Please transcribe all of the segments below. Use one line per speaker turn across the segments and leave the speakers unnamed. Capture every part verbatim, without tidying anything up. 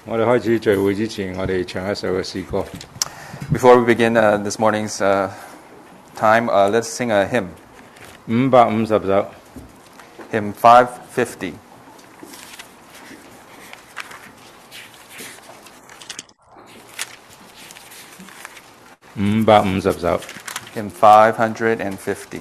我哋開始聚會之前，我哋唱一首嘅詩歌。
Before we begin uh, this morning's uh, time, uh, let's sing a hymn.
五百五十首。
Hymn five fifty.
五百五十首。
Hymn five fifty.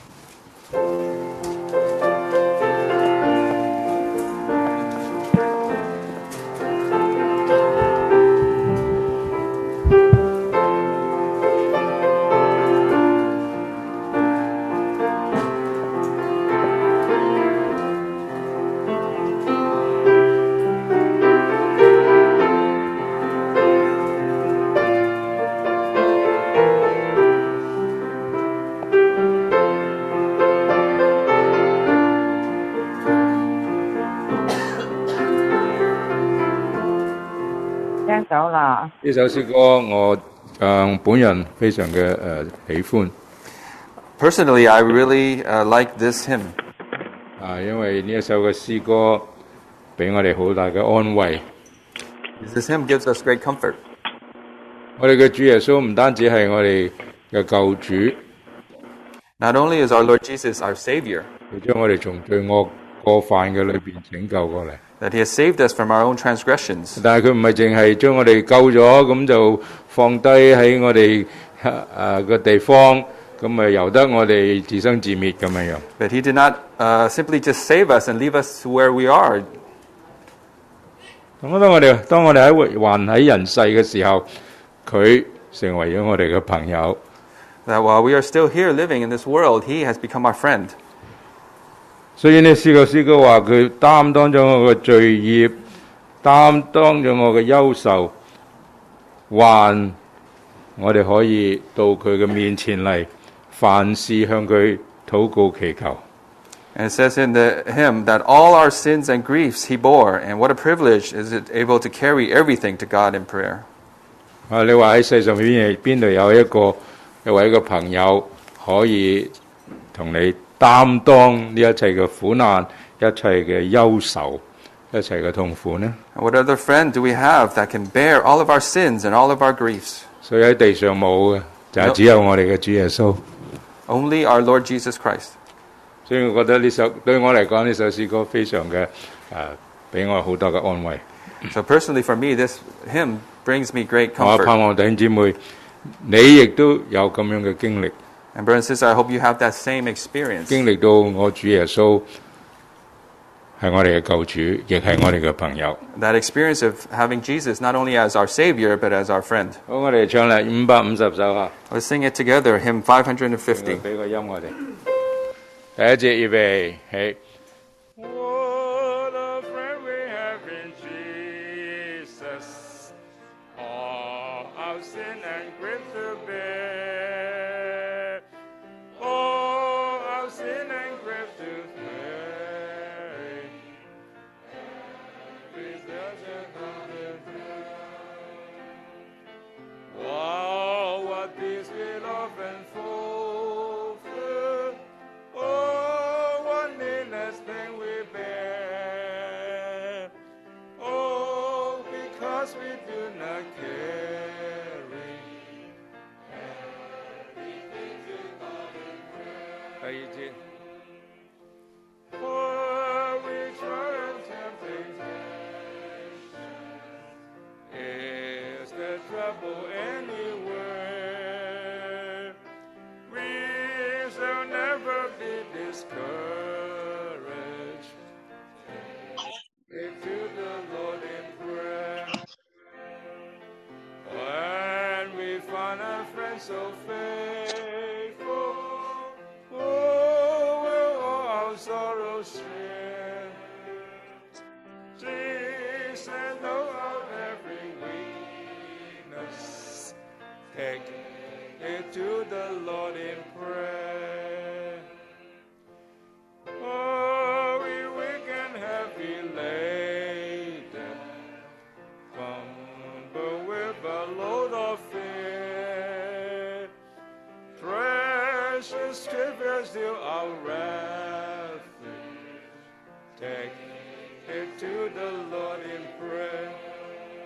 呢首詩歌我誒、呃、本人非常嘅誒、呃、喜歡。Personally, I really uh, like this hymn.
啊，因為呢一首嘅詩歌俾我哋好大嘅安慰。
This hymn gives us great comfort.
我哋嘅主耶穌唔單止係我哋嘅救主。
Not only is our Lord Jesus our Savior,
佢將我哋從罪惡過犯嘅裏邊拯救過嚟。
That He has saved us from our own transgressions.
但係佢唔係淨係將我哋救咗，咁就放低喺我哋誒個地方，咁咪由得我哋自生自滅咁樣樣。
But He did not uh, simply just save us and leave us where we are.
咁當我哋當我哋喺還喺人世嘅時候，佢成為咗我哋嘅朋友。
That while we are still here living in this world, He has become our friend.
所以呢，詩個詩歌話佢擔當咗我嘅罪孽，擔當咗我嘅憂愁，還我哋可以到佢嘅面前嚟，凡事向佢禱告祈求。
And it says in the hymn that all our sins and griefs He bore, and what a privilege is it able to carry everything to God in prayer.
啊，你話喺世上邊邊度有一個有位一個朋友可以同你擔當呢一切嘅苦難，一切嘅憂愁，一切嘅痛苦呢？
What other friend do we have that can bear all of our sins and all of our griefs?
所以喺地上冇嘅，就係只有我哋嘅主耶穌。
Only our Lord Jesus Christ.
所以我覺得呢首對我嚟講呢首詩歌非常嘅誒，俾我好多嘅安慰。
So personally for me, this hymn brings me great
我
comfort.
盼望弟兄姊妹，你亦都有咁樣嘅經歷。
And brothers and sisters, I hope you have that same experience.
經歷到我主耶穌係我哋嘅救主，亦係我哋嘅朋友。
That experience of having Jesus not only as our Savior, but as our friend.
好，我哋唱啦五百五十首啊。
Let's sing it together, hymn five fifty.
俾個音我哋。第一節預備起。
So faithful, oh, will all sorrows share. Jesus knows of every weakness. Take it to the Lord in prayer. Oh, we weak and heavy laden, fumble with a load of fear. Precious Savior, still our refuge. Take it to the Lord in prayer.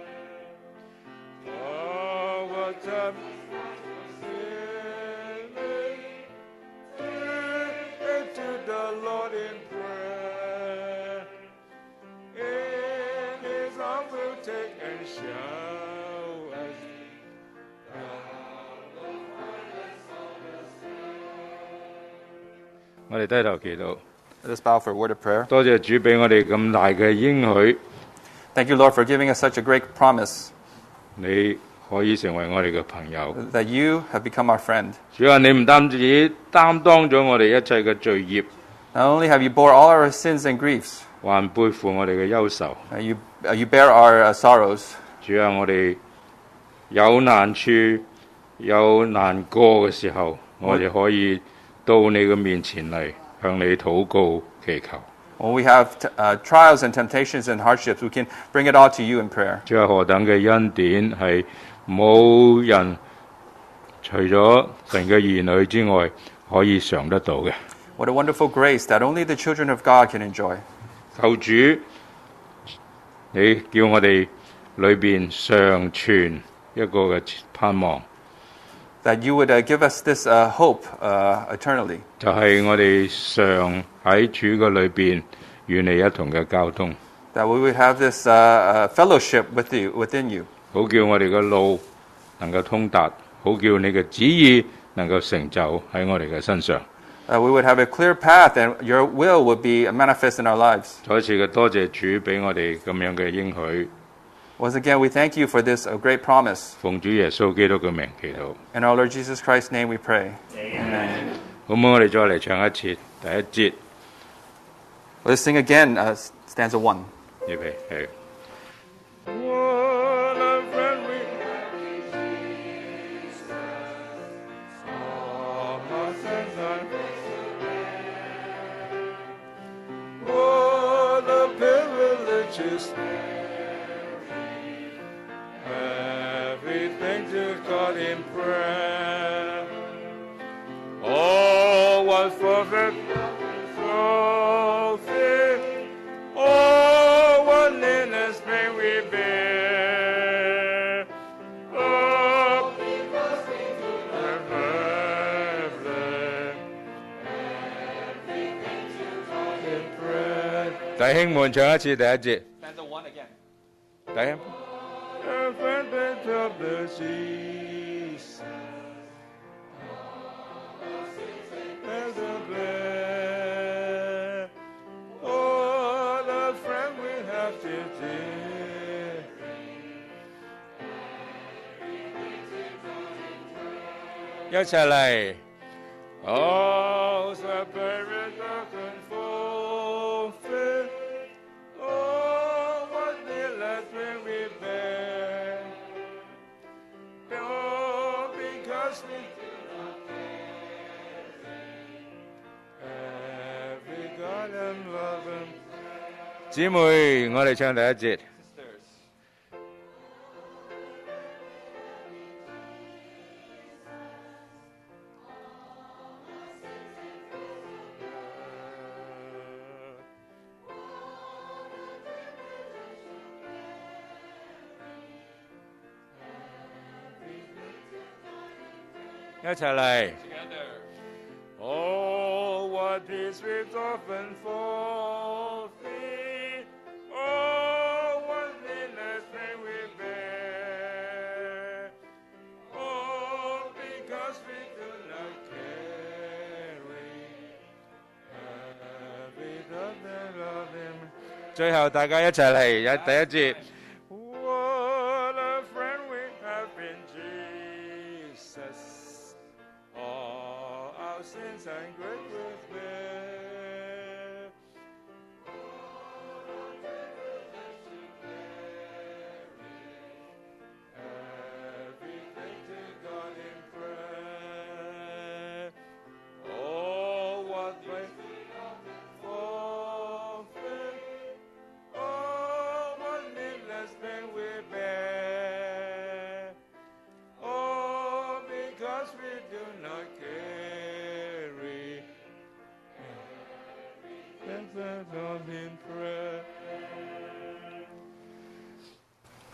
up. To the Lord in prayer. In his arms will take and show us.
Let us bow for a word of prayer.
多謝主俾我哋咁大嘅應許，
Thank you, Lord, for giving us such a great promise
你可以成為我哋嘅朋友。
that you have become our friend.
主啊，你唔單止擔當咗我哋一切嘅罪孽，
Not only have you bore all our sins and griefs,
還背負我哋嘅憂愁。
uh, you, uh, you bear our uh, sorrows.
主啊，我哋有難處、有難過嘅時候，我哋可以到你嘅面前嚟，向你禱告祈求。
When we have t- uh, trials and temptations and hardships, we can bring it all to you in prayer.
主啊，何等嘅恩典係冇人除咗神嘅兒女之外可以嘗得到嘅。
What a wonderful grace that only the children of God can enjoy.
求主，你叫我哋裏邊常存一個嘅盼望，
That you would uh, give us this uh, hope uh, eternally.
就係我哋常喺主嘅裏邊與你一同嘅交通，
That we would have this uh, uh, fellowship with you, within you.
好叫我哋嘅路能夠通達，好叫你嘅旨意能夠成就喺我哋嘅身上。
Uh, we would have a clear path and your will would be manifest in our lives.
再一次嘅多謝主俾我哋咁樣嘅應許，
Once again, we thank you for this uh, great promise.
奉主耶穌基督嘅名祈禱。
In our Lord Jesus Christ's name we pray.
好唔好？我哋再嚟唱一次第一節，
Let's sing again uh, stanza one.
預備係。
What a friend we have. What a privilege is everything to God in prayer. Oh, what perfect trophy. Oh, what needless pain we bear. Oh, because we do not have everything to God in prayer.
弟兄們唱一次第一節，
Stanza one again.
弟兄。
The friend of the Jesus. There's a blood. Oh, the friend we have today.
Yes, 一齊嚟。
Oh, the spirit of fulfill. Oh, what needless pain we bear. Oh, because we do not carry every God and love Him.
姊妹，我哋唱第一節。 一齊嚟。
Oh, what peace we've often forfeit. Oh, what needless pain we bear. Oh, because we do not carry every thought that love Him.
最後大家一齊嚟，有第一節。
What a friend we have in Jesus. All our sins and great with bear. Everything to God in prayer. Oh, what way fulfill. Oh, what needless pain we bear. Oh, because we do not carry everything on in prayer.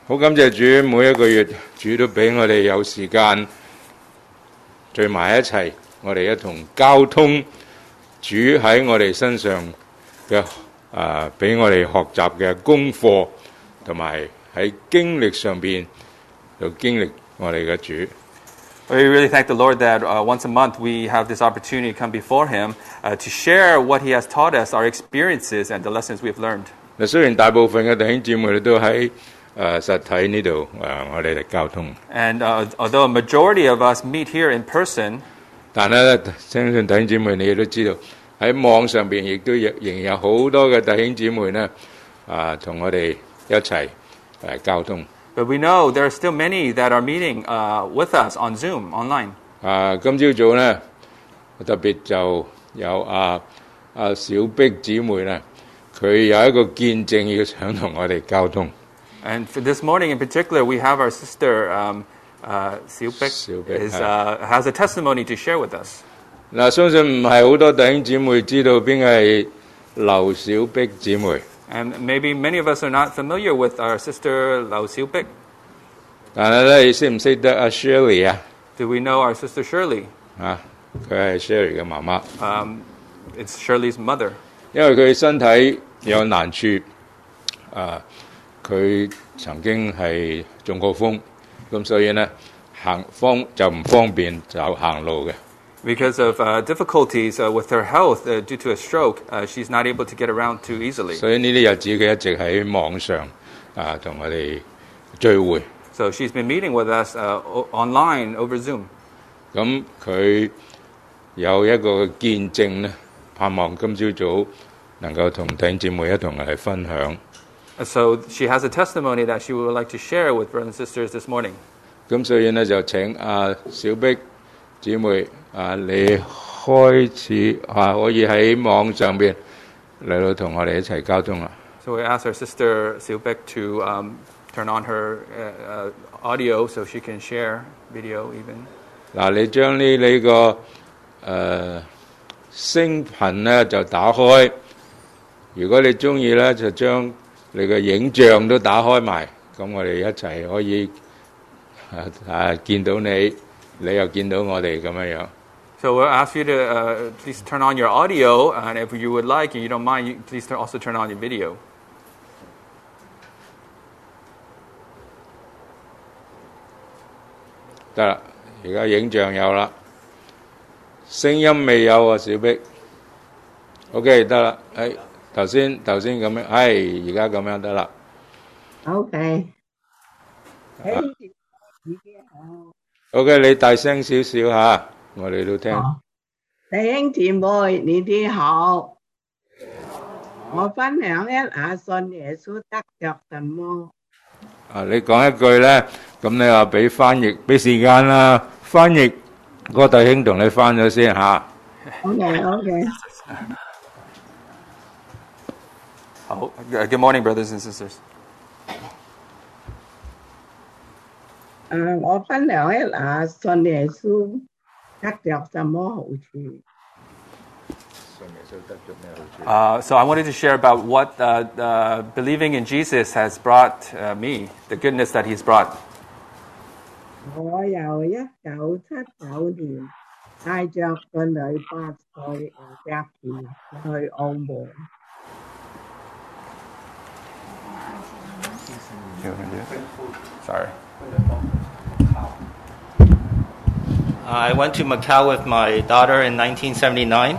好感謝主，每一個月主都俾我哋有時間聚埋一齊，我哋一同交通主喺我哋身上嘅啊，俾我哋學習嘅功課，同埋喺經歷上邊就經歷我哋嘅主。
We really thank the Lord that uh, once a month we have this opportunity to come before Him uh, to share what He has taught us, our experiences and the lessons we've learned.
嗱，雖然大部分嘅弟兄姊妹都喺誒實體呢度誒，我哋嚟交通。
And uh, although a majority of us meet here in person,
但係咧，相信弟兄姊妹你都知道喺網上邊亦都仍然有好多嘅弟兄姊妹咧啊，同我哋一齊誒交通。
But we know there are still many that are meeting uh, with us on Zoom, online.
啊，今朝早咧特別就有啊啊小碧姊妹咧，佢有一個見證要想同我哋交通。
And for this morning in particular, we have our sister um, uh, Siu Bik is uh, has a testimony to share with us.
嗱，相信唔係好多弟兄姊妹知道邊個係劉小碧姊妹。
And maybe many of us are not familiar with our sister Lau Siu Bik.
但係咧，你識唔識得阿 Shirley 啊？
Do we know our sister Shirley?
啊，佢係 Shirley 嘅媽媽。
Um, it's Shirley's mother.
因為佢身體有難處，啊，佢曾經係中過風，咁所以咧行方就唔方便走行路嘅。
Because of uh, difficulties uh, with her health uh, due to a stroke, uh, she's not able to get around too easily.
所以呢啲日子佢一直喺網上啊同我哋聚會。
So she's been meeting with us uh, online over Zoom.
咁佢有一個見證咧，盼望今朝早能夠同弟兄姊妹一同嚟分享。
So she has a testimony that she would like to share with brothers and sisters this morning.
咁所以咧就請阿小碧姊妹啊，你開始啊可以喺網上邊嚟到同我哋一齊交通啦。
So we ask our sister Siu Bik to um, turn on her uh, uh, audio so she can share video even.
嗱，你將呢呢個誒聲頻咧就打開，如果你中意咧就將你嘅影像都打開埋，咁我哋一齊可以啊啊見到你，你又見到我哋咁樣樣。
So we'll ask you to uh, please turn on your audio, and if you would like, and you don't mind, you, please turn, also turn on your video.
得啦，而家影像有啦，聲音未有啊，小碧。OK， 得啦，誒頭先頭先咁樣，係而家咁樣得啦。
OK。
OK， 你大聲少少嚇，我哋都聽。
弟兄姊妹，你哋好。我分享一下信耶穌得着什麼。
啊，你講一句咧，咁你話俾翻譯，俾時間啦，翻譯個弟兄同你翻咗先嚇。
OK OK。
好 ，Good morning, brothers and sisters.
誒，我分享一下信耶穌得着什麼好處。
Uh, so I wanted to share about what uh, uh, believing in Jesus has brought uh, me, the goodness that He's brought.
我由一九七九年帶着個女八歲嘅兒去澳門。
Sorry.
I went to Macau with my daughter in nineteen seventy-nine.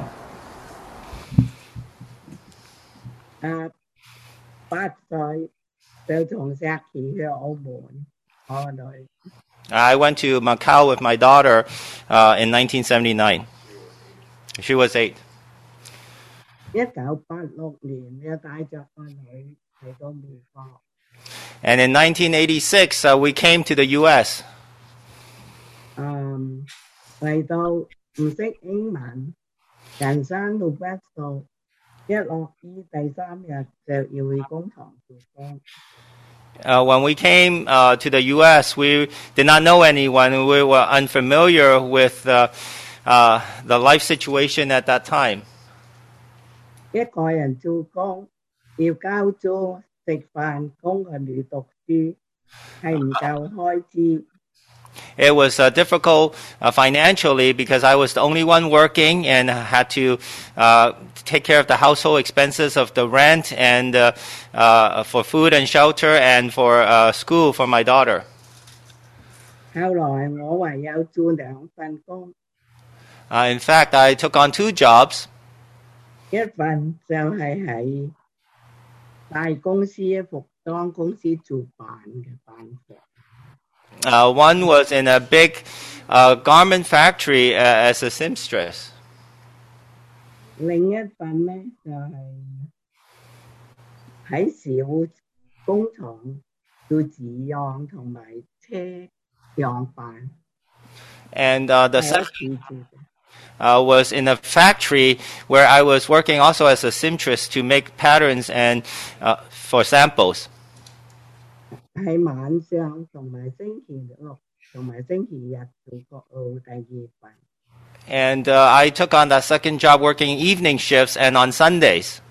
啊，八歲就從石岐去澳門，我女。
I went to Macau with my daughter uh, in nineteen seventy-nine. She was eight.
一九八六年，我帶着個女嚟到美國。
And in nineteen eighty-six, uh, we came to the U S.
嗯，嚟到唔識英文，人生路不熟，一落衣第三日就要去工廠做工。
Uh, when we came uh, to the U S, we did not know anyone. We were unfamiliar with uh, uh, the life situation at that time.
一個人做工，要交租、食飯、供個女讀書， 係唔夠開支。
It was uh, difficult uh, financially because I was the only one working and had to uh, take care of the household expenses of the rent and uh, uh, for food and shelter and for uh, school for my daughter.
後來我唯有做兩份工。
Uh, in fact, I took on two jobs.
一份就係喺大公司服裝公司做辦嘅辦貨。
Uh, one was in a big uh, garment factory uh, as a seamstress.
另一份呢就係喺小工廠做字樣同埋車樣辦。
And uh, the second uh, was in a factory where I was working also as a seamstress to make patterns and uh, for samples.
喺晚上同埋星期六同埋星期日做國澳第二份。
And uh, I took on that second job working evening shifts and on Sundays.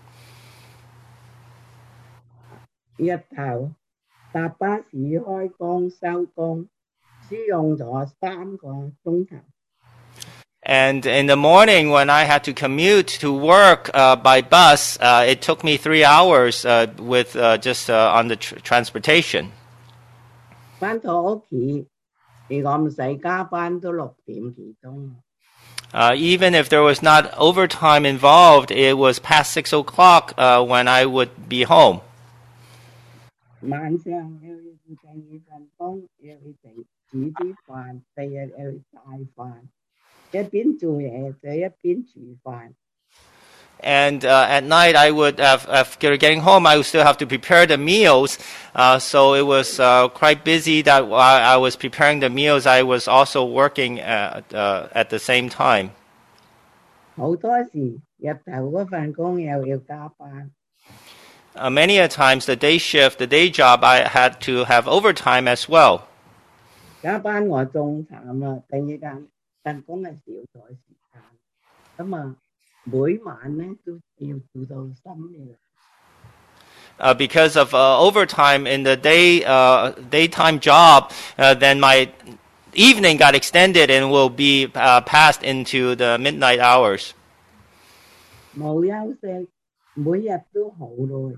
日頭搭巴士開工收工，只用咗三個鐘頭。
And in the morning, when I had to commute to work uh, by bus, uh, it took me three hours uh, with uh, just uh, on the tr- transportation.
返到屋企，如果唔使加班都六點幾鐘。
Uh, even if there was not overtime involved, it was past six o'clock uh, when I would be home.
晚上又要做第二份工，又要整煮啲飯，第日又要帶飯。一邊做嘢就一邊煮飯。
And uh, at night, I would, have, after getting home, I would still have to prepare the meals. Uh, so it was uh, quite busy that while I was preparing the meals, I was also working at, uh, at the same time.
好多時日頭嗰份工又要加班。
Uh, many a times, the day shift, the day job, I had to have overtime as well.
加班我仲慘啦，第二間份工係少咗時間，咁啊每晚咧都要做到深夜。
Uh, because of uh, overtime in the day uh, daytime job, uh, then my evening got extended and will be uh, passed into the midnight hours.
冇休息，每日都好累。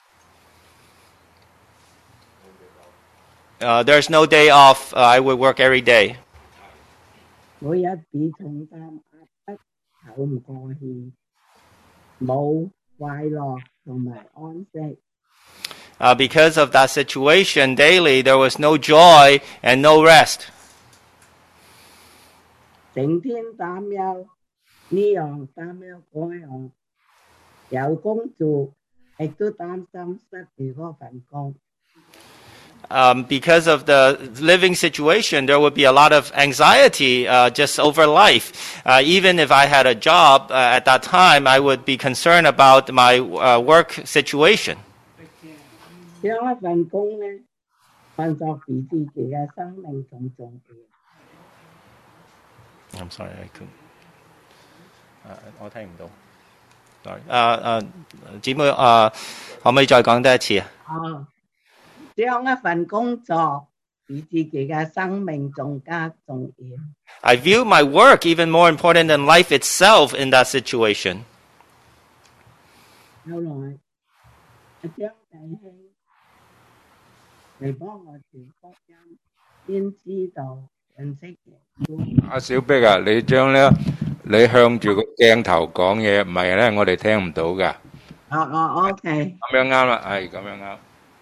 Uh, there's no day off. Uh, I would work every day.
每日被重擔壓迫，透唔過氣，冇快樂同埋安息。
Uh, because of that situation, daily there was no joy and no rest.
整天擔憂呢樣擔憂嗰樣，有工做，亦都擔心失去嗰份工。
Um, because of the living situation, there would be a lot of anxiety uh, just over life. Uh, even if I had a job uh, at that time, I would be concerned about my uh, work situation.
將一份工呢，看作比自己嘅生命仲重要。
I'm sorry, I couldn't. Uh, 我聽唔到。Sorry. 誒誒，姊妹誒，可唔可以再講多一次啊？
哦。將一份工作比自己嘅生命仲加重要。
I view my work even more important than life itself in that situation.
後來，阿張弟兄嚟幫我傳福音，先知道認識耶穌。
阿小碧啊，你將咧你向住個鏡頭講嘢，唔係咧我哋聽唔到噶。
哦哦 ，OK。
咁樣啱啦，係咁樣啱。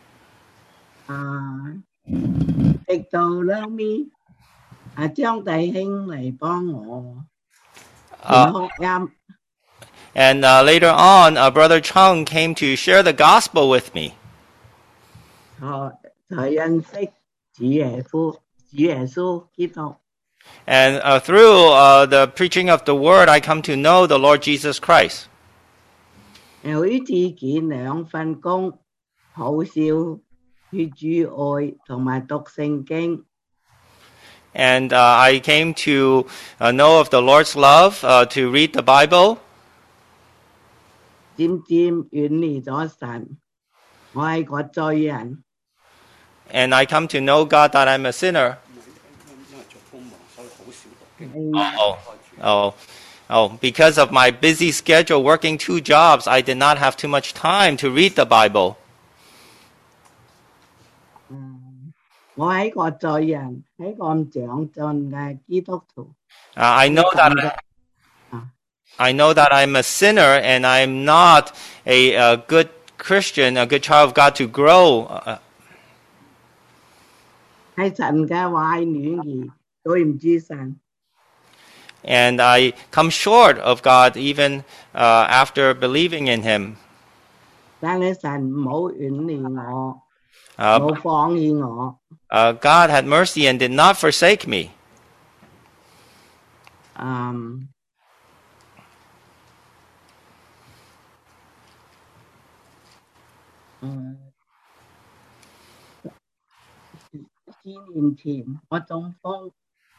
啊，直到後尾，阿張弟兄嚟幫我傳福音。
And uh, later on, uh, Brother Chung came to share the gospel with me.
我才認識主耶穌，主耶穌基督。
And uh, through uh, the preaching of the word, I come to know the Lord Jesus Christ.
由於自己兩份工，好少去主愛同埋讀聖經。
And uh, I came to uh, know of the Lord's love, uh, to read the Bible. 漸漸遠離咗神，我係個罪人。 and I come to know God that I'm a sinner. Oh, oh, oh, because of my busy schedule working two jobs, I did not have too much time to read the Bible.
我係個罪人，係個唔長進嘅基督徒。
Uh, I know that I, I know that I'm a sinner and I'm not a, a good Christian, a good child of God to grow. Uh,
係神嘅壞女兒，對唔住神。
And I come short of God even uh, after believing in Him.
但係神冇遠離我，
Uh,
冇放棄我。
uh, God had mercy and did not forsake me.
Um, 嗯，四年前我中風。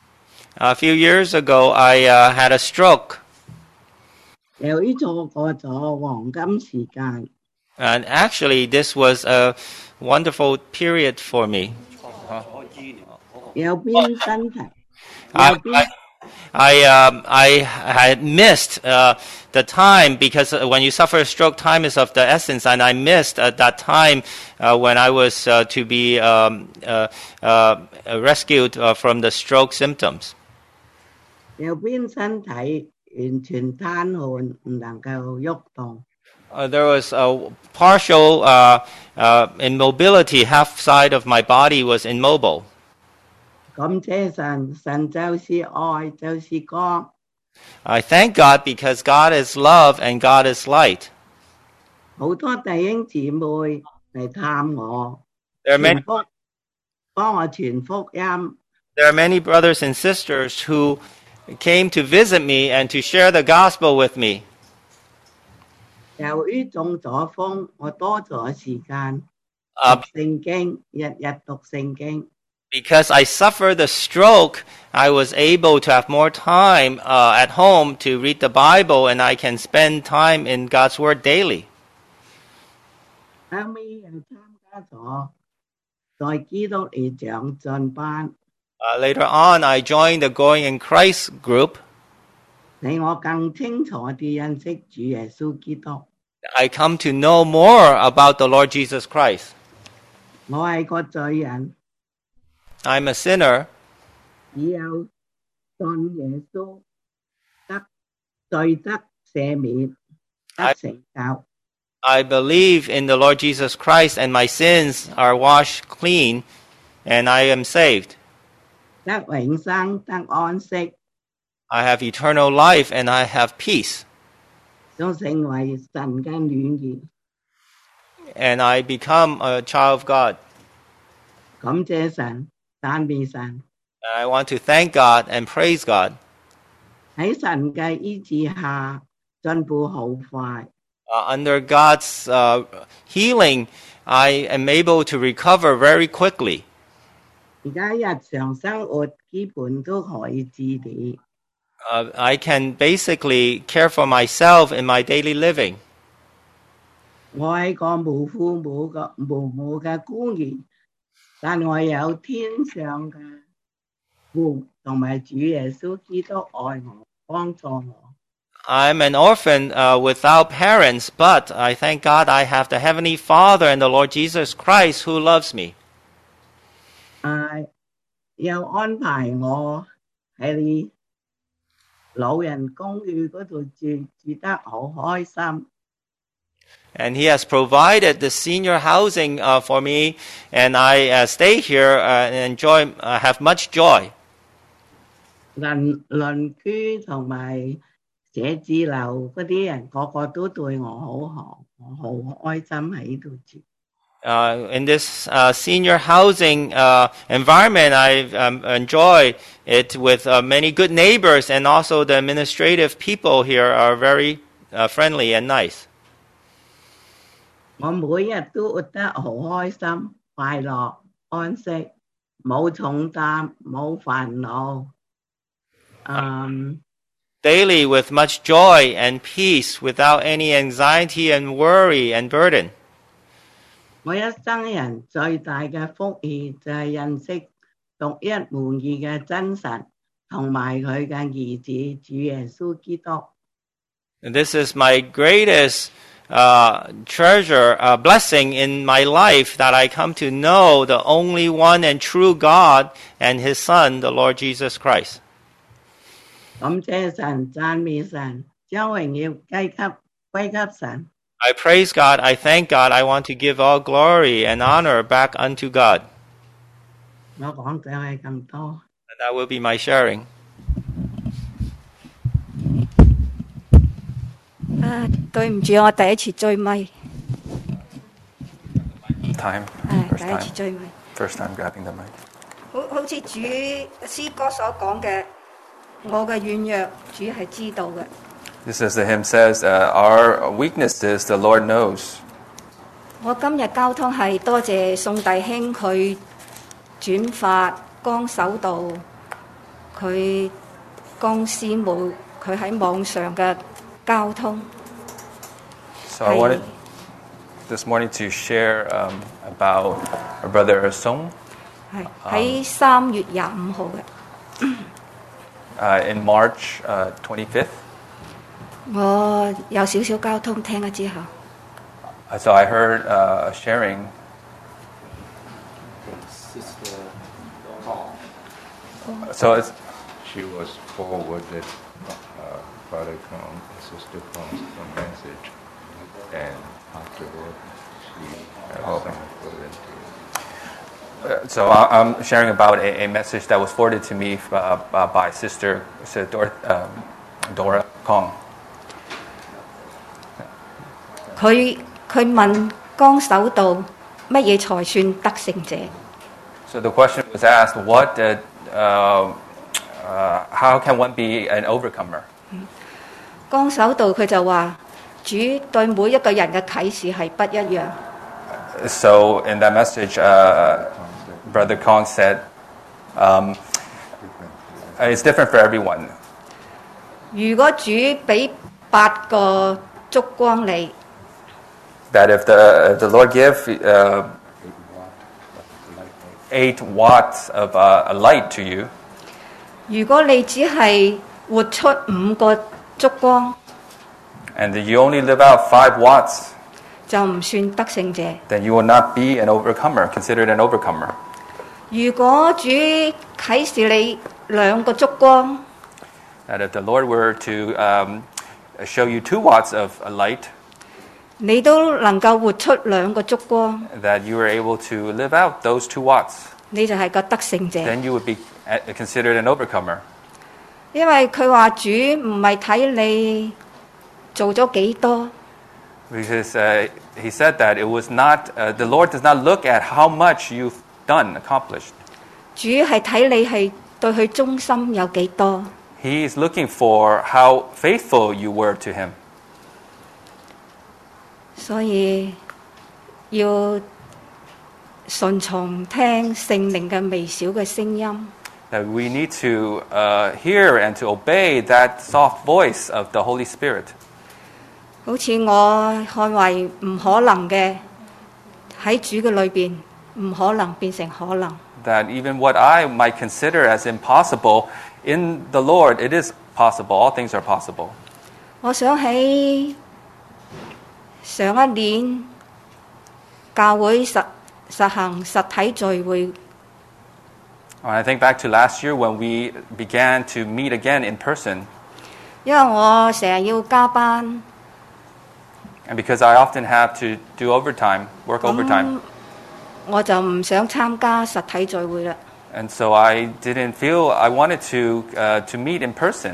A few years ago, I uh, had a stroke.
由於錯過咗黃金時間。
And actually, this was a wonderful period for me.
有邊身體？
I, I, I, um, I had missed uh, the time because when you suffer a stroke, time is of the essence, and I missed uh, that time uh, when I was uh, to be um, uh, uh, rescued uh, from the stroke symptoms.
有邊身體完全癱瘓，唔能夠喐動。
Uh, there was a partial uh, uh, immobility. Half side of my body was immobile.
感謝神，神就是愛，就是光。
I thank God because God is love and God is light.
好多弟兄姊妹嚟探我，
There are many,
傳福幫我傳福音。
there are many brothers and sisters who came to visit me and to share the gospel with me.
由於中咗風，我多咗時間
Uh,
讀聖經，日日讀聖經。
because I suffered the stroke, I was able to have more time uh, at home to read the Bible, and I can spend time in God's Word daily.
後尾又參加咗在基督裏長進班，
Uh, later on, I joined the Going in Christ group.
令我更清楚地認識主耶穌基督。
I come to know more about the Lord Jesus Christ.
我係個罪人，
I'm a sinner.
只有信耶穌得罪得赦免，得成就。
I believe in the Lord Jesus Christ, and my sins are washed clean, and I am saved.
得永生，得安息，
I have eternal life, and I have peace,
都成為神嘅女兒。
and I become a child of God.
感謝神，讚美神。
And I want to thank God and praise God.
喺神嘅醫治下，進步好快。
Uh, under God's uh, healing, I am able to recover very quickly.
而家日常生活基本都可以自理。
Uh, I can basically care for myself in my daily living.
我係個無父母嘅無母嘅孤兒，但我有天上嘅父同埋主耶穌基督愛我，幫助我。
I'm an orphan uh, without parents, but I thank God I have the Heavenly Father and the Lord Jesus Christ who loves me.
啊，又安排我喺老人公寓嗰度住，住得好開心。
And He has provided the senior housing uh, for me, and I uh, stay here uh, and enjoy, uh, have much joy.
鄰鄰居同埋寫字樓嗰啲人個個都對我好好，我好開心喺度住。
Uh, in this uh, senior housing uh, environment, I um, enjoy it with uh, many good neighbors, and also the administrative people here are very uh, friendly and nice.
我每日都活得好開心、快樂、安息，冇重擔、冇煩惱。嗯。
Daily with much joy and peace, without any anxiety and worry and burden.
我一生人最大嘅福氣就係認識獨一無二嘅真神，同埋佢嘅兒子主耶穌基督。
And this is my greatest uh, treasure, uh, blessing in my life, that I come to know the only one and true God and His Son, the Lord Jesus Christ.
感謝神，讚美神，將榮耀歸給歸給神。
I praise God, I thank God, I want to give all glory and honor back unto God.
我講就係咁多。
And that will be my sharing.
啊，對唔住，我第一次追咪。
Time.
係
First
第一次
time.
追咪。
First time grabbing the mic.
好好似主詩歌所講嘅，我嘅軟弱，主係知道嘅。
This is the hymn says, uh, our weaknesses the Lord knows.
我今日交通係多謝宋弟兄佢轉發江守道，佢江師母佢喺網上嘅交通。
So I wanted this morning to share um, about our brother Song.
係喺三月廿五號嘅。
Uh, in March uh, twenty-fifth.
我有少少交通聽咗之後。
Uh, so I heard uh, sharing.
Sister Paul.
So it's,
She was forwarded uh, Father Kong, Sister Kong's message, and afterward she uh,
Oh.
sent it to
uh, so I- I'm sharing about a, a message that was forwarded to me uh, uh, by Sister, Sister Dor- um, Dora Kong.
佢佢問江守道乜嘢才算得勝者？
So the question was asked, what, uh, uh, uh, how can one be an overcomer?
江守道佢就話：主對每一個人嘅啟示係不一樣。
So in that message, uh, Brother Kong said, um, it's different for everyone.
如果主俾八個燭光你，
That if the the Lord give uh, eight watts of uh, a light to you,
如果你只係活出五個燭光，
and you only live out five watts,
就唔算得勝者。
then you will not be an overcomer, considered an overcomer.
如果主啟示你兩個燭光，
That if the Lord were to um, show you two watts of a light,
你都能夠活出兩個燭光，
that you were able to live out those two watts,
你就係個得勝者。
then you would be uh, considered an overcomer.
因為佢話主唔係睇你做咗幾多，
Because uh, he said that it was not, uh, the Lord does not look at how much you've done, accomplished.
主係睇你係對佢忠心有幾多。
He is looking for how faithful you were to him.
所以要順從聽聖靈嘅微小嘅聲音。
That we need to uh, hear and to obey that soft voice of the Holy Spirit.
好似我看為唔可能嘅，喺主嘅裏邊唔可能變成可能。
That even what I might consider as impossible, in the Lord, it is possible. All things are possible.
我想喺上一年教會實實行實體聚會，
When I think back to last year when we began to meet again in person,
因為我成日要加班，
and because I often have to do overtime, work overtime,
我就唔想參加實體聚會啦。
and so I didn't feel I wanted to uh, to meet in person.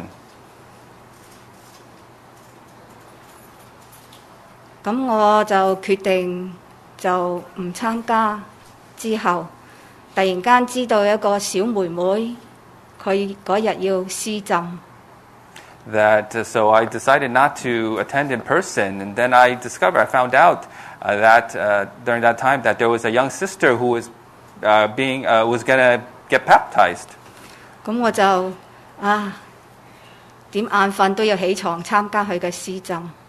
咁我就決定就唔參加。之後突然間知道一個小妹妹，佢嗰日要施浸。
That uh, so I decided not to attend in person, and then I discovered, I found out uh, that uh, during that time that there was a young sister who was uh, being uh, was gonna get baptized.
咁我就啊點眼瞓都要起床參加佢嘅施浸。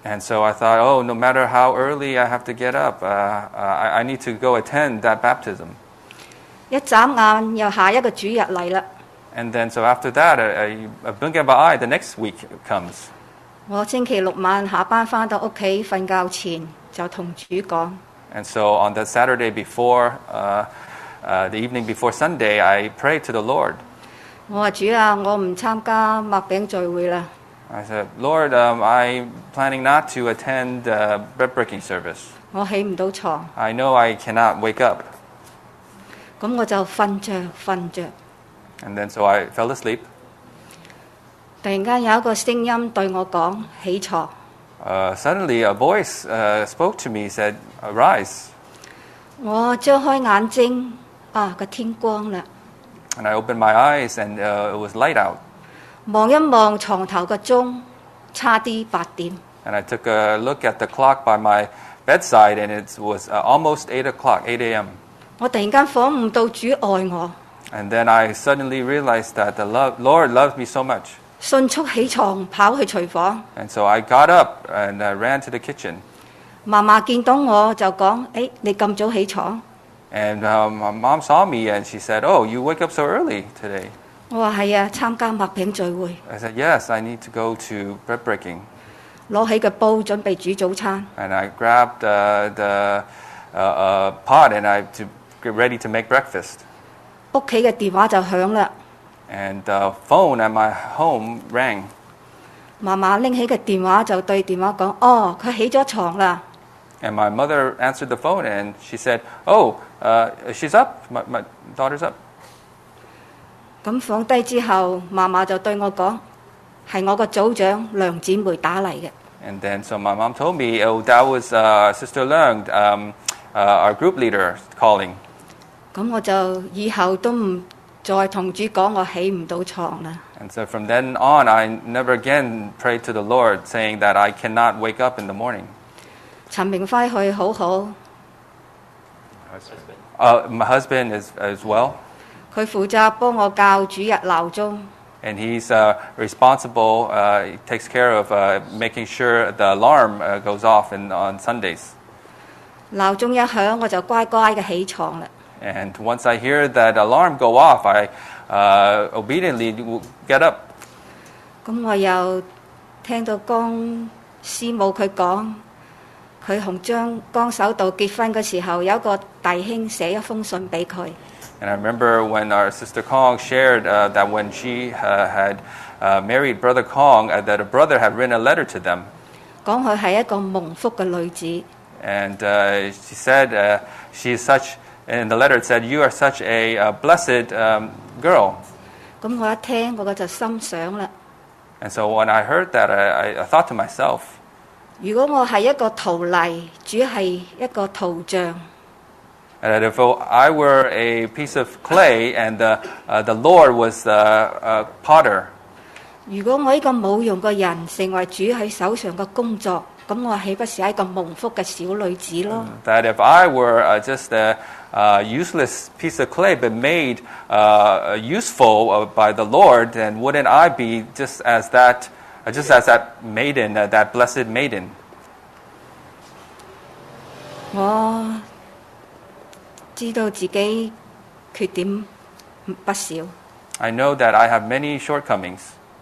And so I thought, oh, no matter how early I have to get up, uh, uh, I, I need to go attend that baptism.
一眨眼又下一個主日嚟啦。
And then so after that, a, a blink of an eye, the next week comes.
我星期六晚下班翻到屋企瞓覺前就同主講，
And so on that Saturday before, uh, uh, the evening before Sunday, I prayed to the Lord.
我話主啊，我唔參加麥餅聚會啦。
I said, Lord, um, I'm planning not to attend the bread breaking service.
我起唔到床，
I know I cannot wake up.
咁我就瞓着瞓着。
And then so I fell asleep.
突然間有一個聲音對我講：起床。
Uh, suddenly, a voice uh, spoke to me, said, "Arise."
我張開眼睛，啊個天光啦！
And I opened my eyes, and uh, it was light out.
望一望床頭個鐘，差啲八點。
And I took a look at the clock by my bedside, and it was uh, almost eight o'clock, eight a.m.
我突然間恍悟到主愛我，
And then I suddenly realized that the lo- Lord loved me so much.
迅速起床跑去廚房。
And so I got up and uh, ran to the kitchen.
嫲嫲見到我就講：誒，你咁早起床？
And um, my mom saw me, and she said, "Oh, you wake up so early today."
我話係啊，參加麥餅聚會，
I said, "Yes, I need to go to bread breaking."
攞起個煲準備煮早餐。
And I grabbed uh, the uh, uh, pot, and I to get ready to make breakfast.
屋企嘅電話就響啦，
And the phone at my home rang.
嫲嫲拎起個電話就對電話講：哦，佢起咗床啦。
And my mother answered the phone, and she said, "Oh, uh, she's up. My, my daughter's up."
咁放低之後，嫲嫲就對我講：係我個組長梁姊妹打嚟嘅。
And then so my mom told me, "Oh, that was uh, Sister Leung, um, uh, our group leader, calling."
咁我就以後都唔再同主講我起唔到床啦。
And so from then on, I never again prayed to the Lord, saying that I cannot wake up in the morning.
陳明輝去好好，
Uh, my husband is as well,
佢負責幫我校主日鬧鐘。
and he's uh, responsible. Uh, he takes care of uh, making sure the alarm uh, goes off in, on Sundays.
鬧鐘一響，我就乖乖嘅起床啦。
And once I hear that alarm go off, I uh, obediently will get up.
咁我又聽到江師母佢講，佢同張江守道結婚嘅時候，有一個弟兄寫一封信俾佢。
And I remember when our sister Kong shared uh, that when she uh, had uh, married Brother Kong, uh, that a brother had written a letter to them.
講佢係一個蒙福嘅女子。
And uh, she said, uh, she is such, in the letter it said, "You are such a uh, blessed um, girl."
咁我一聽，我就心想啦，
And so when I heard that, I, I thought to myself,
如果我係一個陶泥，主係一個陶匠，
that if I were a piece of clay and the, uh, the Lord was the uh, potter,
如果我呢個冇用嘅人成為主喺手上嘅工作，咁我豈不是係一個蒙福嘅小女子咯？
that if I were uh, just a uh, useless piece of clay but made uh, useful uh, by the Lord, then wouldn't I be just as that, uh, just as that maiden, uh, that blessed maiden?
我知道自己缺點不少。
I know that I have many shortcomings.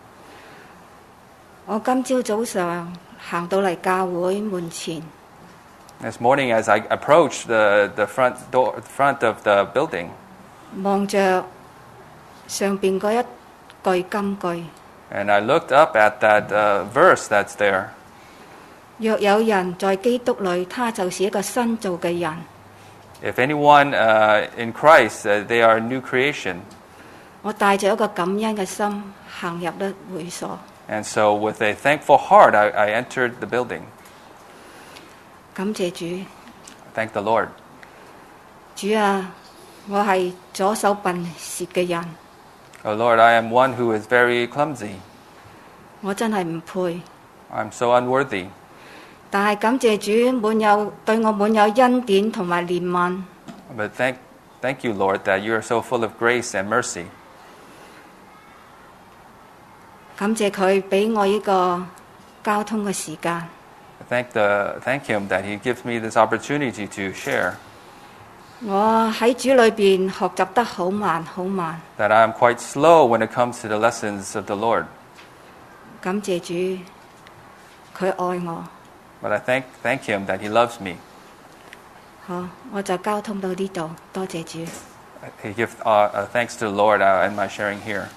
我今朝早上行到嚟教會門前，
This morning, as I approached the, the front door, front of the building,
望着上邊嗰一句金句：
and I looked up at that uh, verse that's there.
若有人在基督裏，他就是一個新造嘅人。
If anyone uh, in Christ, uh, they are a new creation.
我帶着一個感恩嘅心行入咗會所。
And so, with a thankful heart, I, I entered the building.
感謝主，
Thank the Lord.
主啊，我係左手笨拙嘅人，
Oh Lord, I am one who is very clumsy.
我真係唔配。
I'm so unworthy.
但係感謝主滿有對我滿有恩典同埋憐憫。
But thank, thank you, Lord, that you are so full of grace and mercy.
感謝佢俾我呢個交通嘅時間。
thank the thank Him that He gives me this opportunity to share.
我喺主裏邊學習得好慢，好慢。
That I am quite slow when it comes to the lessons of the Lord.
感謝主，佢愛我。
But I thank thank Him that He loves me.
好，我就交通到呢度，多謝主。
I give uh, uh, thanks to the Lord uh, in my sharing here.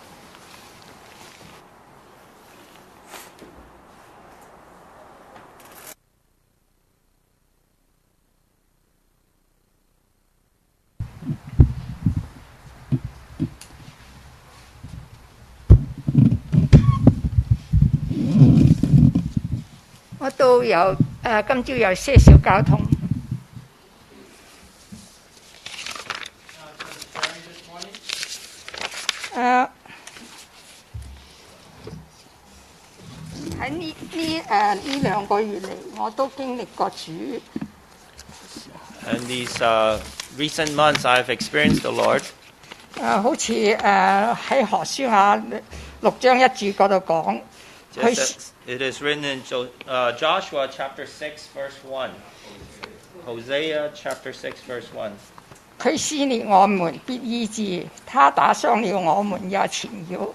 我都有誒、呃，今朝有些少交通。誒喺呢呢誒呢兩個月嚟，我都經歷過主。
And these uh, recent months, I've experienced the Lord.
誒、好似誒喺何書下六章一節嗰度講，
Just as it is written in Jo- uh, Joshua chapter six, verse one. Hosea chapter six, verse one.
佢撕裂我們必醫治，他打傷了我們也纏繞。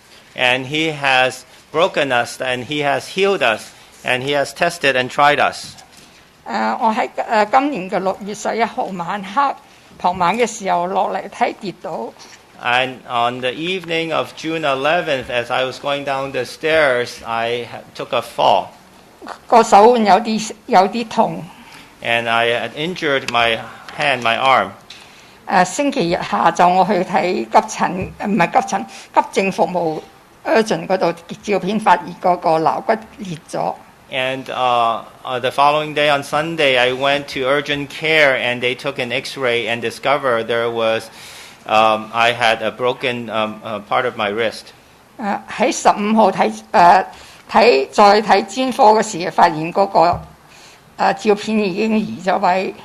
And he has broken us, and he has healed us, and he has tested and tried us.
誒、我喺誒、今年嘅六月十一號晚黑傍晚嘅時候落嚟睇跌倒。
And on the evening of June eleventh, as I was going down the stairs, I ha- took a fall,
個手腕有啲有啲痛。
and I had injured my hand, my arm.
誒、星期日下晝我去睇急診，呃唔係急診，急症服務 urgent 嗰度照片發現嗰個肋骨裂咗。
And uh, uh, the following day on Sunday, I went to urgent care, and they took an X-ray and discovered there was um, I had a broken um, uh, part of my wrist.
誒喺十五號睇誒睇再睇專科嘅時候，發現嗰、個、誒照片已經移咗位。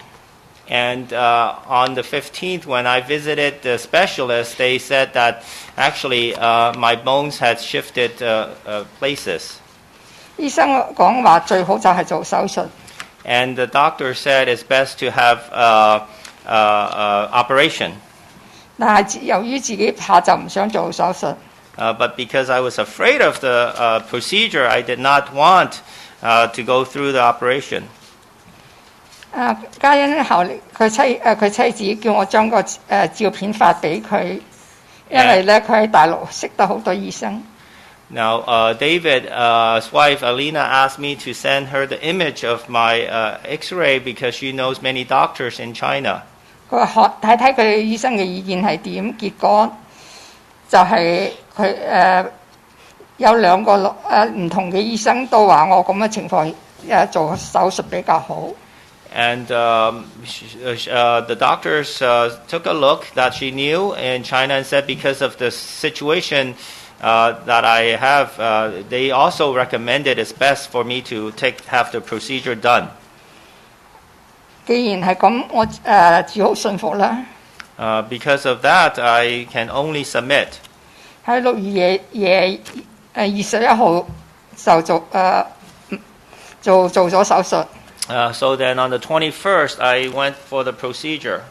And uh, on the fifteenth, when I visited the specialist, they said that actually uh, my bones had shifted uh, uh, places.
醫生講話最好就係做手術。
And the doctor said it's best to have uh, uh, uh, operation.
但係由於自己怕就唔想做手術。
Uh, but because I was afraid of the uh, procedure, I did not want uh, to go through the operation.
誒嘉欣後嚟佢妻誒佢妻子叫我將個誒照片發俾佢，因為咧佢喺大陸識得好多醫生。
Now, uh, David's uh, wife, Alina, asked me to send her the image of my uh, X-ray because she knows many doctors in China.
佢話睇睇佢醫生嘅意見係點，結果就係佢誒有兩個誒唔同嘅醫生都話我咁嘅情況誒做手術比較好。
And um, sh- uh, the doctors uh, took a look that she knew in China and said because of the situation uh, that I have, uh, they also recommended it's best for me to take have the procedure done.
既然係咁，我誒只好信服啦。
Uh, because of that, I can only submit.
喺六月夜夜誒二十一號就做誒、做做咗手術。
Uh, so then on the twenty-first, I went for the procedure.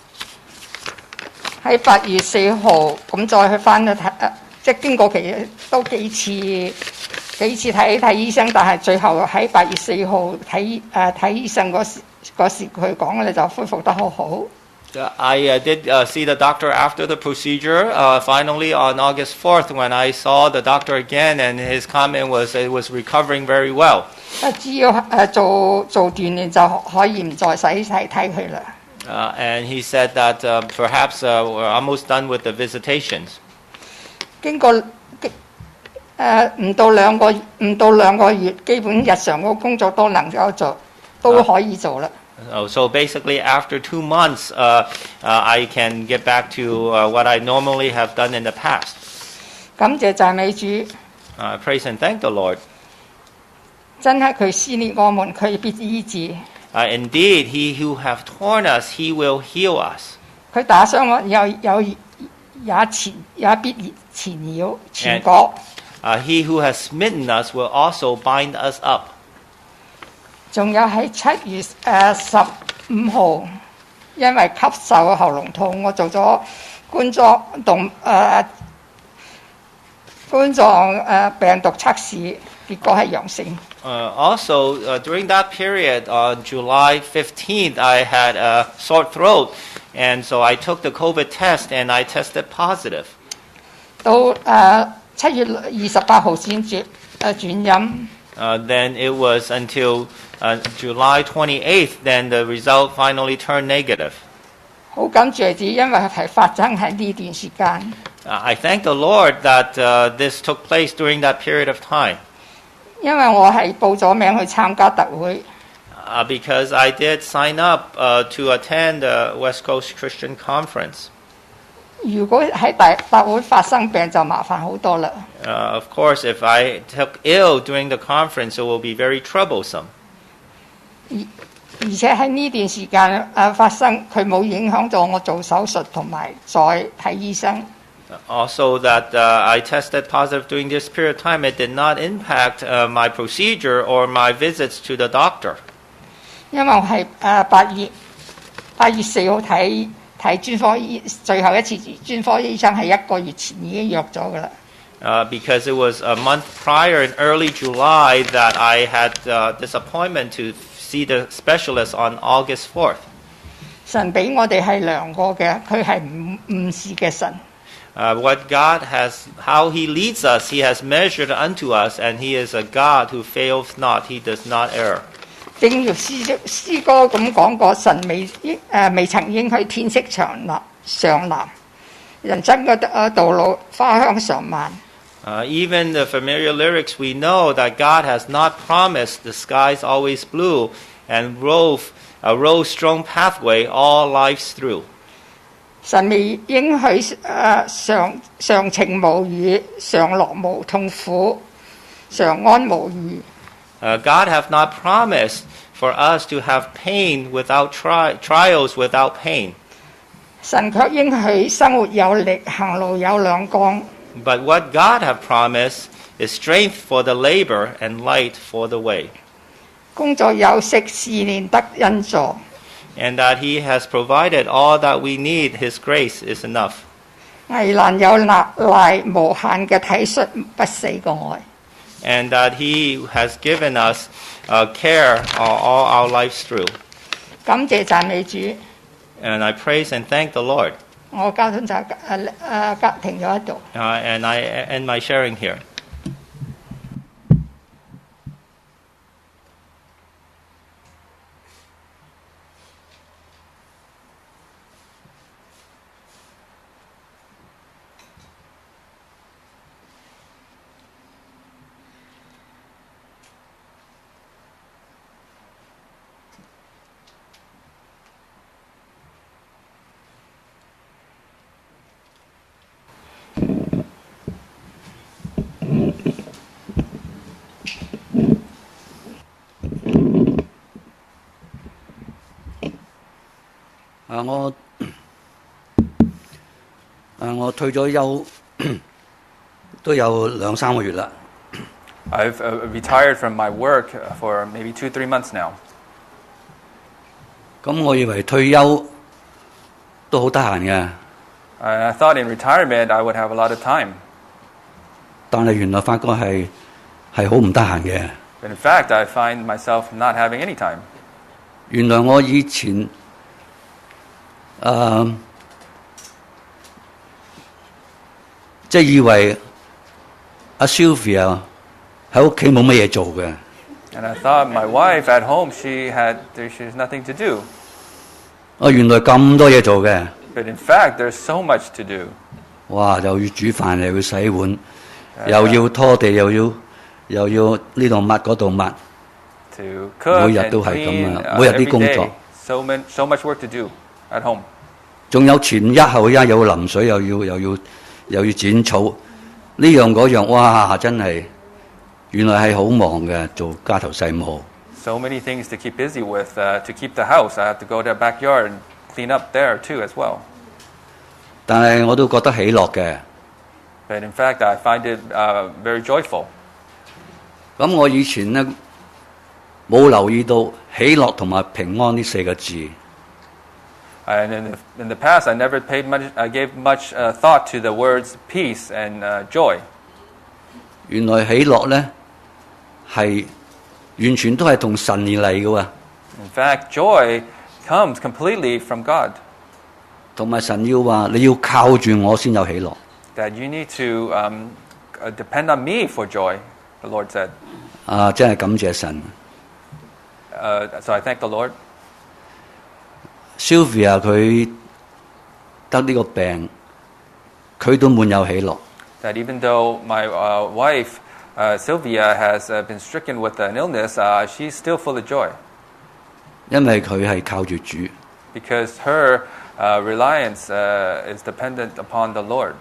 喺八月四號咁再去翻去睇，誒即係經過其都幾次幾次睇睇醫生，但係最後喺八月四號睇誒睇醫生嗰時嗰時佢講咧就恢復得好好。
Uh, I uh, did uh, see the doctor after the procedure. Uh, finally, on August fourth, when I saw the doctor again, and his comment was it was recovering very well.
誒只要誒做做鍛鍊就可以唔再使睇睇佢啦。
Uh, and he said that uh, perhaps uh, we're almost done with the visitations.
經過誒唔到兩個唔到兩個月，基本日常嘅工作都能夠做，都可以做啦。
Uh, so basically, after two months, uh, uh, I can get back to uh, what I normally have done in the past.
感謝讚美主，
Uh, praise and thank the Lord.
真係佢撕裂我們，佢必醫治；
Uh, indeed, he who hath torn us, he will heal us.
佢打傷我，有有也纏也必纏繞纏裹。
Uh, he who has smitten us will also bind us up.
仲有喺七月誒十五號，因為咳嗽喉嚨痛，我做咗冠狀動誒冠狀誒病毒測試，結果係陽性。
Uh, also, uh, during that period, on July fifteenth, I had a sore throat, and so I took the COVID test, and I tested positive.
到誒七月二十八號先轉誒轉陰。
Uh, then it was until uh, July twenty-eighth, then the result finally turned negative.
好感謝主，因為係發生喺呢段時間。
Uh, I thank the Lord that uh, this took place during that period of time.
因為我係報咗名去參加特會。
Uh, because I did sign up uh, to attend the West Coast Christian Conference.
如果喺大特會發生病就麻煩好多啦。
Uh, of course, if I took ill during the conference, it will be very troublesome.
而而且喺呢段時間誒發生，佢冇影響到我做手術同埋再睇醫生。
Also, that uh, I tested positive during this period of time, it did not impact uh, my procedure or my visits to the doctor.
因為我係誒八月八月四號睇睇專科醫，最後一次專科醫生係一個月前已經約咗㗎啦。
Uh, because it was a month prior in early July that I had uh, this appointment to see the specialist on August fourth.
神俾我哋係量過嘅，佢係唔唔是嘅神。
Uh, what God has, how He leads us, He has measured unto us, and He is a God who fails not, He does not err.
正如詩詩歌咁講過，神未誒、呃、未曾應許天色長藍上藍，人生嘅道路花香常漫。
Uh, even the familiar lyrics, we know that God has not promised the skies always blue and rove, a rose-strewn pathway all lives through.
神未應許誒、呃、常常晴無雨，常樂無痛苦，常安無虞。
Uh, God hath not promised for us to have pain without tri- trials without pain.
神卻應許生活有力，行路有亮光。
But what God hath promised is strength for the labor and light for the way.
工作有息，試煉得恩助。
And that He has provided all that we need, His grace is enough.
危難有賴賴無限嘅體恤不死嘅愛。
And that He has given us uh, care all, all our lives through.
感謝讚美主。
And I praise and thank the Lord.
我交通就誒誒停咗喺度。
Uh, and I end my sharing here.
啊！我啊我退咗休都有兩三個月啦。
I've uh, retired from my work for maybe two, three months now.
咁我以為退休都好得閒嘅。
And I thought in retirement I would have a lot of time.
但係原來發覺係係好唔得閒嘅。
But in fact, I find myself not having any time.
原來我以前誒、呃、即係以為阿 Sylvia 喺屋企冇乜嘢做嘅。
And I thought my wife at home, she had she has nothing to do.
哦，原來咁多嘢做嘅。
But in fact, there's so much to do.
哇！又要煮飯，又要洗碗，又要拖地，又要又要呢度抹嗰度抹。
To cook
每日
and
都係
clean
咁啊，
uh,
每日啲
every
工作。
day. So much, so much work to do at home.
仲有前一後一，又要淋水，又要又要又要剪草，呢樣嗰樣，哇！真係原來係好忙嘅，做家頭細務。
So many things to keep busy with. Uh, to keep the house, I have to go to the backyard and clean up there too as well.
但係我都覺得喜樂嘅。
But in fact, I find it uh, very joyful.
咁我以前咧冇留意到喜樂同埋平安呢四個字。
And in the, in the past, I never paid much, I gave much uh, thought to the words peace and uh, joy.
原來喜樂呢係完全都係同神而嚟嘅喎，
In fact, joy comes completely from God.
同埋神要話你要靠住我先有喜樂。
That you need to um, uh, depend on me for joy, the Lord said.
啊，真係感謝神。
Uh, so I thank the Lord.
Sylvia 佢得呢個病，佢都滿有喜樂。
That even though my uh, wife, uh, Sylvia, has uh, been stricken with an illness, uh, she's still full of joy.
因為佢係靠住主。
Because her uh, reliance uh, is dependent upon the Lord.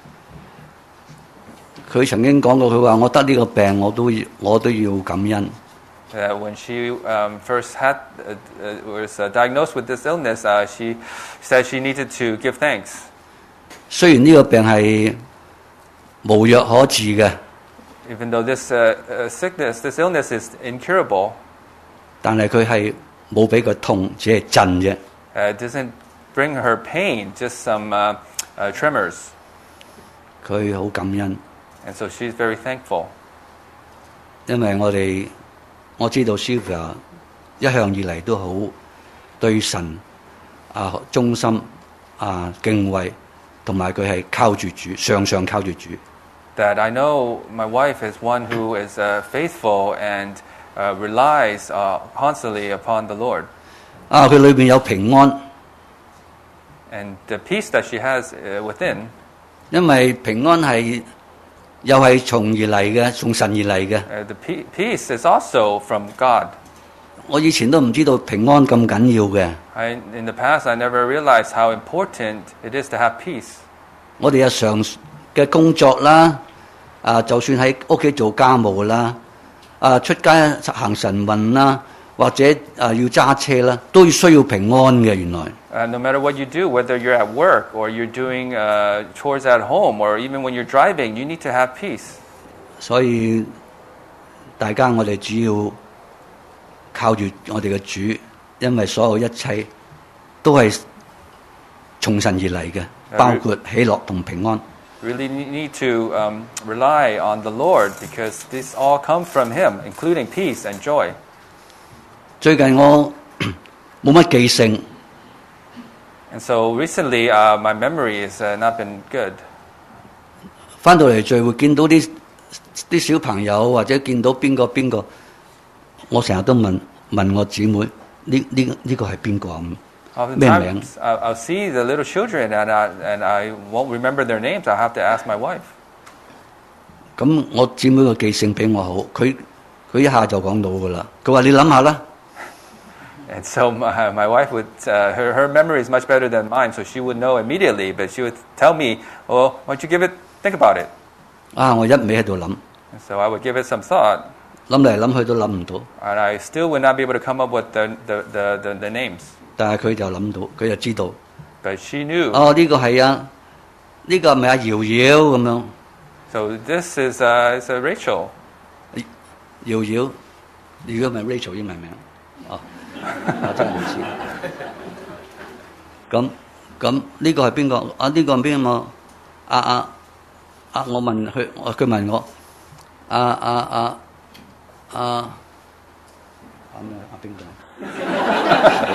佢曾經講過，佢話我得呢個病，我都我都要感恩。
Uh, when she um, first had uh, uh, was uh, diagnosed with this illness, uh, she said she needed to give thanks.
雖然呢個病係無藥可治嘅，
Even though this uh, uh, sickness, this illness is incurable,
但係佢係冇俾佢痛，只係震啫。
uh, it doesn't bring her pain, just some uh, uh, tremors.
佢好感恩，
And so she's very thankful.
因為我哋我知道 Sylvia 一向以嚟都好對神啊忠心啊敬畏，同埋佢係靠住主，常常靠住主。
That I know my wife is one who is uh, faithful and uh, relies uh, constantly upon the Lord.
啊，佢裏邊有平安，
And the peace that she has uh, within,
因為平安係又係從而嚟嘅，從神而嚟嘅。
uh, the pe- peace is also from God.
我以前都唔知道平安咁緊要嘅。
I, in the past, I never realized how important it is to have peace.
我哋日常嘅工作啦，啊，就算喺屋企做家務啦，啊，出街行晨運啦，或者啊要揸車啦，都需要平安嘅。原來
Uh, no matter what you do, whether you're at work or you're doing uh, chores at home or even when you're driving, you need to have peace.
所以大家我哋只要靠住我哋嘅主，因為所有一切都係從神而嚟嘅，包括喜樂同平安。
Really need to um, rely on the Lord because this all come from Him, including peace and joy.
最近我冇乜記性。
And so recently, uh, my memory has uh, not been good.
翻到嚟聚會見到啲啲小朋友或者見到邊個邊個，我成日都問問我姊妹呢呢呢個係邊個咁咩名？
Oftentimes, I'll, I'll see the little children and I, and I won't remember their names. I'll have to ask my wife.
咁我姊妹個記性比我好，佢佢一下就講到噶啦。佢話你諗下啦。
And so my, my wife would, uh, her, her memory is much better than mine, so she would know immediately, but she would tell me, well, why don't you give it, think about it.
啊！我一味喺度諗，
And so I would give it some thought,
諗嚟諗去都諗唔到，
and I still would not be able to come up with the, the, the, the, the names.
但係佢就諗到，佢就知道。
But she knew.
哦，呢個係啊，呢個係咪阿瑤瑤咁樣？
So this is, uh, is uh, Rachel.
瑤瑤，如果唔係 Rachel 英文名，哦，我真係唔知。咁咁呢個係邊個？啊呢個係邊個？啊啊啊！我問佢，我佢問我，啊啊啊啊啊咩？啊邊個？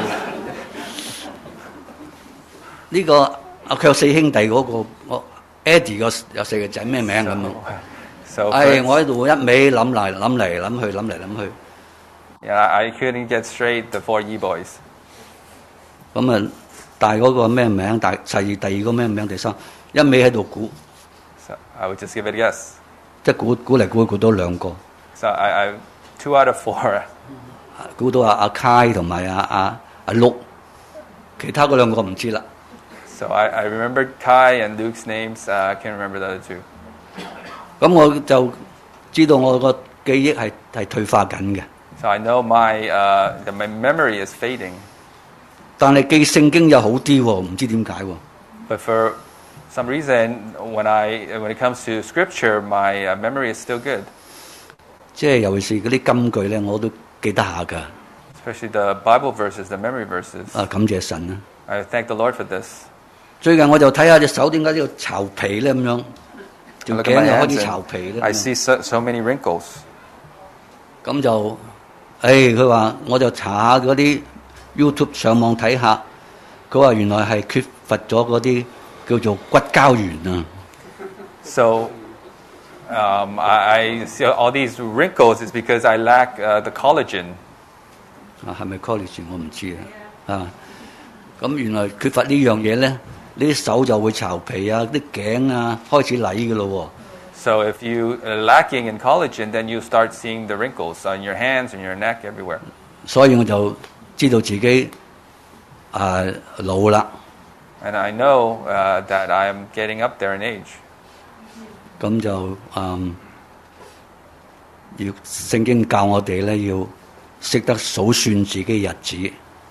呢個啊佢有四兄弟嗰個，我 Eddie 個有四個仔咩名咁樣？
So
唉，
first-
我喺度一味諗嚟諗嚟諗去諗嚟諗去。
yeah, I couldn't get straight the four Yi boys.
咁啊，大嗰個咩名？大細第二個咩名？第三一味喺度估，
So I would just give it a guess.
即係估估嚟估去估到兩個，
So I, I two out of four.
估到阿阿 Kai 同埋阿阿阿 Luke，其他嗰兩個唔知啦。
So I, I remembered Kai and Luke's names. Uh, I can't remember the other two.
咁我就知道我個記憶係係退化緊嘅。
So I know my uh, that my memory is fading.
但係記聖經又好啲喎，唔知點解喎。
But for some reason, when I when it comes to scripture, my uh, memory is still good.
即係尤其是嗰啲金句咧，我都記得下㗎。
especially the Bible verses, the memory verses.
啊，感謝神啊！
I thank the Lord for this.
最近我就睇下隻手點解要巢皮咧咁樣，條
Look at my
頸又開
hands
始
and
巢皮咧。
I see so, so many wrinkles.
咁就，誒佢話我就查下嗰啲 YouTube 上網睇下，佢話原來係缺乏咗嗰啲叫做骨膠原啊。
So um, I, I see all these wrinkles is because I lack uh, the collagen.
啊，係咪 collagen 我唔知啊。啊，咁原來缺乏呢樣嘢咧，呢啲手就會巢皮啊，啲頸啊開始攣嘅咯喎。
So if you are lacking in collagen, then you start seeing the wrinkles on your hands and your neck everywhere.
所以我就知道自己啊老啦。
And I know uh, that I am getting up there in age.
咁就嗯，要聖經教我哋咧，要識得數算自己日子。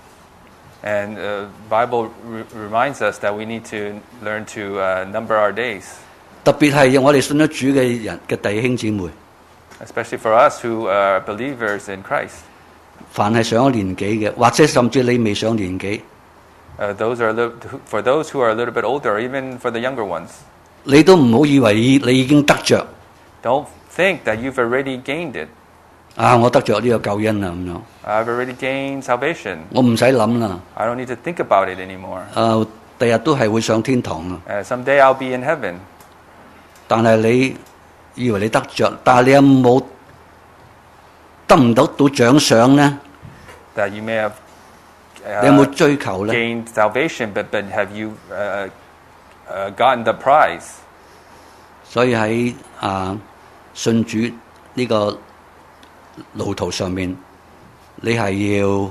And uh, Bible re- reminds us that we need to learn to uh, number our days.
特別係我哋信咗主嘅人嘅弟兄姊妹，
Especially for us who are believers in Christ.
凡係上咗年紀嘅，或者甚至你未上年紀，
Uh, those are a little, for those who are a little bit older, or even for the younger ones.
你都唔好以為你已經得着
Don't think that you've already gained it.
啊！我得着呢個救恩啦咁樣，
I've already gained salvation.
我唔使諗啦。
I don't need to think about it anymore.
啊，第日都係會上天堂啊！
Uh, someday I'll be in heaven.
但係你以為你得着，但係你有冇得唔到到獎賞呢？
That you may have
你有冇
uh,
追求呢？
gained salvation, but, but have you uh, uh, gotten the prize?
所以喺啊信主呢個路途上面，你係要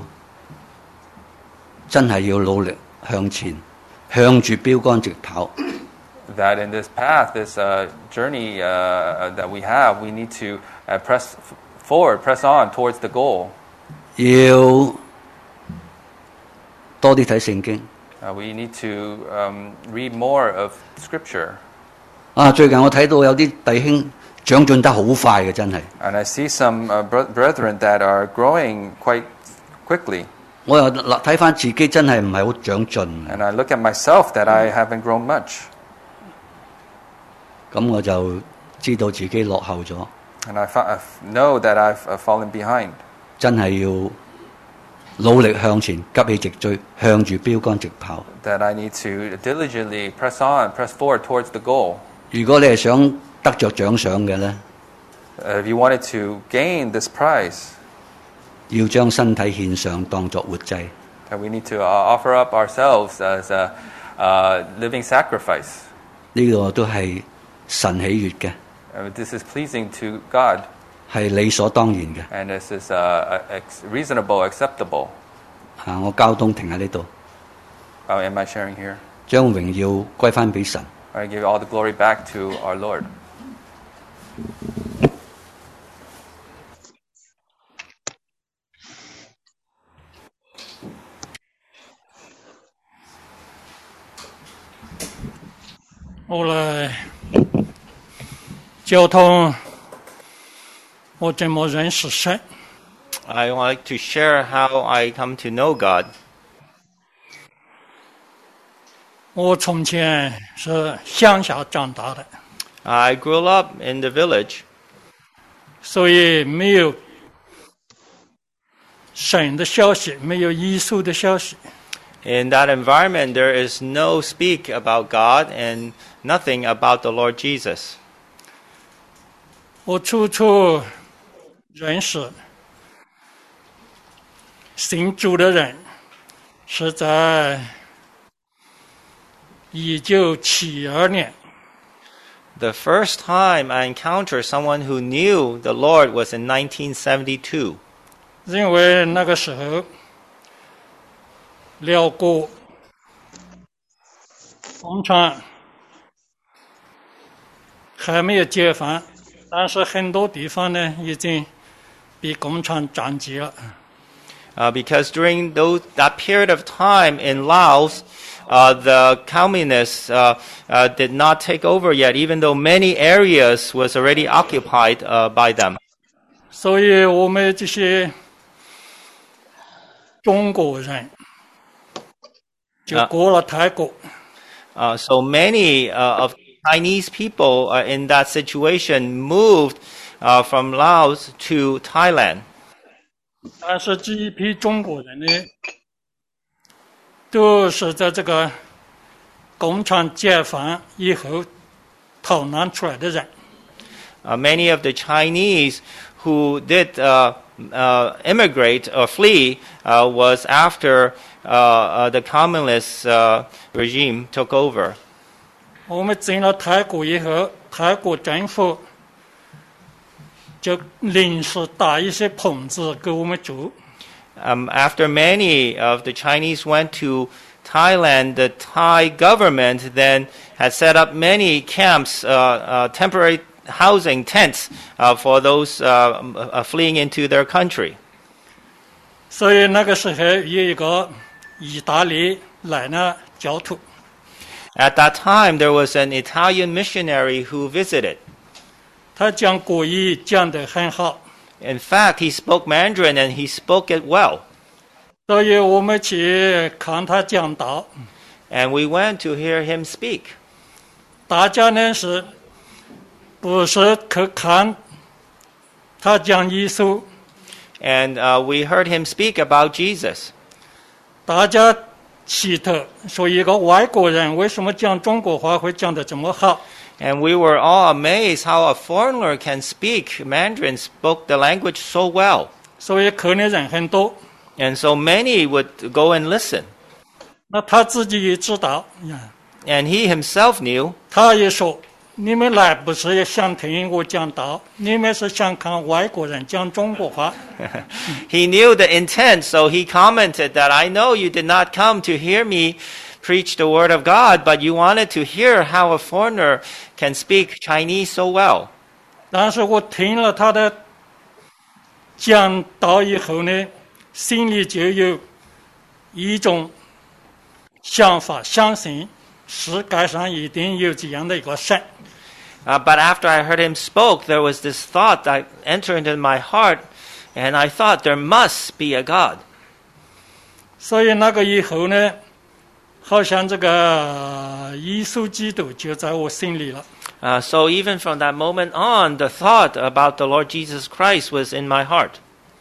真係要努力向前，向住標杆直跑。
That in this path, this uh, journey uh, that we have, we need to uh, press f- forward, press on towards the goal.
要多啲睇聖經。
Uh, we need to um, read more of Scripture.
啊，最近我睇到有啲弟兄長進得好快嘅，真係。
And I see some uh, br- brethren that are growing quite quickly.
我又睇翻自己真係唔係好長進，
And I look at myself that I haven't grown much.
咁我就知道自己落後咗，
And I, fa- I f- know that I've uh, fallen behind.
真係要努力向前，急起直追，向住標杆直跑。
That I need to diligently press on, press forward towards the goal.
如果你係想得着獎賞嘅呢，
Uh, if you wanted to gain this prize,
要將身體獻上當作活祭。
that we need to uh, offer up ourselves as a uh, living sacrifice.
呢個都係神喜悅嘅，
Uh, this is pleasing to God,
係理所當然嘅。
and this is uh, ex- reasonable, acceptable.
啊，我交通停喺呢度，
Oh, am I sharing here?
將榮耀歸翻俾神。
I give all the glory back to our Lord.
后来交通，我怎么认识神？
I would like to share how I come to know God.
我从前是乡下长大的，
I grew up in the village,
所以没有神的消息，没有耶稣的消息。
in that environment there is no speak about God and nothing about the Lord Jesus.
我初初认识信主的人，是在一九七二年。
The first time I encountered someone who knew the Lord was in nineteen seventy-two.
因为那个时候辽国共产还没有解放，但是很多地方呢已经被共产占据了。
Uh, because during those, that period of time in Laos, uh, the communists uh, uh, did not take over yet, even though many areas was already occupied uh, by them.
所以我们这些中国人就过了泰国。
Uh, so many uh, of Chinese people uh, in that situation moved uh, from Laos to Thailand.
但是这一批中国人呢，都是在这个共产解放以后逃难出来的人。
Uh, many of the Chinese who did uh, uh, immigrate or flee uh, was after uh, uh, the communist uh, regime took over.
我们进了泰国以后，泰国政府就临时搭一些棚子给我们住。
Um, after many of the Chinese went to Thailand, the Thai government then had set up many camps, uh, uh, temporary housing tents uh, for those uh, uh, fleeing into their country.
所以那个时候有一个意大利来了教徒。
At that time, there was an Italian missionary who visited.
他讲国语讲得很好。
In fact, he spoke Mandarin and he spoke it well.
所以我们去看他讲道。
And we went to hear him speak.
大家呢是不是去看他讲耶稣？
And uh, we heard him speak about Jesus.
大家奇特说一个外国人为什么讲中国话会讲得这么好？
And we were all amazed how a foreigner can speak Mandarin, spoke the language so well.
所以看的人很多。
And so many would go and listen.
那他自己也知道。
And he himself knew.
他也说：“你们来不是想听我讲道，你们是想看外国人讲中国话。”
He knew the intent, so he commented that, I know you did not come to hear me preach the word of God, but you wanted to hear how a foreigner can speak Chinese so well.
但是我听了他的讲道以后呢，心里就有一种想法，相信世界上一定有这样的一个神。
Uh, but after I heard him spoke, there was this thought that entered into my heart, and I thought there must be a God.
所以那个以后呢，好像这个耶稣基督就在我心里了。
Uh, so even from that moment on, the thought about the Lord Jesus Christ was in my heart.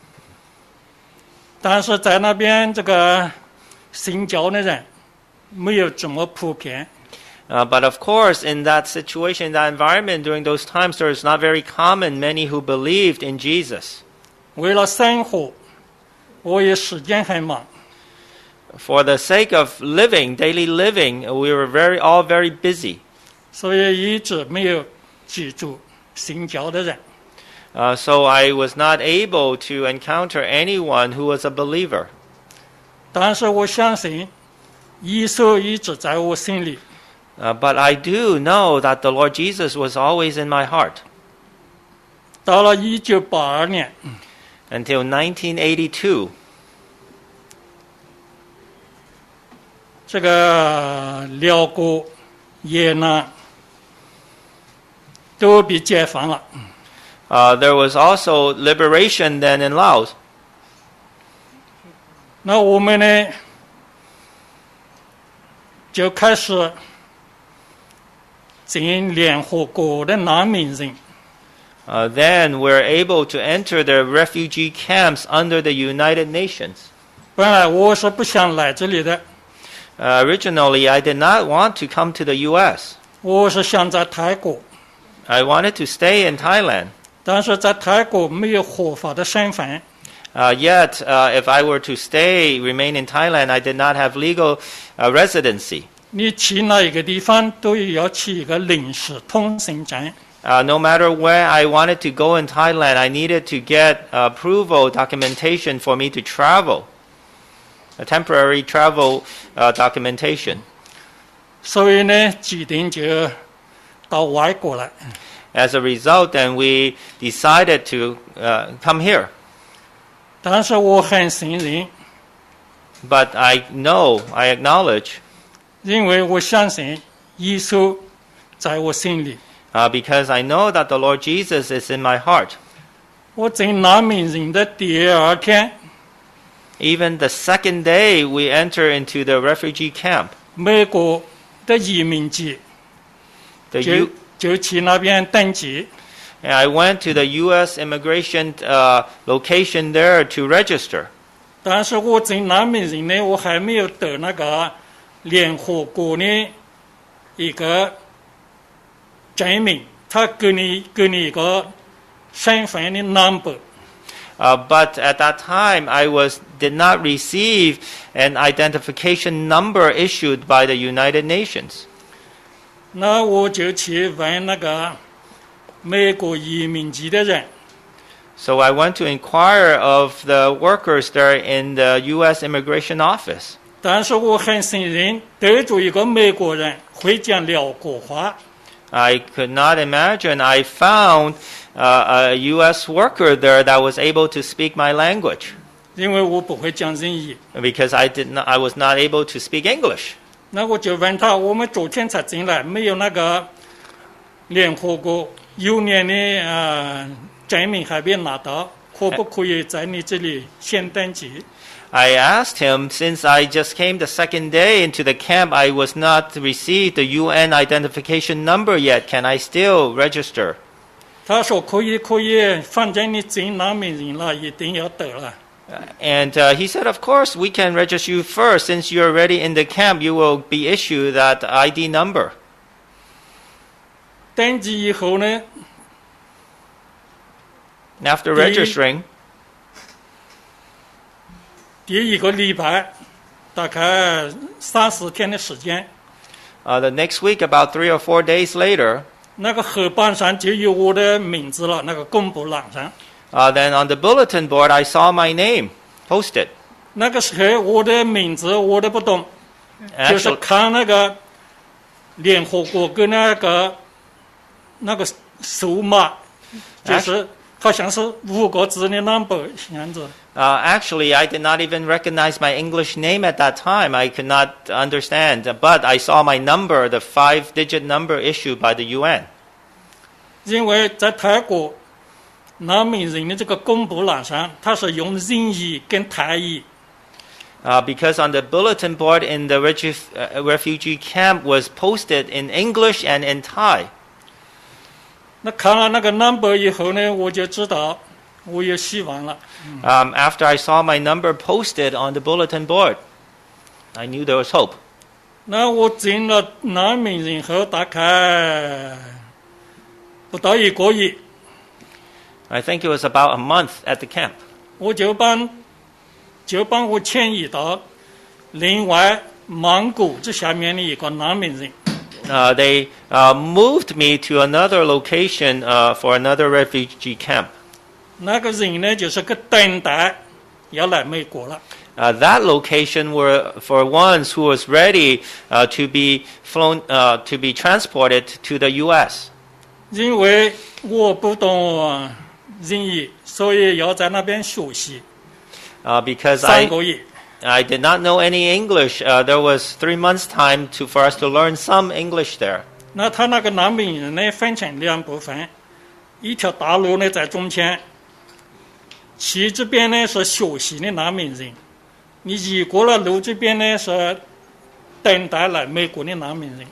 但是在那边这个信教的人没有这么普遍。
Uh, but of course, in that situation, in that environment, during those times, there is not very common many who believed in Jesus.
为了生活，我也时间很忙。
For the sake of living, daily living, we were very all very busy.
所以一直没有记住信教的人。
Uh, so I was not able to encounter anyone who was a believer.
但是我相信，耶稣一直在我心里。
Uh, but I do know that the Lord Jesus was always in my heart.
到了一九八二年
Until nineteen eighty-two.
这个辽国、越南都被解放了。
Uh, there was also liberation then in Laos.
那我们呢，就开始进联合国的难民营。
Uh, then we're able to enter the refugee camps under the United Nations.
本来我是不想来这里的。
Uh, originally, I did not want to come to the U S.
我是想在泰国。
I wanted to stay in Thailand.
但是在泰国没有合法的身份。
Uh, yet, uh, if I were to stay, remain in Thailand, I did not have legal uh, residency.
你去哪一个地方都要去一个临时通行证。
Uh, no matter where I wanted to go in Thailand, I needed to get approval documentation for me to travel, a temporary travel uh, documentation.
所以呢，决定就到外国来。
As a result, then we decided to uh, come here.
但是我很信任。
But I know, I acknowledge.
因为我相信耶稣在我心里。
Uh, because I know that the Lord Jesus is in my heart.
我进难民营的第二天，
Even the second day we enter into the refugee camp,
美国的移民局
the
就
U,
就去那边登记。
and I went to the U S immigration uh, location there to register.
但是我做难民营呢，我还没有得那个联合国的一个证明，他给你给你一个身份的 number。
Uh, but at that time, I was did not receive an identification number issued by the United Nations.
那我就去问那个美国移民局的人，
So I went to inquire of the workers there in the U S immigration office.
但是我很信任得着一个美国人会讲辽国话，
I could not imagine I found uh, a U S worker there that was able to speak my language
因为我不会讲英语。
because I did not I was not able to speak English.
那我就问他，我们昨天才进来，没有那个联合国幼年的呃证明还没拿到，可不可以在你这里先登记？
I asked him, since I just came the second day into the camp, I was not received the U N identification number yet. Can I still register?
他说可以，可以，反正你进难民营了，一定要得了。
And uh, he said, of course, we can register you first. Since you're already in the camp, you will be issued that I D number.
登记以后呢，
After
The-
registering,
第一个礼拜大概三四天的时间，
uh, the next week, about three or four days later,
那个黑板上就有我的名字了，那个公布栏上。
uh, then on the bulletin board, I saw my name posted.
那个时候我的名字我都不懂，就是
Actually,
看那个联合国跟那个那个数码，就是好像是五个字的 number 样子。
uh, actually, I did not even recognize my English name at that time. I could not understand. But I saw my number, the five-digit number issued by the U N.
因为在泰国难民营的这个公布栏上，它是用英语跟泰语。
Uh, because on the bulletin board in the regi- uh, refugee camp was posted in English and in Thai.
那看了那个 number 以后呢，我就知道我有希望了。
Um, after I saw my number posted on the bulletin board, I knew there was hope.
那我进了难民营后，大概不到一个月，
I think it was about a month at the camp.
我就帮就帮我迁移到另外曼谷这下面的一个难民营。
Uh, they uh, moved me to another location uh, for another refugee camp.
那个人呢，就是个等待要来美国了。
Uh, that location were for ones who was ready uh, to be flown, uh, to be transported to the U S.
因为我不懂英语，所以要在那边学习
Uh, because
三
I
个月。
I did not know any English. Uh, there was three months time to for us to learn some English there.
那他那个难民营呢，分成两部分，一条大路呢在中间，西这边呢是学习的难民营，你移过了路这边呢是等待来美国的难民营。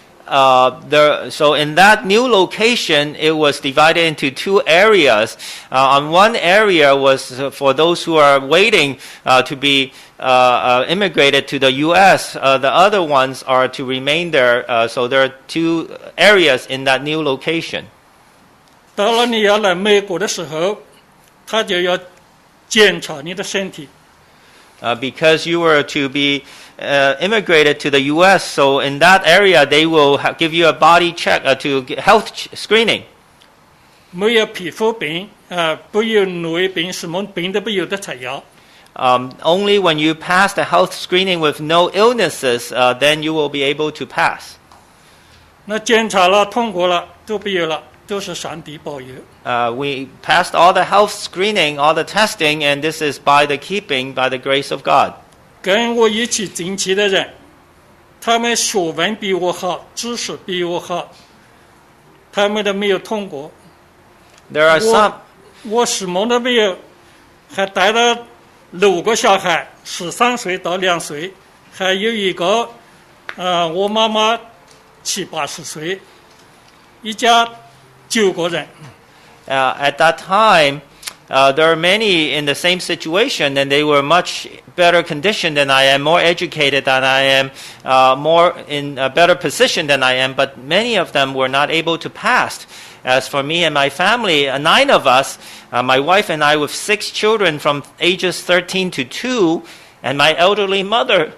Uh, there, so in that new location, it was divided into two areas. Uh, on one area was uh, for those who are waiting uh, to be uh, uh, immigrated to the U S. Uh, the other ones are to remain there. Uh, so there are two areas in that new location.
到了你要来美国的时候，他就要检查你的身体。
Uh, because you were to be uh, immigrated to the U S, so in that area they will ha- give you a body check uh, to get health ch- screening.
没有皮肤病，呃，不有内病，什么病都不有的才要。
Um, only when you pass the health screening with no illnesses, uh, then you will be able to pass.
那检查了，通过了，都不有了，都是上帝保佑。
Uh, we passed all the health screening, all the testing, and this is by the keeping, by the grace of God.
跟我一起进去的人，他们学问比我好，知识比我好，他们都没有通过。
There are some,
我我什么都没有，还带了六个小孩，十三岁到两岁，还有一个，呃，我妈妈七八十岁，一家九个人。
Uh, at that time, uh, there are many in the same situation, and they were much better conditioned than I am, more educated than I am, uh, more in a better position than I am, but many of them were not able to pass. As for me and my family, uh, nine of us, uh, my wife and I with six children from ages thirteen to two, and my elderly mother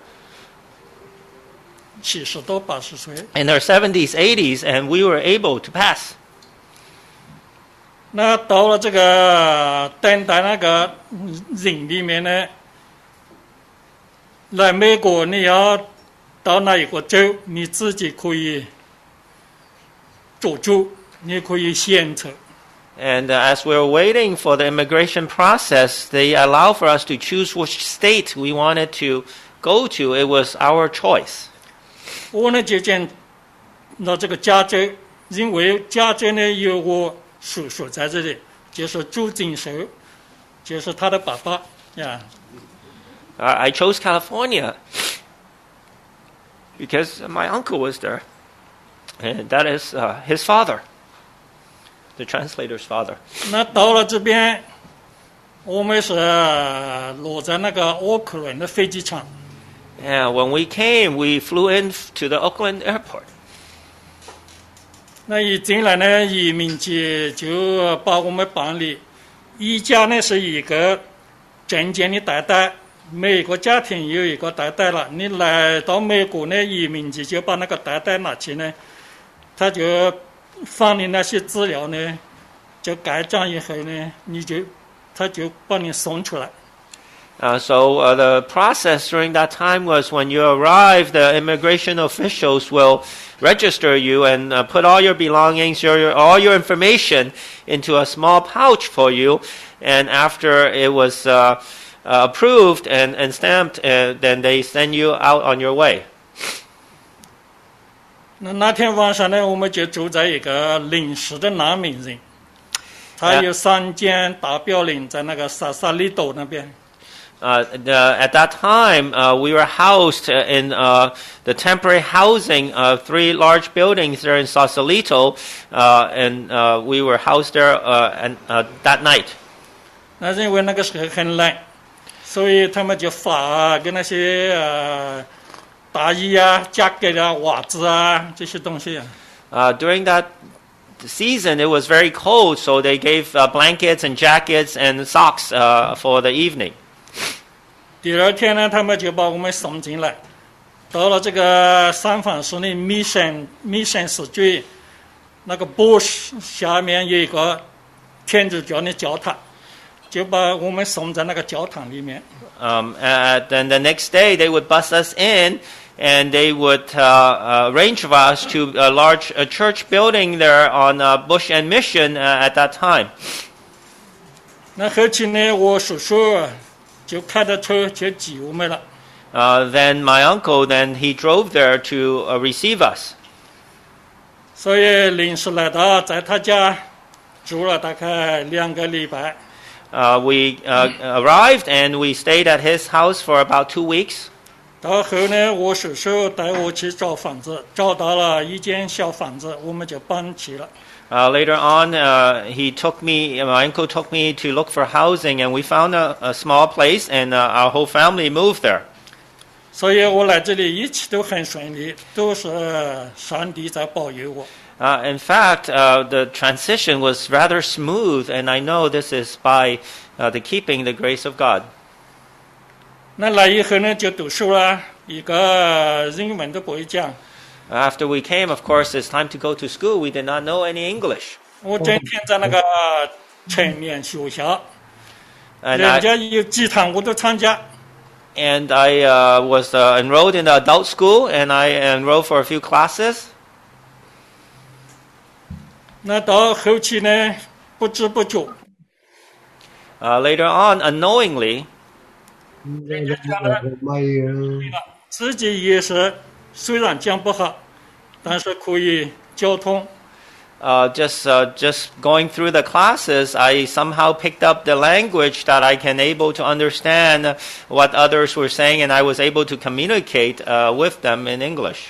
七十多八十岁。
in her seventies, eighties, and we were able to pass.
那到了这个等待那个人里面呢，来美国你要到哪一个州，你自己可以做主，你可以选择。
And uh, as we were waiting for the immigration process, they allow for us to choose which state we wanted to go to. It was our choice.
我呢就选到这个加州，因为加州呢有我叔叔在这里，就是朱金寿，就是他的爸爸呀。
Uh, I chose California because my uncle was there, and that is uh, his father, the translator's father.
那到了这边，我们是落在那个奥克兰的飞机场。
And when we came, we flew in to the Oakland airport.
那一进来呢，移民局就把我们办理。一家呢是一个证件的代代，每个家庭有一个代代了。你来到美国呢，移民局就把那个代代拿去呢，他就放你那些资料呢，就盖章以后呢，你就他就把你送出来。
Uh, so uh, the process during that time was when you arrive, the immigration officials will register you and uh, put all your belongings, your, your, all your information into a small pouch for you. And after it was uh, uh, approved and, and stamped, uh, then they send you out on your way.
那那天晚上呢，我们就住在一个临时的难民营，他有三间大标领在那个萨萨利多那边。
Uh, the, at that time, uh, we were housed in uh, the temporary housing of three large buildings there in Sausalito, uh, and uh, we were housed there uh, and, uh, that night.
那因为那个时候很冷，所以他们就发给那些呃大衣啊、jacket 啊、袜子啊这些东西。
Uh, during that season, it was very cold, so they gave uh, blankets and jackets and socks uh, for the evening.
第二天呢，他们就把我们送进来，到了这个三藩市的密森密森市区，那个 Bush 下面有一个天主教的教堂，就把我们送在那个教堂里面。
Um, uh, then the next day, they would bus us in, and they would uh, uh, arrange for us to a large a church building there on uh, Bush and Mission uh, at that time.
那后期呢，我叔叔就开着车就接我们了。
Uh, then my uncle, then he drove there to uh, receive us.
所以临时来到，在他家住了大概两个礼拜。
Uh, we uh, arrived and we stayed at his house for about two weeks.
到后呢，我叔叔带我去找房子，找到了一间小房子，我们就搬去了。
Uh, later on, uh, he took me, my uncle took me to look for housing, and we found a, a small place, and uh, our whole family moved there.
所以我来这里一切都很顺利，都是上帝在保佑我。
Uh, in fact, uh, the transition was rather smooth, and I know this is by uh, the keeping the grace of God.
那来以后呢，就读书了，一个英文都不会讲。
After we came, of course, it's time to go to school. We did not know any English.
我整天在那个成年学校，
And
人
I,
家有几堂我都参加。
and I uh, was uh, enrolled in the adult school, and I enrolled for a few classes.
那到后期呢，不知不觉，
Uh, later on, unknowingly,
自己也是虽然讲不好，但是可以交通。
uh, just uh, just going through the classes, I somehow picked up the language that I can able to understand what others were saying, and I was able to communicate uh, with them in English.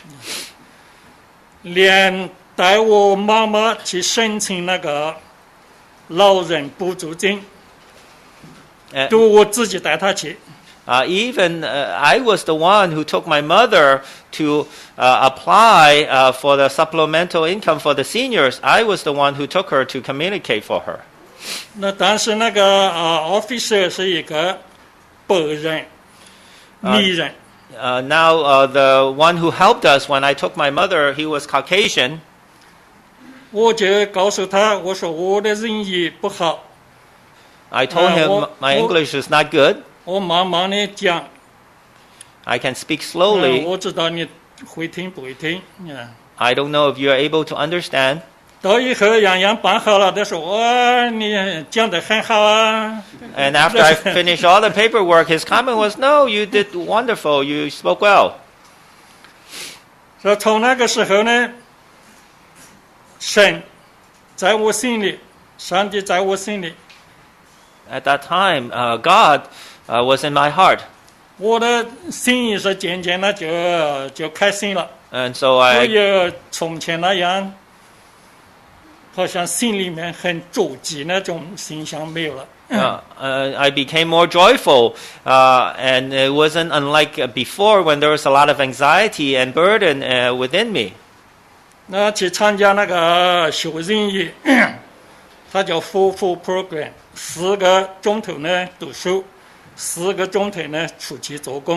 连带我妈妈去申请那个老人补助金，
Uh,
都我自己带她去。
Uh, even uh, I was the one who took my mother to uh, apply uh, for the supplemental income for the seniors. I was the one who took her to communicate for her.
那但是那个啊 officer 是一个白人，米人。
Uh, now uh, the one who helped us when I took my mother, he was Caucasian.
我就告诉他，我说我的英语不好，
I told
Uh,
him
well-
my
well-
English is not good.
我慢慢的讲，
I can speak
呃
slowly.
我知道你会听不会听。嗯
I don't know if you are able to understand.
到以后样样办好了，他说哇，你讲得很好啊。
And after I finished all the paperwork, his comment was, "No, you did wonderful. You spoke well."
说从那个时候呢，神在我心里，上帝在我心里，
At that time, uh, God uh, was in my heart.
我的心意是渐渐的就就开心了。
And so
我
I
有从前那样，好像心里面很着急那种形象没有了。
uh, uh, I became more joyful, uh, and it wasn't unlike uh, before when there was a lot of anxiety and burden uh, within me.
那去参加那个修英语，它叫 full full program， 四个钟头呢读书，四个钟头呢出去做工。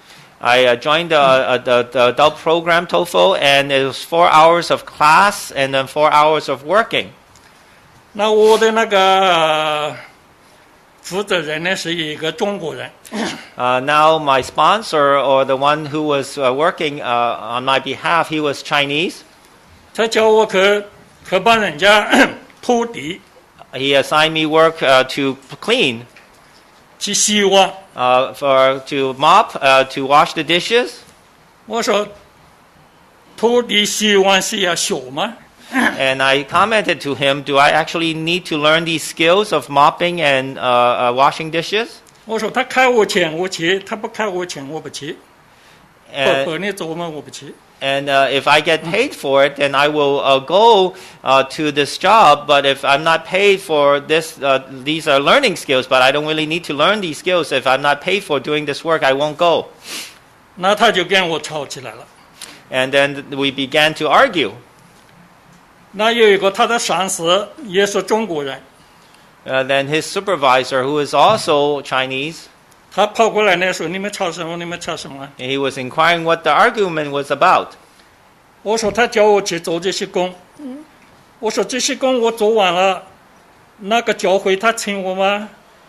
I uh, joined the, uh, the, the adult program TOEFL, and it was four hours of class and then four hours of working.
那我的那个负责人呢是一个中国人，
Uh, now my sponsor, or the one who was uh, working uh, on my behalf, he was Chinese.
他叫我去去帮人家拖地，
He assigned me work uh, to clean,
去洗碗。
uh, for to mop, uh, to wash the dishes.
我说拖地洗碗是要学吗？
And I commented to him, "Do I actually need to learn these skills of mopping and uh, uh, washing dishes?"
我说他开我钱我去，他不开我钱我不去，不
And,
和你做嘛我不去。
and uh, if I get paid for it, then I will uh, go uh, to this job. But if I'm not paid for this, uh, these are learning skills, but I don't really need to learn these skills. If I'm not paid for doing this work, I won't go.
那他就跟我吵起来了。
And then we began to argue.
那有一个他的上司也是中国人，
Uh, then his supervisor, who is also Chinese,
他跑过来呢说：“你们吵什么？你们吵什么
he was inquiring what the argument was about.？”
我说他叫我去做这些工，我说这些工我做完了，那个教会他请我吗？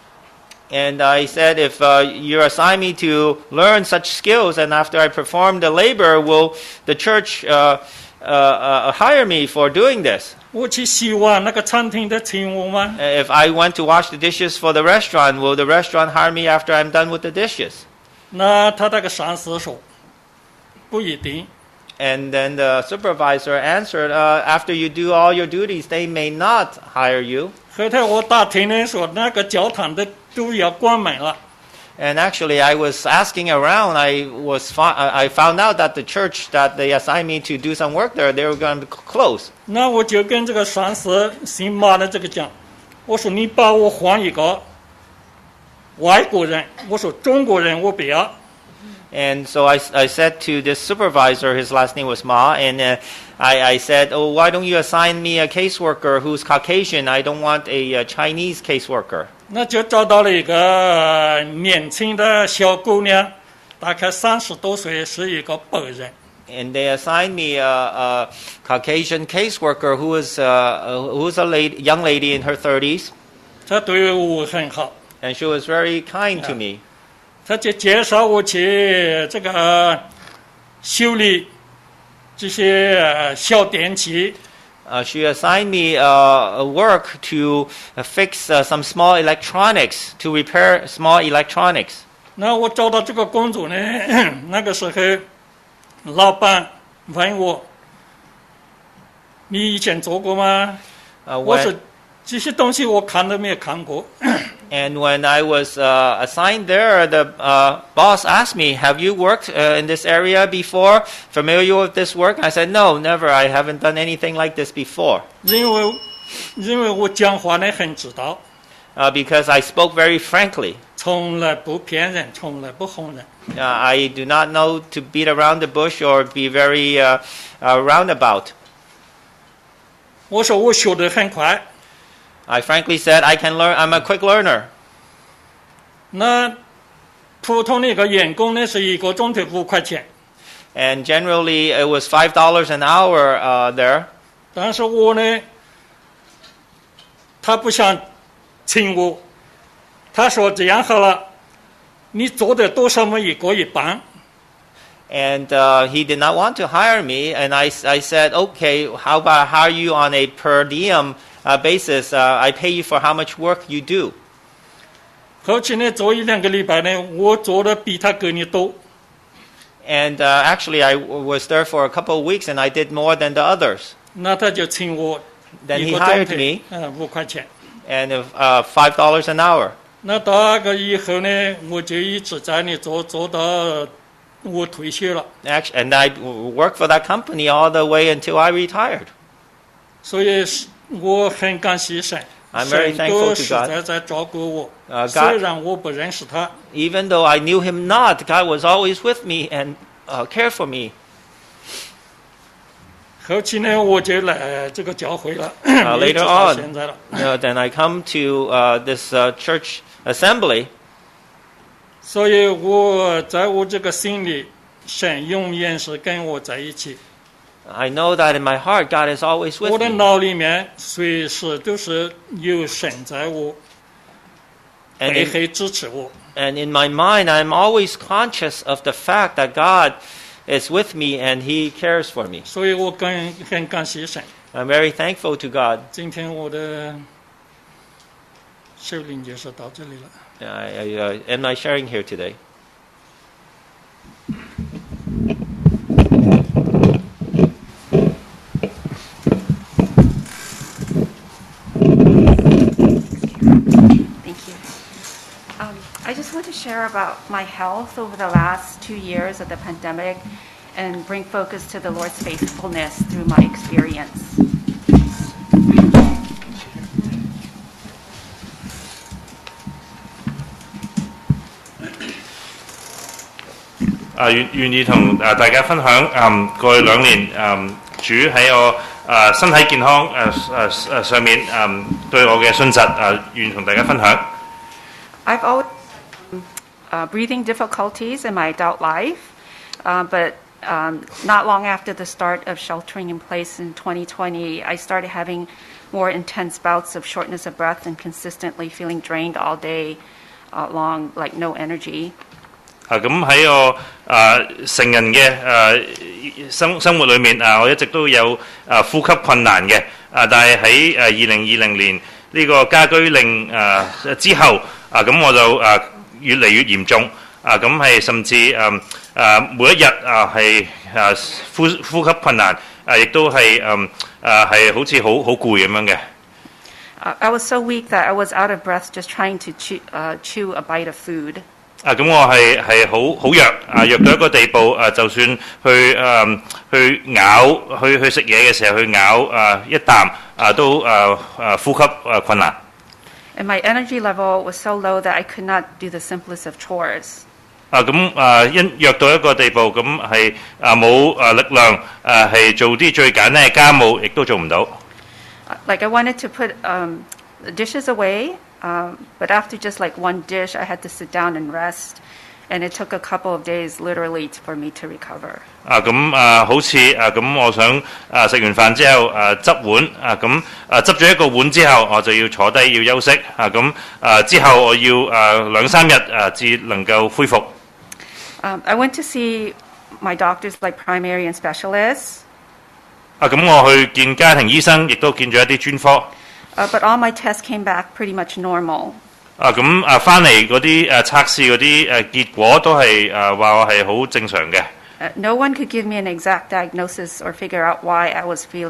And I said, if uh, you assign me to learn such skills, and after I perform the labor, will the church uh, uh, uh, hire me for doing this?
我去洗碗，那个餐厅他请我吗？
If I went to wash the dishes for the restaurant, will the restaurant hire me after I'm done with the dishes?
那他那个上司说不一定。
And then the supervisor answered, uh, after you do all your duties, they may not hire you.
后头我打听呢说，那个教堂的都要关门了。
And actually, I was asking around. I was fi- I found out that the church that they assigned me to do some work there, they were going to close.
那我就跟这个上司姓马的这个讲，我说你把我换一个外国人，我说中国人我不要。
And so I, I said to this supervisor, his last name was Ma, and uh, I, I said, "Oh, why don't you assign me a caseworker who's Caucasian? I don't want a, uh Chinese caseworker."
那就找到了一个年轻的小姑娘，大概三十多岁，是一个白人。
And they assigned me a, a Caucasian caseworker who was uh, who was a lady, young lady in her thirties,
她对我很好，
and she was very kind to me.
她就介绍我去这个修理这些呃小电器。
Uh, she assigned me uh, a work to uh, fix uh, some small electronics, to repair small electronics.
那我找到这个工作呢，那个时候老板问我， 你以前做过吗？
Uh,
我
when,
说这些东西我看都没有看过。
and when I was uh, assigned there, the uh, boss asked me, "Have you worked uh, in this area before? Familiar with this work?" I said, "No, never. I haven't done anything like this before."
因为因为我讲话呢很知道，
Uh, because I spoke very frankly.
从来不骗人，从来不哄人。
Uh, I do not know to beat around the bush or be very uh, uh, roundabout.
我说我学得很快，
I frankly said I can learn. I'm a quick learner.
那普通的一个员工呢是一个钟头五块钱，
And generally, it was five dollars an hour uh, there.
但是我呢，他不想请我，他说这样好了，你做的多少么一个一半。
And uh, he did not want to hire me. And I, I said, okay, how about I hire you on a per diem uh, basis? Uh, I pay you for how much work you do.
后期呢，做一两个礼拜呢，我做的比他更多。
And uh, actually, I w- was there for a couple of weeks, and I did more than the others.
那他就请我
Then
一
he
个钟
hired
头
me，
嗯，五块钱。
and uh, five dollars an hour.
那大概以后呢，我就一直在那做做到我退休了。
Actually, and I w- worked for that company all the way until I retired.
所以是我很感谢神，
I'm very
神
thankful
都
to
实
God.
在在照顾我。
Uh,
虽
God,
然我不认识他，
even though I knew him not, God was always with me and uh, cared for me.
后期呢我就来这个教会了，
Uh,
一直
later
到
on,
现在了。
uh, then I come to uh, this uh, church assembly.
所以我在我这个心里，神永远是跟我在一起。
I know that in my heart, God is always
我
with
的
me.
脑里面随时都是有神在我
And
背
in,
后支持我。
and in my mind, I'm always conscious of the fact that God is with me and He cares for me.
所以我更很感谢神。
I'm very thankful to God.
今天我的首领就是到这里了。
I, I uh, end my sharing here today.
Thank you. Um, I just want to share about my health over the last two years of the pandemic and bring focus to the Lord's faithfulness through my experience.
啊，願願意同啊大家分享嗯過去兩年嗯主喺我啊身體健康誒誒誒上面嗯對我嘅信實啊願同大家分享。
I've always uh, breathing difficulties in my adult life, uh, but um, not long after the start of sheltering in place in twenty twenty, I started having more intense bouts of shortness of breath and consistently feeling drained all day uh, long, like no energy.
啊咁喺我啊成人嘅誒生生活裏面啊，我一直都有啊呼吸困難嘅啊，但係喺誒二零二零年呢個家居令啊之後啊，咁我就啊越嚟越嚴重啊，咁係甚至誒誒每一日啊係啊呼呼吸困難啊，亦都係誒誒係好似好好攰咁樣嘅。
Uh, I was so weak that I was out of breath just trying to chew, uh, chew a bite of food.
啊，咁我係係好好弱啊，弱到一個地步啊，就算去誒、嗯、去咬去去食嘢嘅時候去咬啊一啖啊都誒誒呼吸誒困難。
And my energy level was so low that I could not do the simplest of chores.
啊咁啊因弱到一個地步，咁係啊冇誒力量誒係做啲最簡單嘅家務，亦都做唔到。
Uh, Like I wanted to put um, the dishes away. Um, but after just like one dish, I had to sit down and rest, and it took a couple of days literally t- for me to recover.
啊咁啊，好似啊咁，我想啊食完飯之後啊執碗啊咁啊執咗一個碗之後，我就要坐低要休息啊咁啊之後我要啊兩三日啊至能夠恢復。
Um, I went to see my doctors, like primary and specialists,
啊咁我去見家庭醫生，亦都見咗一啲專科。
uh, but all my tests came back pretty much normal.
啊咁啊翻嚟嗰啲誒測試嗰啲誒結果都係誒話我係好正常嘅。
Uh, no one could give me an exact diagnosis or figure out why I was feeling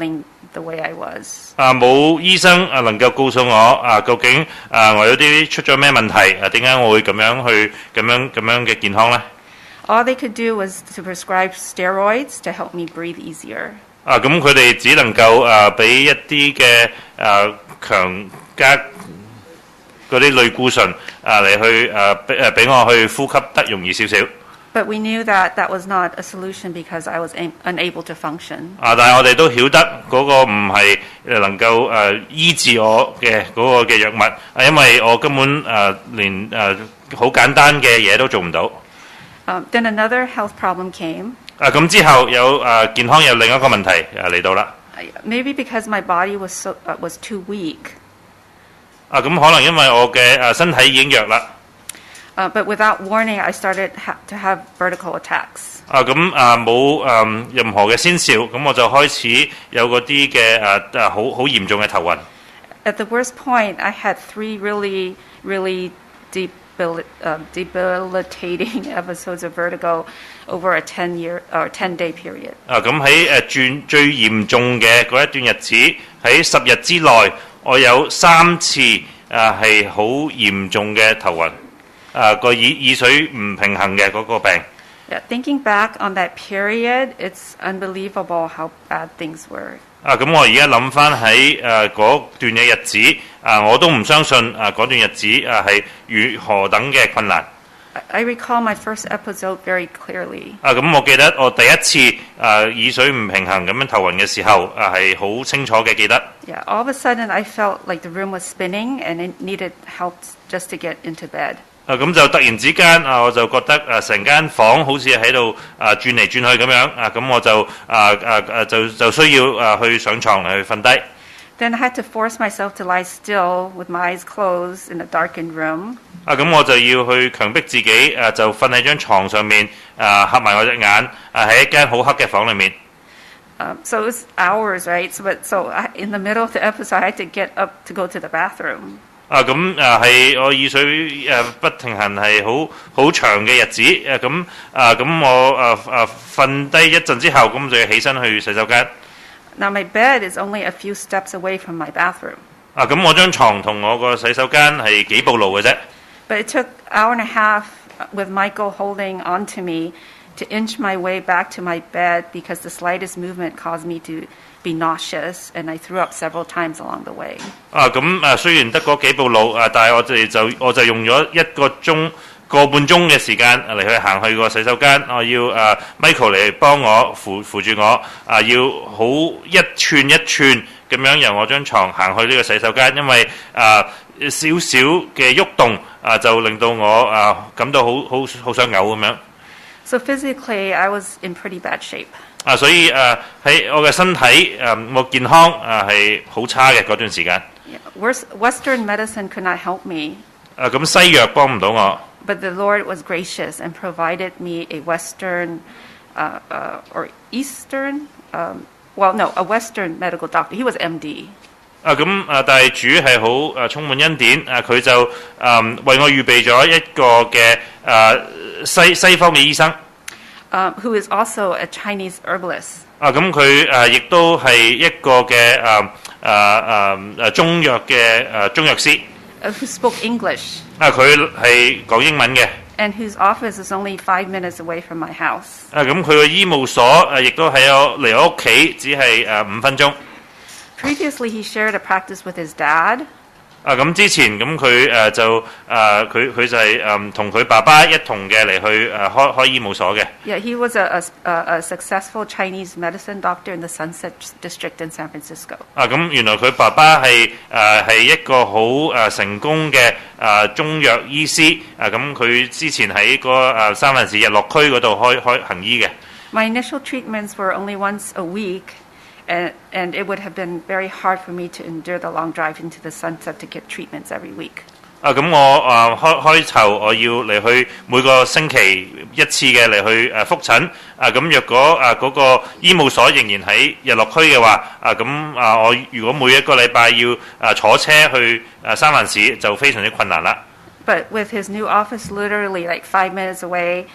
the way I was.
啊，冇醫生啊能夠告訴我啊，究竟啊我有啲出咗咩問題啊？點解我會咁樣去咁樣咁樣嘅健康呢？
All they could do was to prescribe steroids to help me breathe easier.
啊，咁佢哋只能夠啊俾一啲嘅啊強加嗰啲類固醇啊嚟去啊俾誒俾我去呼吸得容易少少。
But we knew that that was not a solution because I was a- unable to function.
啊！但係我哋都曉得嗰個唔係誒能夠誒、呃、醫治我嘅嗰個嘅藥物，啊，因為我根本誒、呃、連誒好、呃、簡單嘅嘢都做唔到。
Um, then another health problem came.
啊！咁之後有誒、呃、健康有另一個問題誒嚟到啦。
Maybe because my body was so uh, was too weak.
啊！咁可能因為我嘅誒身體已經弱啦。
Uh, but without warning, I started ha- to have vertical attacks.
啊咁啊冇誒任何嘅先兆，咁我就開始有嗰啲嘅誒誒好好嚴重嘅頭暈。
At the worst point, I had three really, really debil- uh, debilitating episodes of vertigo over a ten year or ten day period.
啊咁喺誒轉最嚴重嘅嗰一段日子，喺十日之內，我有三次誒係好嚴重嘅頭暈。 啊個耳耳水唔平衡嘅嗰個病。
Yeah, thinking back on that period, it's unbelievable how bad things were.
啊咁我而家諗翻喺誒嗰段嘅日子，啊我都唔相信啊嗰段日子啊係如何等嘅困難。
I recall my first episode very clearly.
啊咁我記得我第一次啊耳水唔平衡咁樣頭暈嘅時候，啊係好清楚嘅記得。
Yeah, all of a sudden I felt like the room was spinning and I needed help just to get into bed.
啊咁就突然之間啊，我就覺得啊成間房好似喺度啊轉嚟轉去咁樣啊，咁我就啊啊啊就就需要啊去上床嚟去瞓低。
Then I had to force myself to lie still with my eyes closed in a darkened room.
啊咁我就要去強迫自己啊，就瞓喺張床上面啊，合埋我隻眼啊，喺一間好黑嘅房裏面。
Um, so it was hours, right? So, but so I, in the middle of the episode, I had to get up to go to the bathroom.
啊咁啊係我耳水誒不停行係好好長嘅日子誒咁啊咁我啊啊瞓低一陣之後咁就要起身去洗手間。
Now my bed is only a few steps away from my bathroom.
啊咁我張床同我個洗手間係幾步路嘅啫。
But it took an hour and a half with Michael holding on to me to inch my way back to my bed because the slightest movement caused me to be nauseous and I threw up several times along the way.
啊咁啊雖然得嗰幾步路啊，但係我哋就我就用咗一個鐘個半鐘嘅時間嚟去行去個洗手間。我要啊 Michael 嚟幫我扶扶住我啊，要好一寸一寸咁樣由我張床行去呢個洗手間，因為啊少少嘅喐動啊就令到我啊感到好好好想嘔咁樣。
So physically, I was in pretty bad shape.
啊，所以誒喺我嘅身體誒我健康啊係好差嘅嗰段時間。
Yeah, Western medicine could not help me.
啊，咁西藥幫唔到我。
But the Lord was gracious and provided me a Western uh, uh, or Eastern, um, well, no, a Western medical doctor. He was M D.
啊，咁啊，但係主係好誒充滿恩典啊，佢就誒為我預備咗一個嘅誒西西方嘅醫生。
Um, who is also a Chinese herbalist.
啊，咁佢誒亦都係一個嘅誒誒誒誒中藥嘅誒中藥師。
Uh, who spoke English.
啊，佢係講英文嘅。
And whose office is only five minutes away from my house.
啊，咁佢個醫務所誒亦都喺我離我屋企只係誒五分鐘。
Previously, he shared a practice with his dad.
啊，咁之前咁佢誒就誒佢佢就係誒同佢爸爸一同嘅嚟去誒開開醫務所嘅。
Yeah, he was a, a, a successful Chinese medicine doctor in the Sunset District in San Francisco.
啊，咁原來佢爸爸係誒係一個好誒成功嘅誒中藥醫師。啊，咁佢之前喺個誒三藩市日落區嗰度開開行醫嘅。
My initial treatments were only once a week. And, and it would have been very hard for me to endure the long drive into the sunset to get treatments every week.
啊，咁我啊開開頭我要嚟去每個星期一次嘅嚟去誒覆診。啊，咁若果啊嗰個醫務所仍然喺日落區嘅話，啊咁啊我如果每一個禮拜要啊坐車去誒三藩市就非常之困難啦。
But with his new office literally like five minutes away,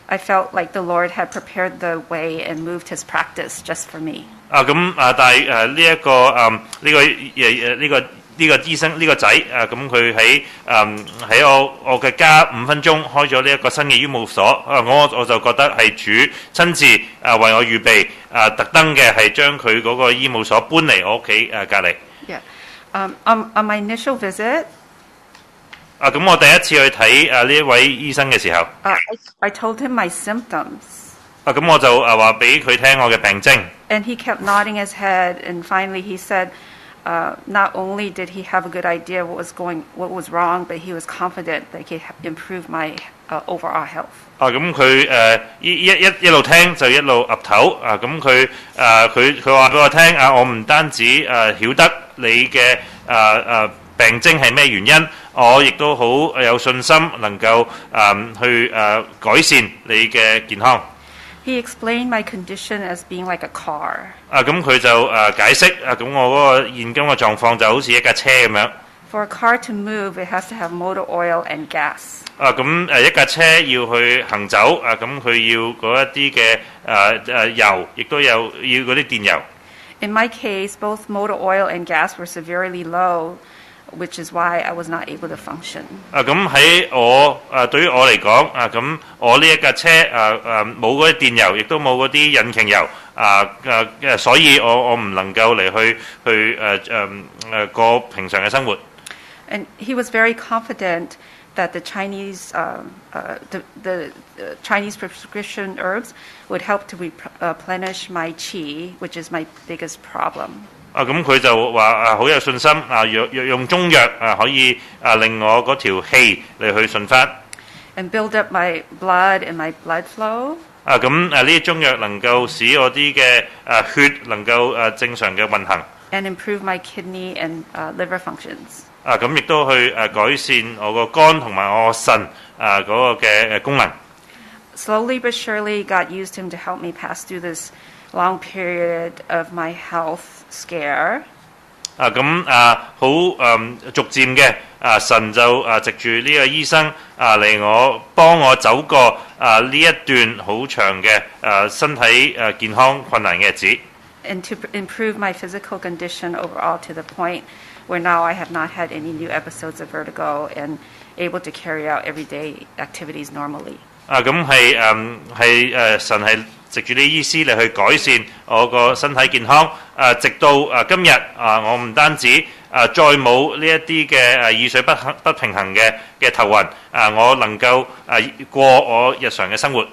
I felt like the Lord had prepared the way and moved His practice just for me.
啊咁啊，但係誒呢一個誒呢、個誒誒呢個呢、個醫生呢、個仔啊，咁佢喺誒喺我我嘅家五分鐘開咗呢一個新嘅醫務所啊，我我就覺得係主親自誒、啊、為我預備啊，特登嘅係將佢嗰個醫務所搬嚟我屋企誒隔離。
Yeah. Um, on, on my initial visit,
啊咁我第一次去睇誒呢一位醫生嘅時候，
uh, I, I told him my symptoms.
啊咁我就誒話俾佢聽我嘅病徵。
And he kept nodding his head, and finally he said, uh, not only did he have a good idea what was going, what was wrong, but he was confident that he could improve my uh, overall health.
啊咁佢誒一一一一路聽就一路岌頭啊咁佢誒佢佢話俾我聽啊，我唔單止誒、呃、曉得你嘅誒誒病徵係咩原因，我亦都好有信心能夠誒、呃、去誒、呃、改善你嘅健康。
He explained my condition as being like a car.
啊咁佢就誒、呃、解釋啊咁我嗰個現今嘅狀況就好似一架車咁樣。
For a car to move, it has to have motor oil and gas.
啊咁誒一架車要去行走啊咁佢要嗰一啲嘅誒誒油，亦都有要嗰啲電油。
In my case, both motor oil and gas were severely low, which is why I was not able to function.
啊咁喺我誒對於我嚟講啊咁我呢一架車誒誒冇嗰啲電油，亦都冇嗰啲引擎油啊誒誒，所以我我唔能夠嚟去去誒誒誒過平常嘅生活。
And he was very confident that the Chinese uh, uh, the, the uh, Chinese prescription herbs would help to replenish my qi, which is my biggest problem.
啊咁佢就話啊好有信心啊，若若用中藥啊可以啊令我嗰條氣嚟去順翻。
And build up my blood and my blood flow.
啊咁誒呢啲中藥能夠使我啲嘅誒血能夠誒正常嘅運行。
And improve my kidney and uh, liver functions.
啊咁亦都去誒改善我個肝同埋我個腎啊嗰個嘅誒功能。
Slowly but surely, God used him to help me pass through this long period of my health scare.
啊咁啊好誒逐漸嘅啊神就啊藉住呢個醫生啊嚟我幫我走過啊呢一段好長嘅誒身體誒健康困難嘅日子。
And to improve my physical condition overall to the point where now I have not had any new episodes of vertigo and able to carry out everyday activities normally.
啊咁係誒係誒神係藉住啲醫師嚟去改善我個身體健康。啊直到啊今日啊我唔單止啊再冇呢一啲嘅誒耳水不不平衡嘅嘅頭暈啊，我能夠啊過我日常嘅生活。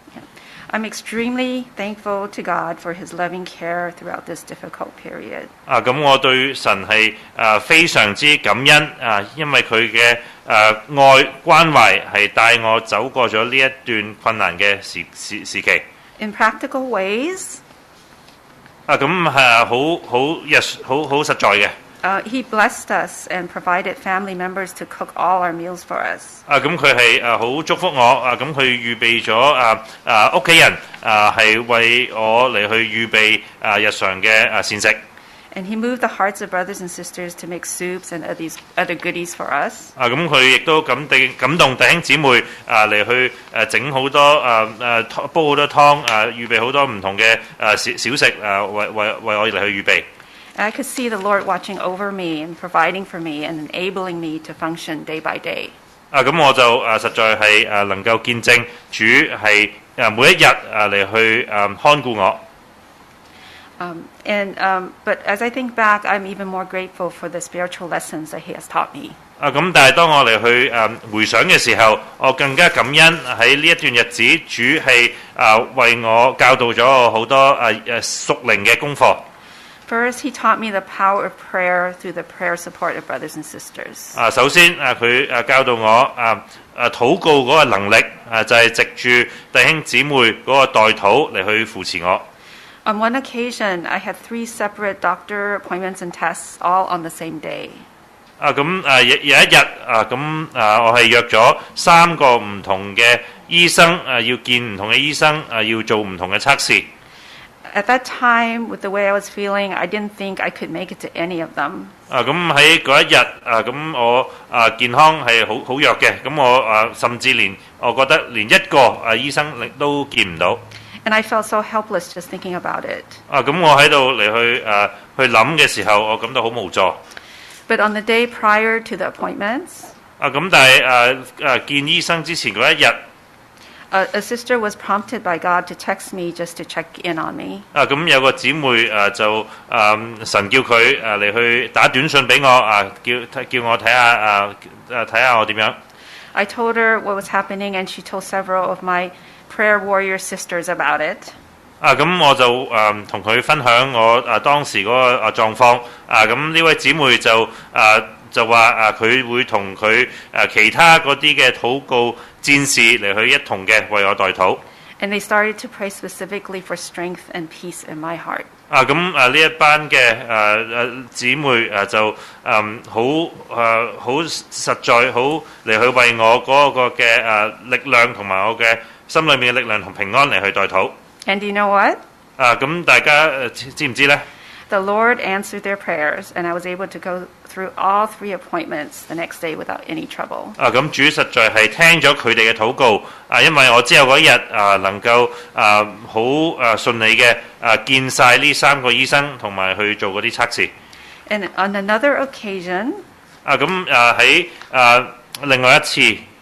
I'm extremely thankful to God for His loving care throughout this difficult period.
啊，咁我對神係啊非常之感恩啊，因為佢嘅誒愛關懷係帶我走過咗呢一段困難嘅時時時期。
In practical ways,
啊，咁係好好日好好實在嘅。
Uh, he blessed us and provided family members to cook all our meals for us.
啊，咁佢係誒好祝福我啊，咁佢預備咗啊啊屋企人啊係為我嚟去預備啊日常嘅啊膳食。
And he moved the hearts of brothers and sisters to make soups and other other goodies for us.
啊，咁佢亦都感定感動弟兄姊妹啊嚟去誒整好多啊誒煲好多湯啊，預備好多唔同嘅誒小小食啊，為為為我嚟去預備。
I could see the Lord watching over me and providing for me and enabling me to function day by day.
啊，咁我就啊實在係誒能夠見證主係誒每一日啊嚟去誒看顧我。
Um, and um, but as I think back, I'm even more grateful for the spiritual lessons that He has taught me.
啊，咁但係當我嚟去誒回想嘅時候，我更加感恩喺呢一段日子，主係啊為我教導咗我好多誒誒屬靈嘅功課。
First, He taught me the power of prayer through the prayer support of brothers and sisters.
啊，首先啊，佢誒教導我啊啊禱告嗰個能力啊，就係藉住弟兄姊妹嗰個代禱嚟去扶持我。
On one occasion, I had three separate doctor appointments and tests, all on the same day.
啊，咁誒有有一日啊，咁啊，我係約咗三個唔同嘅醫生啊，要見唔同嘅醫生啊，要做唔同嘅測試。
At that time, with the way I was feeling, I didn't think I could make it to any of them.
啊，咁喺嗰一日啊，咁我啊健康係好好弱嘅，咁我啊甚至連我覺得連一個啊醫生都見唔到。
And I felt so helpless just thinking about it.
啊，咁我喺度嚟去啊去諗嘅時候，我感到好無助。
But on the day prior to the appointments,
啊，咁但係誒誒見醫生之前嗰一日，
a, a sister was prompted by God to text me just to check in on me.
啊，咁有個姊妹誒就誒神叫佢誒嚟去打短信俾我啊，叫叫我睇下誒誒睇下我點樣。
I told her what was happening, and she told several of my prayer warrior sisters about it.
啊，咁我就誒同佢分享我誒當時嗰個誒狀況。啊，咁呢位姊妹就誒。就話啊，佢會同佢誒其他嗰啲嘅禱告戰士嚟去一同嘅為我代禱。
And they started to pray specifically for strength and peace in my heart.
啊，咁啊呢一班嘅誒誒姊妹誒就誒好誒好實在好嚟去為我嗰個嘅誒力量同埋我嘅心裏面嘅力量同平安嚟去代禱。
And do you know what?
啊，咁大家誒知唔知咧？
The Lord answered their prayers, and I was able to go through all three appointments the next day without any trouble.
啊，咁主實在係聽咗佢哋嘅禱告，啊，因為我之後嗰日啊能夠啊好啊順利嘅啊見晒呢三個醫生，同埋去做嗰啲測試。
And on another occasion,
啊，咁啊喺啊另外一次，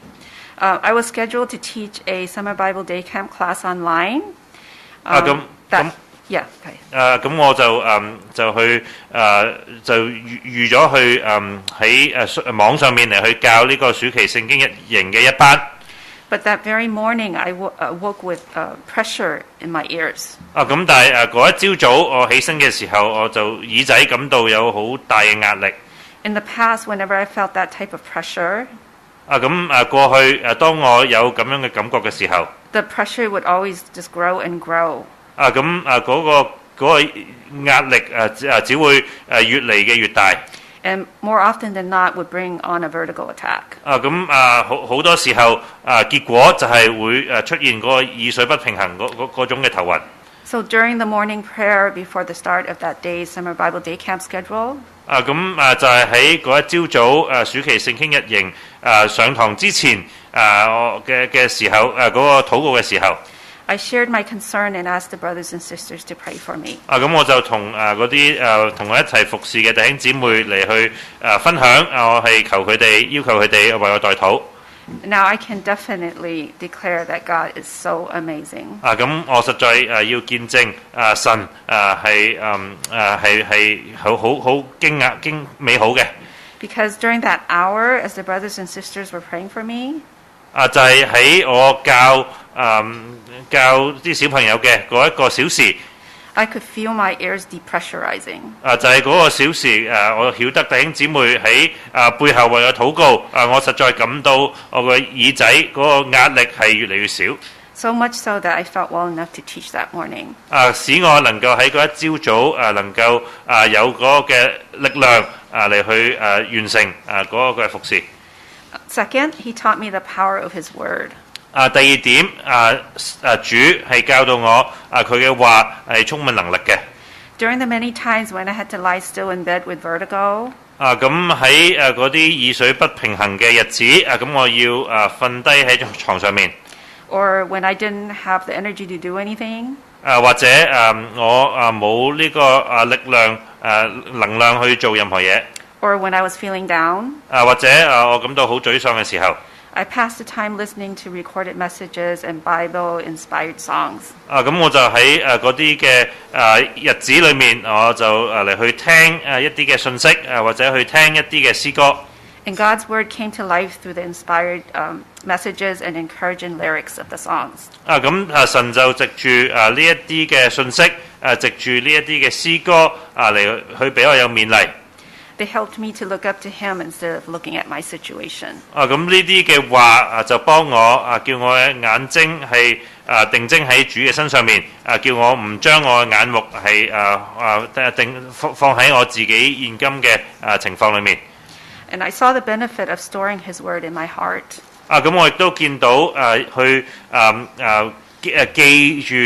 uh, I was scheduled to teach a summer Bible day camp class online.
啊，咁
Um, that,
咁。
Yeah, okay.
誒咁、呃、我就誒、嗯、就去誒、呃、就預預咗去誒喺誒網上面嚟去教呢個暑期聖經一營嘅一班。
But that very morning, I w- uh, woke with uh, pressure in my ears.
啊咁，但係誒嗰一朝早我起身嘅時候，我就耳仔感到有好大嘅壓力。
In the past, whenever I felt that type of pressure,
啊咁誒過去誒當我有咁樣嘅感覺嘅時候，
the pressure would always just grow and grow.
啊咁誒嗰個嗰、嗰個壓力誒誒只會誒越嚟嘅越大。
And more often than not, would bring on a vertigo attack.
啊咁啊好好多時候啊結果就係會誒出現嗰個耳水不平衡嗰嗰嗰種嘅頭暈。
So during the morning prayer before the start of that day's summer Bible day camp schedule,
啊咁啊就係喺嗰一朝早誒暑期聖經日營誒上堂之前誒我嘅嘅時候誒嗰個禱告嘅時候。
I shared my concern and asked the brothers and sisters to pray for me.
啊，咁我就同誒嗰啲誒同我一齊服侍嘅弟兄姊妹嚟去誒分享，啊，我係求佢哋，要求佢哋為我代禱。
Now I can definitely declare that God is so amazing.
啊，咁我實在誒要見證啊神誒係誒誒係係好好好驚訝驚美好嘅。
Because during that hour, as the brothers and sisters were praying for me,
啊，就係喺我教誒教啲小朋友嘅嗰一個小時。
I could feel my ears depressurizing.
啊，就係、是、嗰個小時誒，我曉得弟兄姊妹喺啊背後為我禱告，啊，我實在感到我個耳仔嗰個壓力係越嚟越少。
So much so that I felt well enough to teach that morning.
啊，使我能夠喺嗰一朝早啊，能夠啊有嗰個嘅力量啊嚟去誒、啊、完成啊嗰、那個嘅服侍。
Second, he taught me the power of his word.
啊，第二點啊啊主係教導我啊佢嘅話係充滿能力嘅。
During the many times when I had to lie still in bed with vertigo,
啊，咁喺誒嗰啲耳水不平衡嘅日子啊，咁我要啊瞓低喺床上面。
or when I didn't have the energy to do anything,
啊，或者誒、啊、我啊冇呢、這個啊力量誒、啊、能量去做任何嘢。
or when I was feeling down,
啊，或者啊我感到好沮喪嘅時候。
I passed the time listening to recorded messages and Bible-inspired songs.
啊，咁我就喺誒嗰啲嘅誒日子裏面，我就誒嚟去聽誒一啲嘅信息，誒或者去聽一啲嘅詩歌。
And God's word came to life through the inspired um, messages and encouraging lyrics of the songs.
啊，咁啊神就藉住誒呢一啲嘅信息，誒藉住呢一啲嘅詩歌啊嚟去俾我有勉勵。
They helped me to look up to Him instead of looking at my situation.
啊，咁呢啲嘅話啊，就幫我啊，叫我嘅眼睛係啊定睛喺主嘅身上面，啊，叫我唔將我嘅眼目係啊啊定放放喺我自己現今嘅啊情況裏面。
And I saw the benefit of storing His word in my heart.
啊，咁我亦都見到誒、啊、去啊啊誒記住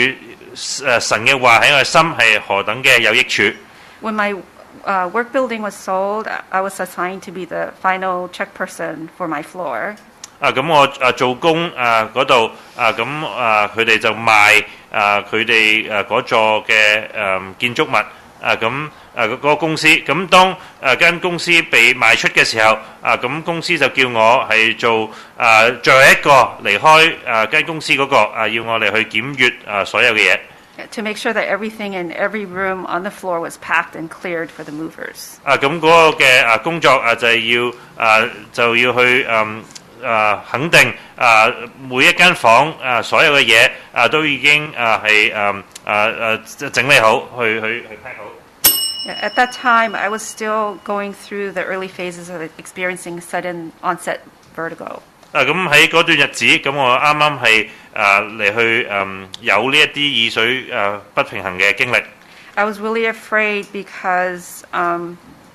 誒神嘅話喺我嘅心係何等嘅有益處。
When my uh, work building was sold, I was assigned to be the final check person for my floor.
啊咁我啊做工啊嗰度啊咁啊佢哋就賣啊佢哋誒嗰座嘅誒建築物啊咁誒嗰個公司，咁當誒間公司被賣出嘅時候啊咁公司就叫我係做啊最後一個離開誒間公司嗰個啊要我哋去檢閱啊所有嘅嘢。
To make sure that everything in every room on the floor was packed and cleared for the movers.
啊咁嗰個嘅啊工作啊就係要啊就要去嗯。啊，肯定啊，每一間房啊，所有嘅嘢啊，都已經啊係啊啊啊整理好，去去去 pack 好。
At that time, I was still going through the early phases of experiencing sudden onset vertigo.
啊，咁喺嗰段日子，咁我啱啱係啊嚟去嗯有呢一啲耳水啊不平衡嘅經歷。
I was really afraid because um,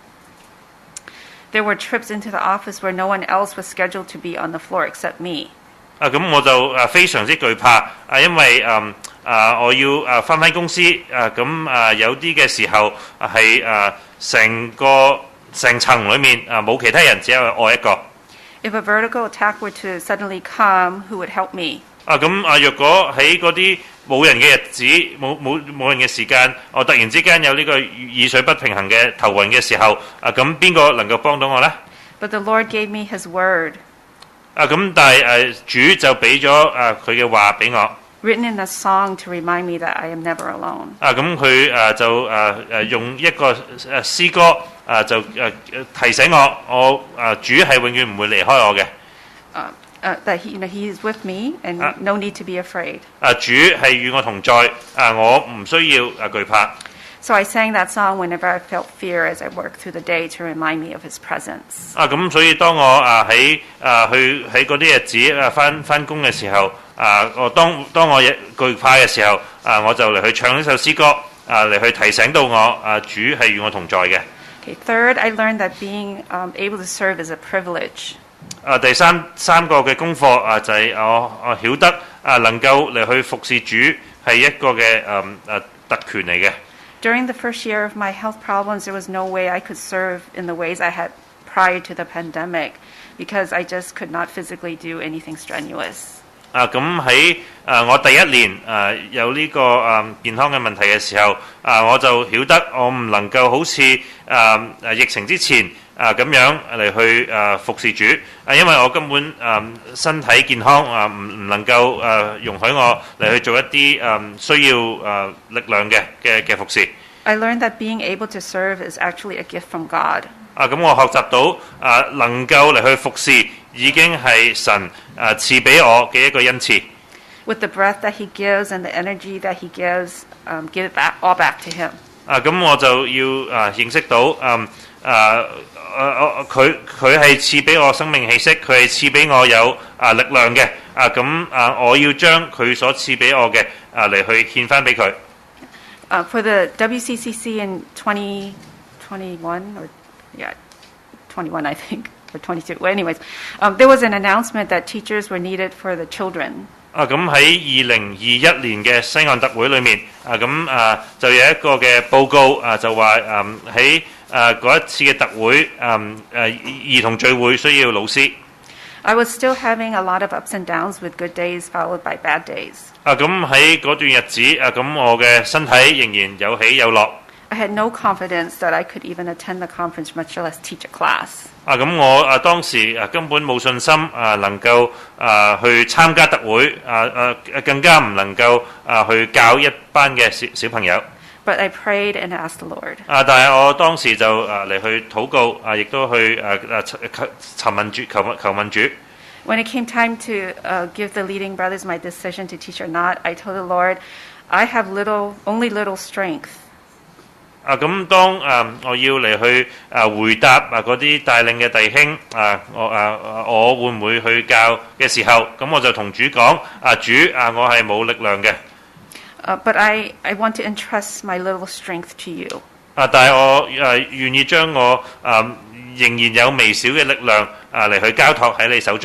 there were trips into the office where no one else was scheduled to be on the floor except me.
啊，咁我就啊非常之懼怕啊，因為嗯啊我要啊翻返公司啊，咁啊有啲嘅時候啊係啊成個成層裡面啊冇其他人，只有我一個。
If a vertigo attack were to suddenly come, who would help me?
啊，咁啊若果喺嗰啲冇人嘅日子，冇冇冇人嘅時間，我突然之間有呢個耳水不平衡嘅頭暈嘅時候，啊咁邊個能夠幫到我呢？
But the Lord gave me His word.
啊咁，但係誒主就俾咗誒佢嘅話俾我。
Written in a song to remind me that I am never alone.
啊咁佢誒就誒誒用一個誒詩歌啊就誒提醒我，我誒主係永遠唔會離開我嘅。
Uh, uh, that he, you know, he is with me and
Ah.
no need to be afraid.
啊主係與我同在，啊我唔需要誒懼怕。
So I sang that song whenever I felt fear as I worked through the day to remind me of His presence.
啊咁，所以當我啊喺啊去喺嗰啲日子啊翻翻工嘅時候，啊我當當我懼怕嘅時候，啊我就嚟去唱呢首詩歌，啊嚟去提醒到我，啊主係與我同在嘅。
Okay, third, I learned that being um, able to serve is a privilege.
啊第三三個嘅功課啊就係、是、我我曉得啊能夠嚟去服侍主係一個嘅誒誒特權嚟嘅。
During the first year of my health problems, there was no way I could serve in the ways I had prior to the pandemic because I just could not physically do anything strenuous.
啊咁喺啊我第一年啊有呢、這個啊健康嘅問題嘅時候，啊我就曉得我唔能夠好似啊啊疫情之前啊咁樣嚟去啊服侍主，啊因為我根本啊身體健康啊唔唔能夠啊容許我嚟去做一啲啊需要啊力量嘅嘅嘅服侍。
I learned that being able to serve is actually a gift from God.
啊咁我學習到啊能夠嚟去服侍已經係神啊賜俾我嘅一個恩賜。
With the breath that He gives and the energy that He gives, um, give it back, all back to Him.
啊咁我就要啊認識到嗯啊啊佢佢係賜俾我生命氣息，佢係賜俾我有啊力量嘅。啊咁啊我要將佢所賜俾我嘅啊嚟去獻翻俾佢。
Uh, for the W C C C in twenty twenty-one, or yeah, twenty-one I think, or twenty-two. Well, anyways, um, there was an announcement that teachers were needed for the children.
啊咁喺二零二一年嘅西岸特會裏面，啊咁啊就有一個嘅報告啊就話誒喺誒嗰一次嘅特會誒誒兒童聚會需要老師。
I was still having a lot of ups and downs with good days followed by bad days.
啊咁喺嗰段日子啊咁我嘅身體仍然有起有落。
I had no confidence that I could even attend the conference, much less teach a class.
啊咁我啊當時啊根本冇信心啊能夠啊去參加特會啊啊更加唔能夠啊去教一班嘅小小朋友。
But I prayed and asked the Lord.
啊但係我當時就啊嚟去禱告啊，亦都去啊啊求求問主求求問主。
When it came time to uh, give the leading brothers my decision to teach or not, I told the Lord, I have little, only little strength.
啊咁當啊我要嚟去啊回答啊嗰啲帶領嘅弟兄啊我啊我會唔會去教嘅時候，咁我就同主講啊主啊我係冇力量嘅。
Uh, but I, I want to entrust my little strength to you.
啊但係我啊願意將我啊仍然有微小嘅力量啊嚟去交託喺你手中。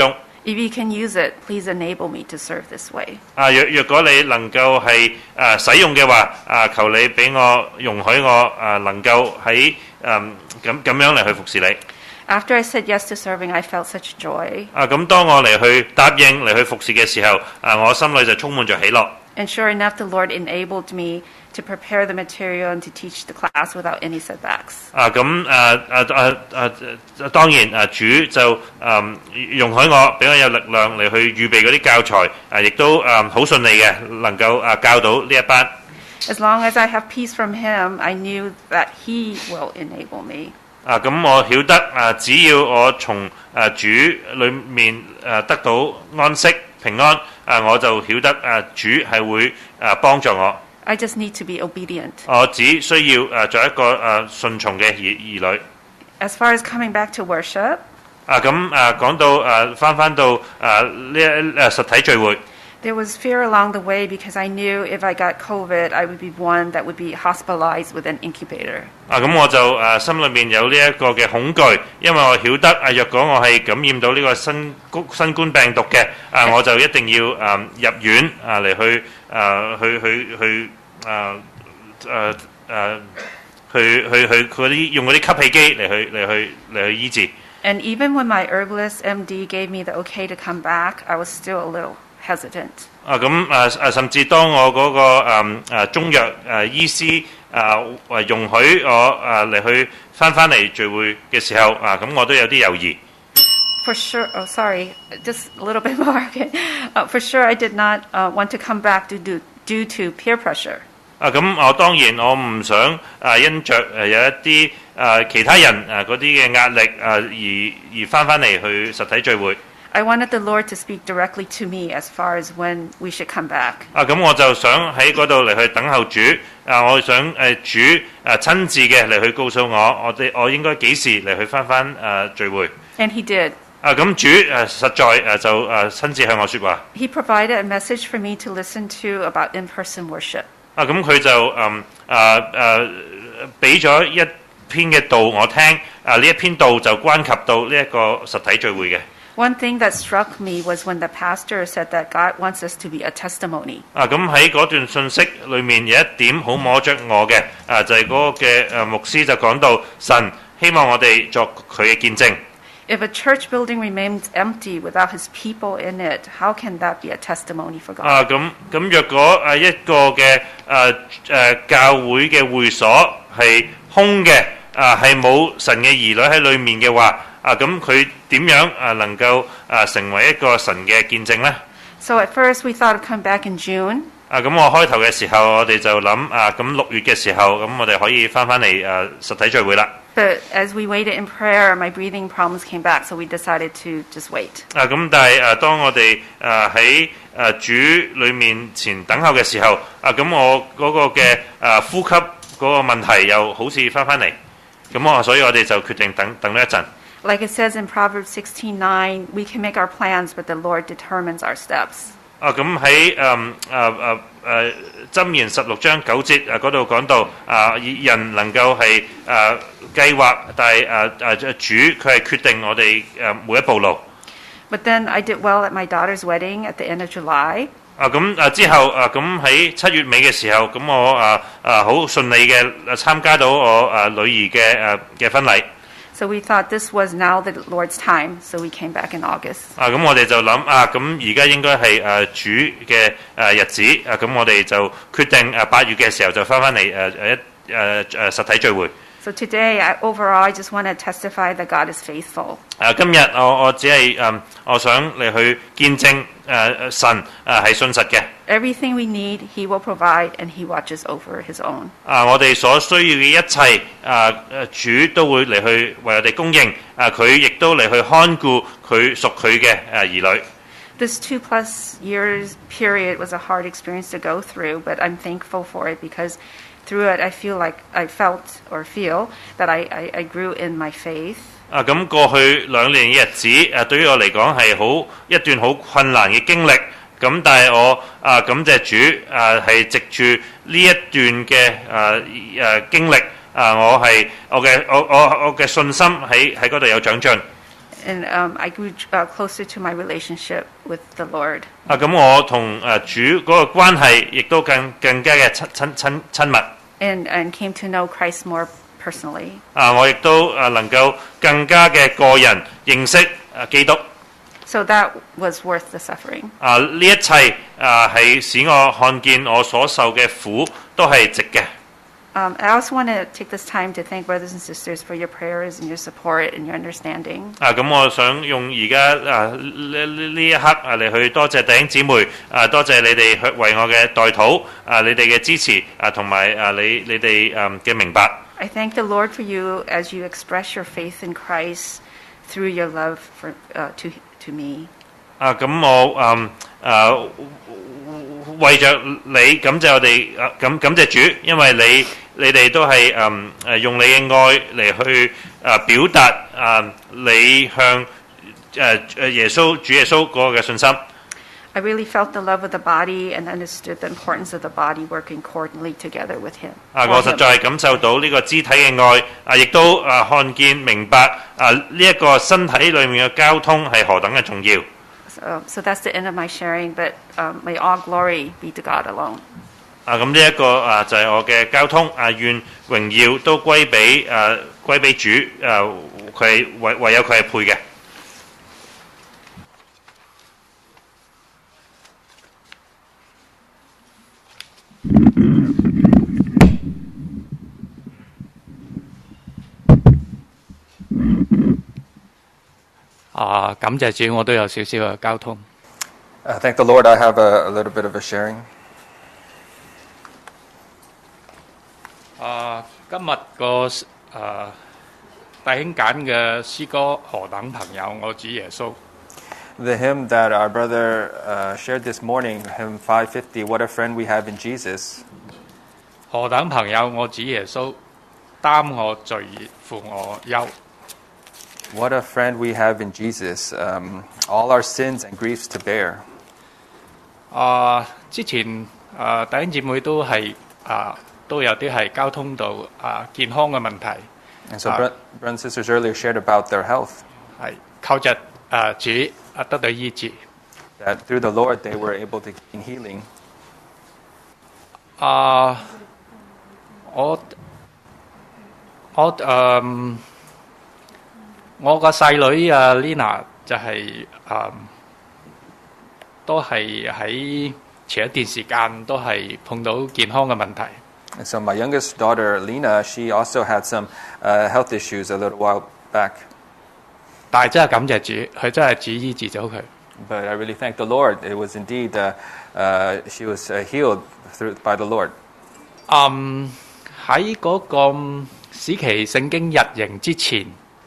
If you can use it, please enable me to serve this way.
啊，若若果你能夠係誒使用嘅話，啊，求你俾我容許我啊能夠喺誒咁咁樣嚟去服侍你。
After I said yes to serving, I felt such joy.
啊，咁當我嚟去答應嚟去服侍嘅時候，啊，我心裏就充滿着喜樂。
And sure enough, the Lord enabled me to prepare the material and to teach the class without any setbacks.
啊，咁誒誒誒誒，當然誒主就誒、嗯、容許我俾我有力量嚟去預備嗰啲教材，誒亦都誒好順利嘅，能夠誒教到呢一班。
As long as I have peace from Him, I knew that He will enable me.
啊，咁我曉得啊，只要我從誒主裏面誒得到安息平安，啊，我就曉得誒主係會誒幫助我。
I just need to be obedient.
我只需要誒做一個誒順從嘅兒兒女。
As far as coming back to worship,
啊，咁誒講到誒翻翻到誒呢誒實體聚會。
There was fear along the way because I knew if I got COVID, I would be one that would be hospitalized with an incubator.
啊，咁我就誒心裏面有呢一個嘅恐懼，因為我曉得啊，若果我係感染到呢個新新冠病毒嘅，啊，我就一定要誒入院啊嚟去誒去去去誒誒誒去去去嗰啲用嗰啲吸氣機嚟去嚟去嚟去醫治。
And even when my herbalist M D gave me the okay to come back, I was still a little hesitant.
啊，咁誒誒，甚至當我嗰、那個誒、呃、中藥誒、呃、醫師誒誒容許我誒嚟、呃、去翻翻嚟聚會嘅時候，啊，咁我都有啲猶豫。
For sure, oh sorry, just a little bit more. Okay. Uh, for sure, I did not uh, want to come back due to due to peer pressure.
啊，咁我當然我唔想誒因着誒有一啲誒其他人誒嗰啲嘅壓力誒而而翻翻嚟去實體聚會。
I wanted the Lord to speak directly to me as far as when we should come back.
啊，咁我就想喺嗰度嚟去等候主。啊，我想誒主誒親自嘅嚟去告訴我，我哋我應該幾時嚟去翻翻誒聚會。
And He did.
啊，咁主誒實在誒就誒親自向我説話。
He provided a message for me to listen to about in-person worship.
啊，咁佢就誒誒誒俾咗一篇嘅道我聽。啊，呢一篇道就關及到呢一個實體聚會嘅。
One thing that struck me was when the pastor said that God wants us to be a testimony.
啊，咁喺嗰段信息裏面有一點好摸着我嘅，啊就係、是、嗰個嘅誒牧師就講到神希望我哋作佢嘅見證。
If a church building remains empty without His people in it, how can that be a testimony for God?
啊，咁咁若果誒一個嘅誒誒教會嘅會所係空嘅，啊係冇神嘅兒女喺裏面嘅話。啊，咁佢點樣啊能夠啊成為一個神嘅見證呢？
So at first we thought of coming back in June.
啊，咁我開頭嘅時候，我哋就諗啊，咁六月嘅時候，咁我哋可以翻翻嚟誒實體聚會啦。
But as we waited in prayer, my breathing problems came back, so we decided to just wait.
啊，咁但係誒，當我哋誒喺誒主裏面前等候嘅時候，啊，咁我嗰個嘅誒呼吸嗰個問題又好似翻翻嚟，咁我所以我哋就決定等等咗一陣。
Like it says in Proverbs sixteen nine, we can make our plans, but the Lord determines our steps.
啊，咁喺誒誒誒誒箴言十六章九節啊嗰度講到啊，人能夠係誒計劃，但係誒誒主佢係決定我哋誒每一步路。
But then I did well at my daughter's wedding at the end of July.
啊，咁啊之後啊，咁喺七月尾嘅時候，咁我啊啊好順利嘅參加到我啊女兒嘅誒嘅婚禮。
So we thought this was now the Lord's time, so we came back in August.
啊，咁我哋就諗啊，咁而家應該係誒主嘅誒日子，啊，咁我哋就決定誒八月嘅時候就翻翻嚟誒誒一誒誒實體聚會。
So today, I, overall, I just want to testify that God is faithful.
啊，今日我我只係誒，我想嚟去見證誒神誒係信實嘅。
Everything we need, He will provide, and He watches over His own.
啊，我哋所需要嘅一切，啊誒主都會嚟去為我哋供應，啊佢亦都嚟去看顧佢屬佢嘅誒兒女。
This two plus years period was a hard experience to go through, but I'm thankful for it because through it I feel like I felt or feel that I, I, I grew in my faith.
啊，咁過去兩年嘅日子，誒對於我嚟講係好一段好困難嘅經歷。咁但係我啊感謝主，誒係藉住呢一段嘅誒誒經歷，啊我係我嘅我我我嘅信心喺喺嗰度有長進。
And um, I grew uh, closer to my relationship with the Lord.
啊，咁我同誒主嗰個關係亦都更更加嘅親親親親密。
And and came to know Christ more personally.
啊，我亦都誒能夠更加嘅個人認識誒基督。
So that was worth the suffering.
啊，呢一切啊係使我看見我所受嘅苦都係值嘅。
Um, I also want to take this time to thank brothers and sisters for your prayers and your support and your understanding.
啊，咁我想用而家啊呢呢一刻啊嚟去多謝弟兄姊妹啊，多謝你哋去為我嘅代禱啊，你哋嘅支持啊，同埋啊你你哋誒嘅明白。
I thank the Lord for you as you express your faith in Christ through your love for uh, to to me.
啊，咁我誒誒為着你感謝我哋啊，感感謝主，因為你你哋都係誒誒用你嘅愛嚟去誒表達誒你向誒誒耶穌主耶穌嗰個嘅信心。
I really felt the love of the body and understood the importance of the body working coordinately together with him.
啊，我實在係感受到呢個肢體嘅愛，啊，亦都啊看見明白啊呢一個身體裏面嘅交通係何等嘅重要。
So, so that's the end of my sharing, but um, may all glory be to God alone.
啊，咁呢一個啊就係我嘅交通啊，願榮耀都歸俾誒歸俾主誒，佢唯唯有佢係配嘅。
啊，感謝主，我都有少少嘅交通。
Uh, thank the Lord, I have a, a little bit of a sharing.
啊，今日個誒弟兄揀嘅詩歌何等朋友，我主耶穌。
The hymn that our brother uh, shared this morning, hymn five fifty, What a Friend We Have in Jesus.
何等朋友，我主耶穌，擔我罪孽，負我憂。
What a friend we have in Jesus, um, all our sins and griefs to bear.
啊，之前啊弟兄姊妹都係啊都有啲係交通道啊健康嘅問題。
And so, brothers and sisters earlier shared about their health.
係靠着啊主啊得到醫治。
That through the Lord they were able to gain healing.
啊，我我誒。我個細女啊 Lina 就係、是、誒、嗯、都係喺前一段時間都係碰到健康嘅問題。
And so my youngest daughter Lina, she also had some uh, health issues a little while back.
但係真係感謝主，佢真係主醫治咗佢。
But I really thank the Lord. It was indeed uh, uh, she was uh, healed through by the Lord.
嗯，喺嗰個使期聖經日營之前。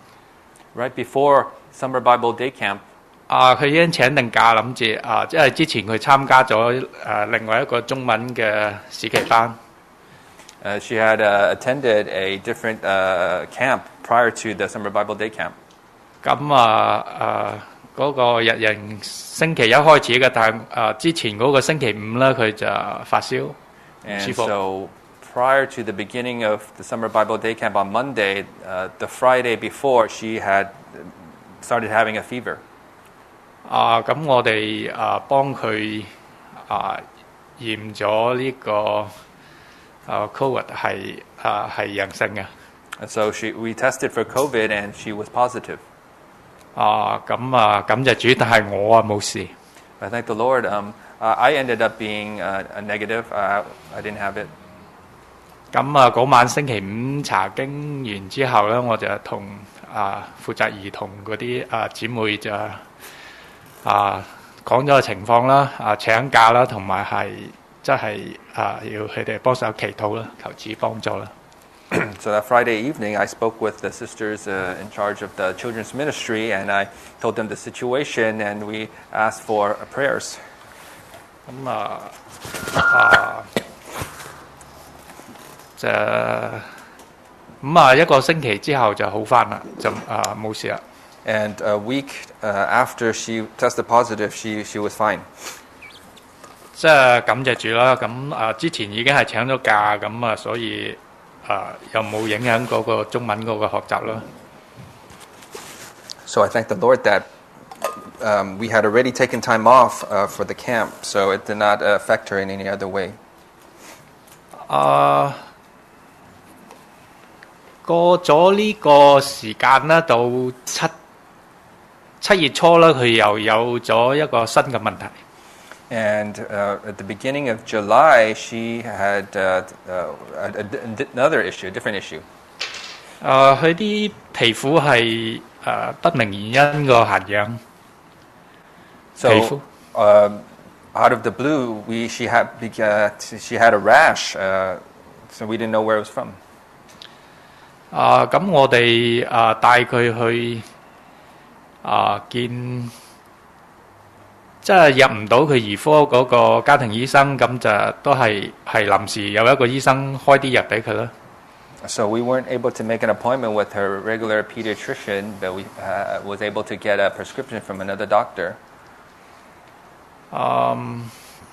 Right before Summer Bible Day Camp,
啊，佢已經請定假，諗住啊，即係之前佢參加咗誒另外一個中文嘅暑期班。
Uh, she had uh, attended a different uh, camp prior to the Summer Bible Day Camp.
咁啊誒嗰個日營星期一開始嘅，但係啊之前嗰個星期五咧，佢就發燒，唔舒服。
And so prior to the beginning of the Summer Bible Day Camp on Monday, uh, the Friday before, she had started having a fever.
啊，咁我哋啊幫佢啊驗咗呢個啊 COVID 係啊係陽性嘅。
And so she, we tested for COVID, and she was positive.
啊，咁啊感謝主，但係我啊冇事。
I thank the Lord. Um, uh, I ended up being uh, a negative. Uh, I didn't have it.
咁啊，嗰晚星期五查經完之後咧，我就同啊負責兒童嗰啲啊姊妹就啊講咗個情況啦，啊請假啦，同埋係即係啊要佢哋幫手祈禱啦，求主幫助啦。
So that Friday evening, I spoke with the sisters uh, in charge of the children's ministry, and I told them the situation, and we asked for uh, prayers.
咁啊啊〜就咁啊，一個星期之後就好返啦，就啊冇事啦。
And a week uh, after she tested positive, she she was fine.
即係感謝主啦，咁啊之前已經係請咗假，咁啊所以啊又冇影響嗰個中文嗰個學習啦。
So I thank the Lord that um, we had already taken time off uh, for the camp, so it did not affect her in any other way.
啊、過咗呢個時間咧，到七七月初咧，佢又有咗一個新嘅問題。
And uh, at the beginning of July, she had uh, uh, a, a, another issue, a different issue.
誒，佢啲皮膚係誒不明原因個痕癢。皮膚
So, uh, out of the blue, we she had uh, she had a rash, uh, so we didn't know where it was from.
啊，咁我哋啊帶佢去啊見。即係入唔到佢兒科嗰個家庭醫生，咁就都係係臨時有一個醫生開啲藥俾佢啦。
So we weren't able to make an appointment with her regular pediatrician, but we uh, was able to get a prescription from another doctor.
嗯，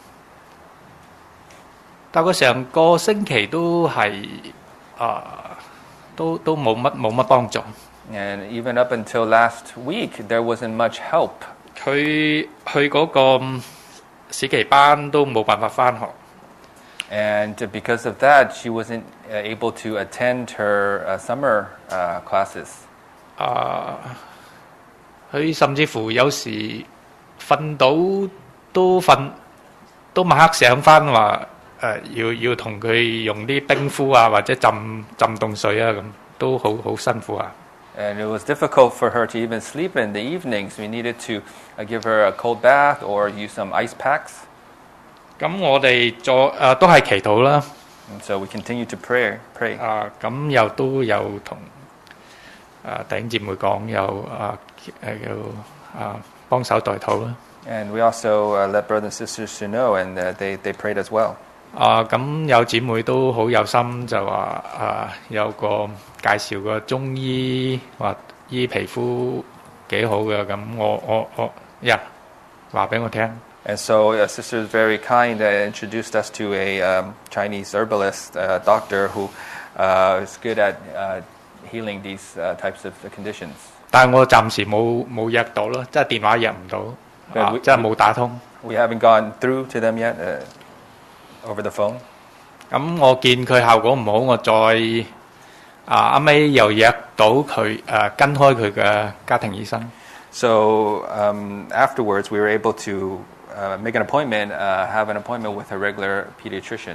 大概成個星期都係啊，都都冇乜冇乜幫助。
And even up until last week, there wasn't much help.
佢去嗰個暑期班都冇辦法返學。
And because of that, she wasn't uh, able to attend her uh, summer uh, classes.
啊，佢甚至乎有時瞓到都瞓都晚黑醒返話誒，要要同佢用啲冰敷啊，或者浸浸凍水啊，咁都好好辛苦啊。
And it was difficult for her to even sleep in the evenings. We needed to uh, give her a cold bath or use some ice packs.
咁我哋做誒都係祈禱啦。
And so we continue to pray, pray.
啊，咁又都有同啊弟兄姊妹講，有啊誒要啊幫手代禱啦。
And we also uh, let brothers and sisters to know, and uh, they they prayed as well.
啊，咁有姊妹都好有心，就話啊有個介紹個中醫話醫皮膚幾好嘅，咁我我我呀話俾我聽。
And so a sister is very kind and introduced us to a um, Chinese herbalist uh, doctor who uh, is good at uh, healing these uh, types of conditions.
但係我暫時冇冇約到咯，即係電話約唔到，啊，即係冇打通。
We haven't gone through to them yet uh, over the phone.
咁我見佢效果唔好，我再啊啱尾又約到佢誒跟開佢嘅家庭醫生。
So um, afterwards, we were able to uh, make an appointment, uh, have an appointment with a regular pediatrician.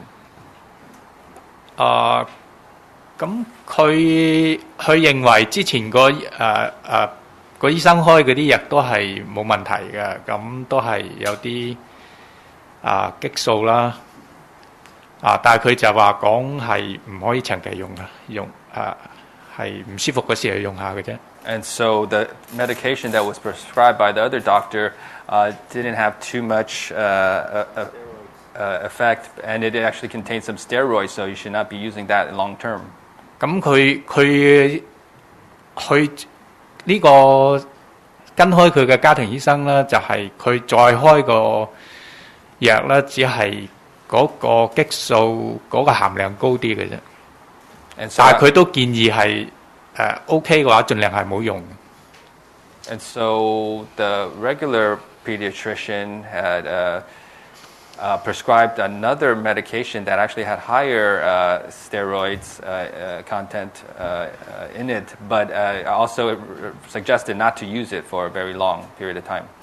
啊，咁佢佢認為之前個誒誒個醫生開嗰啲藥都係冇問題嘅，咁都係有啲啊激素啦。啊！但係佢就話講係唔可以長期用嘅，用啊係唔舒服嗰時係用下嘅啫。
And so the medication that was prescribed by the other doctor uh, didn't have too much uh, uh, uh, effect, and it actually contained some steroids, so you should not be using that long term.
咁佢佢佢呢個跟開佢嘅家庭醫生咧，就係、是、佢再開個藥咧，只係嗰個激素嗰個含量高啲嘅啫。
So
但係佢都建議係誒 OK 嘅話，盡量係冇用。
And so the regular pediatrician had uh, uh, prescribed another medication that actually had higher uh, steroids uh, uh, content uh, uh, in it, but uh, also suggested not to use it for a very long period of time.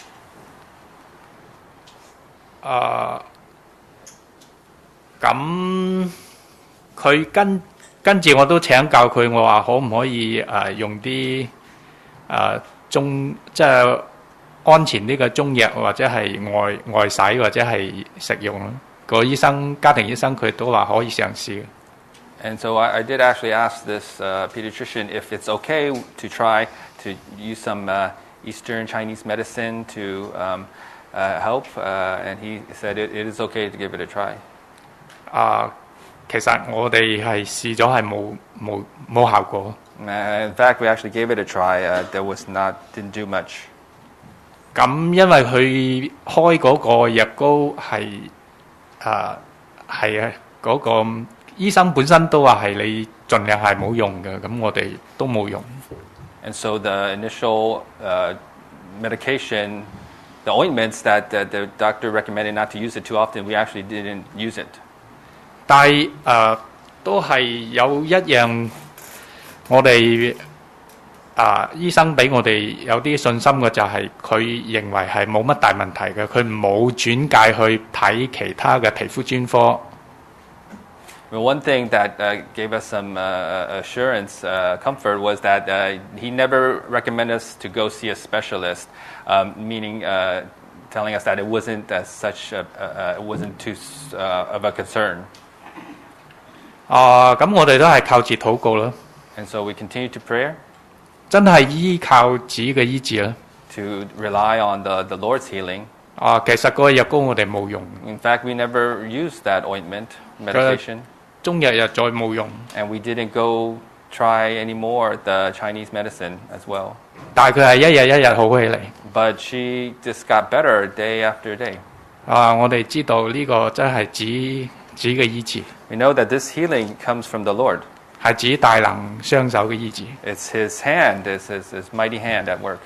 啊、咁佢跟跟住我都請教佢，我話可唔可以誒、呃、用啲誒、呃、中即係安全呢個中藥，或者係外外洗或者係食用咯。個醫生家庭醫生佢都話可以嘗試嘅。
And so I, I did actually ask this uh, pediatrician if it's okay to try to use some uh, Eastern Chinese medicine to um, uh, help, uh, and he said it, it is okay to give it a try.
啊，其實我哋係試咗係冇冇冇效果。
Uh, in fact, we actually gave it a try. Uh, there was not didn't do much.
咁因為佢開嗰個藥膏係啊係啊嗰個醫生本身都話係你盡量係冇用嘅，咁我哋都冇用。
And so the initial uh, medication, the ointments that, that the doctor recommended not to use it too often, we actually didn't use it.
但係誒、呃、都係有一樣我哋啊、呃、醫生俾我哋有啲信心嘅就係佢認為係冇乜大問題嘅，佢冇轉介去睇其他嘅皮膚專科。
Well, one thing that uh, gave us some uh, assurance, uh, comfort, was that uh, he never recommended us to go see a specialist, um, meaning uh, telling us that it wasn't as such, a, uh, it wasn't too uh, of a concern.
啊，咁我哋都係靠住禱告啦。
And so we continue to pray.
真係依靠主嘅醫治啦。
To rely on the the Lord's healing.
啊，其實嗰個藥膏我哋冇用。
In fact, we never used that ointment medication.
終日日再冇用。
And we didn't go try anymore the Chinese medicine as well.
但係佢係一日一日好起嚟。
But she just got better day after day.
啊，我哋知道呢個真係主主嘅醫治。
We know that this healing comes from the Lord.
係主大能雙手嘅醫治。
It's His hand, it's His, his mighty hand at work.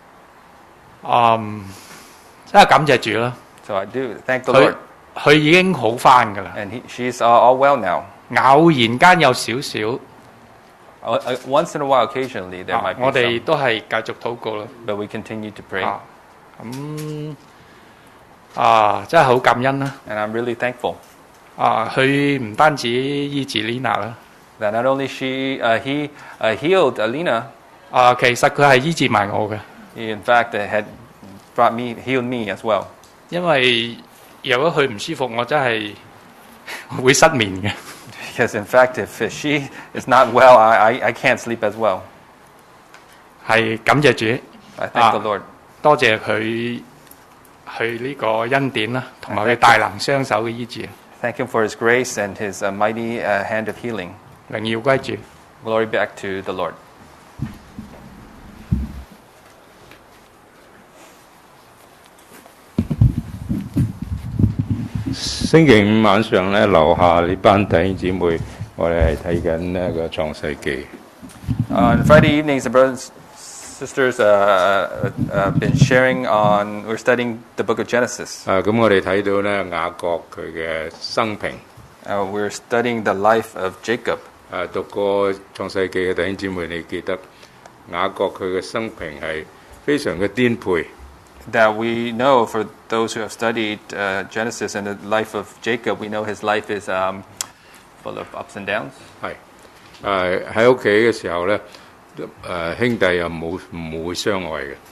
嗯，真係感謝主啦。
So I do thank the Lord.
佢已經好翻㗎啦。
And he, she's all, all well now.
偶然間有少少。
Uh, uh, once in a while, occasionally, there might be some.
我哋都係繼續禱告啦。
But we continue to pray.
咁啊，真係好感恩啦。
And I'm really thankful.
啊，佢唔單止醫治 Lina 啦。
That not only she, uh, he uh, healed Alina.
啊，其實佢係醫治埋我嘅。
He in fact uh, had brought me, healed me as well.
因為如果佢唔舒服，我真係會失眠嘅。
Because in fact, if she is not well, I, I, I can't sleep as well.
係感謝主。
I thank the Lord.
多謝佢佢呢個恩典啦，同埋佢大能雙手嘅醫治。
Thank Him for His grace and His uh, mighty uh, hand of healing.
榮耀歸主。
Glory back to the Lord.
星期五晚上咧，樓下呢班弟兄姊妹，我哋係睇緊呢個創世記。
On Friday evenings, the brothers and sisters uh, uh, been sharing on. We're studying the book of Genesis.
啊，咁我哋睇到咧雅各佢嘅生平。
Uh, we're studying the life of Jacob.
啊，讀過創世記嘅弟兄姊妹，你記得雅各佢嘅生平係非常嘅顛沛。
That we know, for those who have studied uh, Genesis and the life of Jacob, we know his life is um, full of ups and downs.
係，誒喺屋企嘅時候咧，誒兄弟又冇唔會相愛嘅。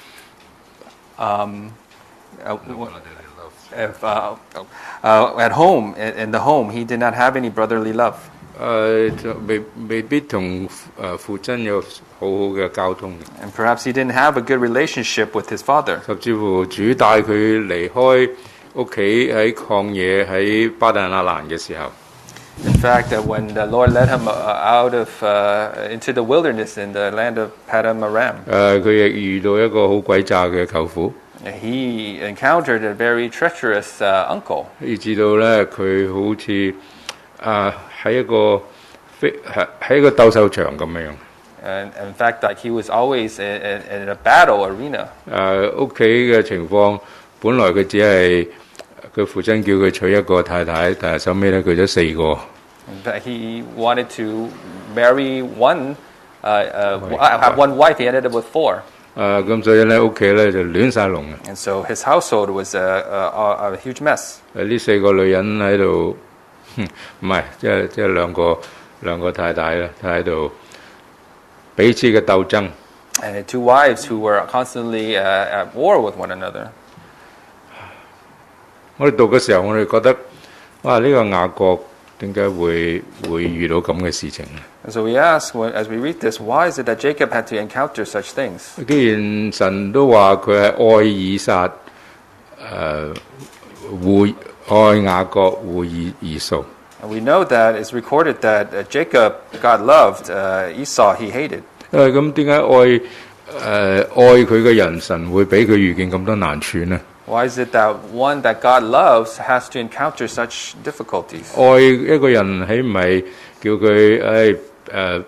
Um, uh, if, uh, uh, at home, in, in the home, he did not have any brotherly love.
誒未未必同誒父親有好好嘅交通。
And perhaps he didn't have a good relationship with his father.
甚至乎主帶佢離開屋企喺曠野喺巴旦亞蘭嘅時候。
In fact, uh, when the Lord led him uh, out of uh, into the wilderness in the land of Paddan Aram.
誒佢亦遇到一個好詭詐嘅舅父。
He encountered a very treacherous uh, uncle.
以至到咧佢好似啊喺一個飛喺一個鬥獸場咁樣。
And in fact, like he was always in, in, in a battle arena.
誒屋企嘅情況，本來佢只係佢父親叫佢娶一個太太，但係收尾咧佢咗四個。
In fact, he wanted to marry one, uh, uh, have one wife. He ended up with four.
誒咁所以咧屋企咧就亂晒龍嘅。
And so his household was a, a, a huge mess.
誒呢四個女人喺度，唔係即係即係兩個兩個太太啦，喺度彼此嘅鬥爭。
And two wives who were constantly uh, at war with one another.
我哋讀嘅時候，我哋覺得，哇！呢、這個雅各點解會會遇到咁嘅事情呢？
And so we ask, as we read this, why is it that Jacob had to encounter such things?
既然神都話佢係愛以撒，誒護愛雅各護以以掃。
And we know that it's recorded that uh, Jacob God loved, uh, Esau he hated.
誒咁點解愛誒、呃、愛佢嘅人，神會俾佢遇見咁多難處呢？
Why is it that one that God loves has to encounter such difficulties?
愛一個人，豈唔係叫佢誒誒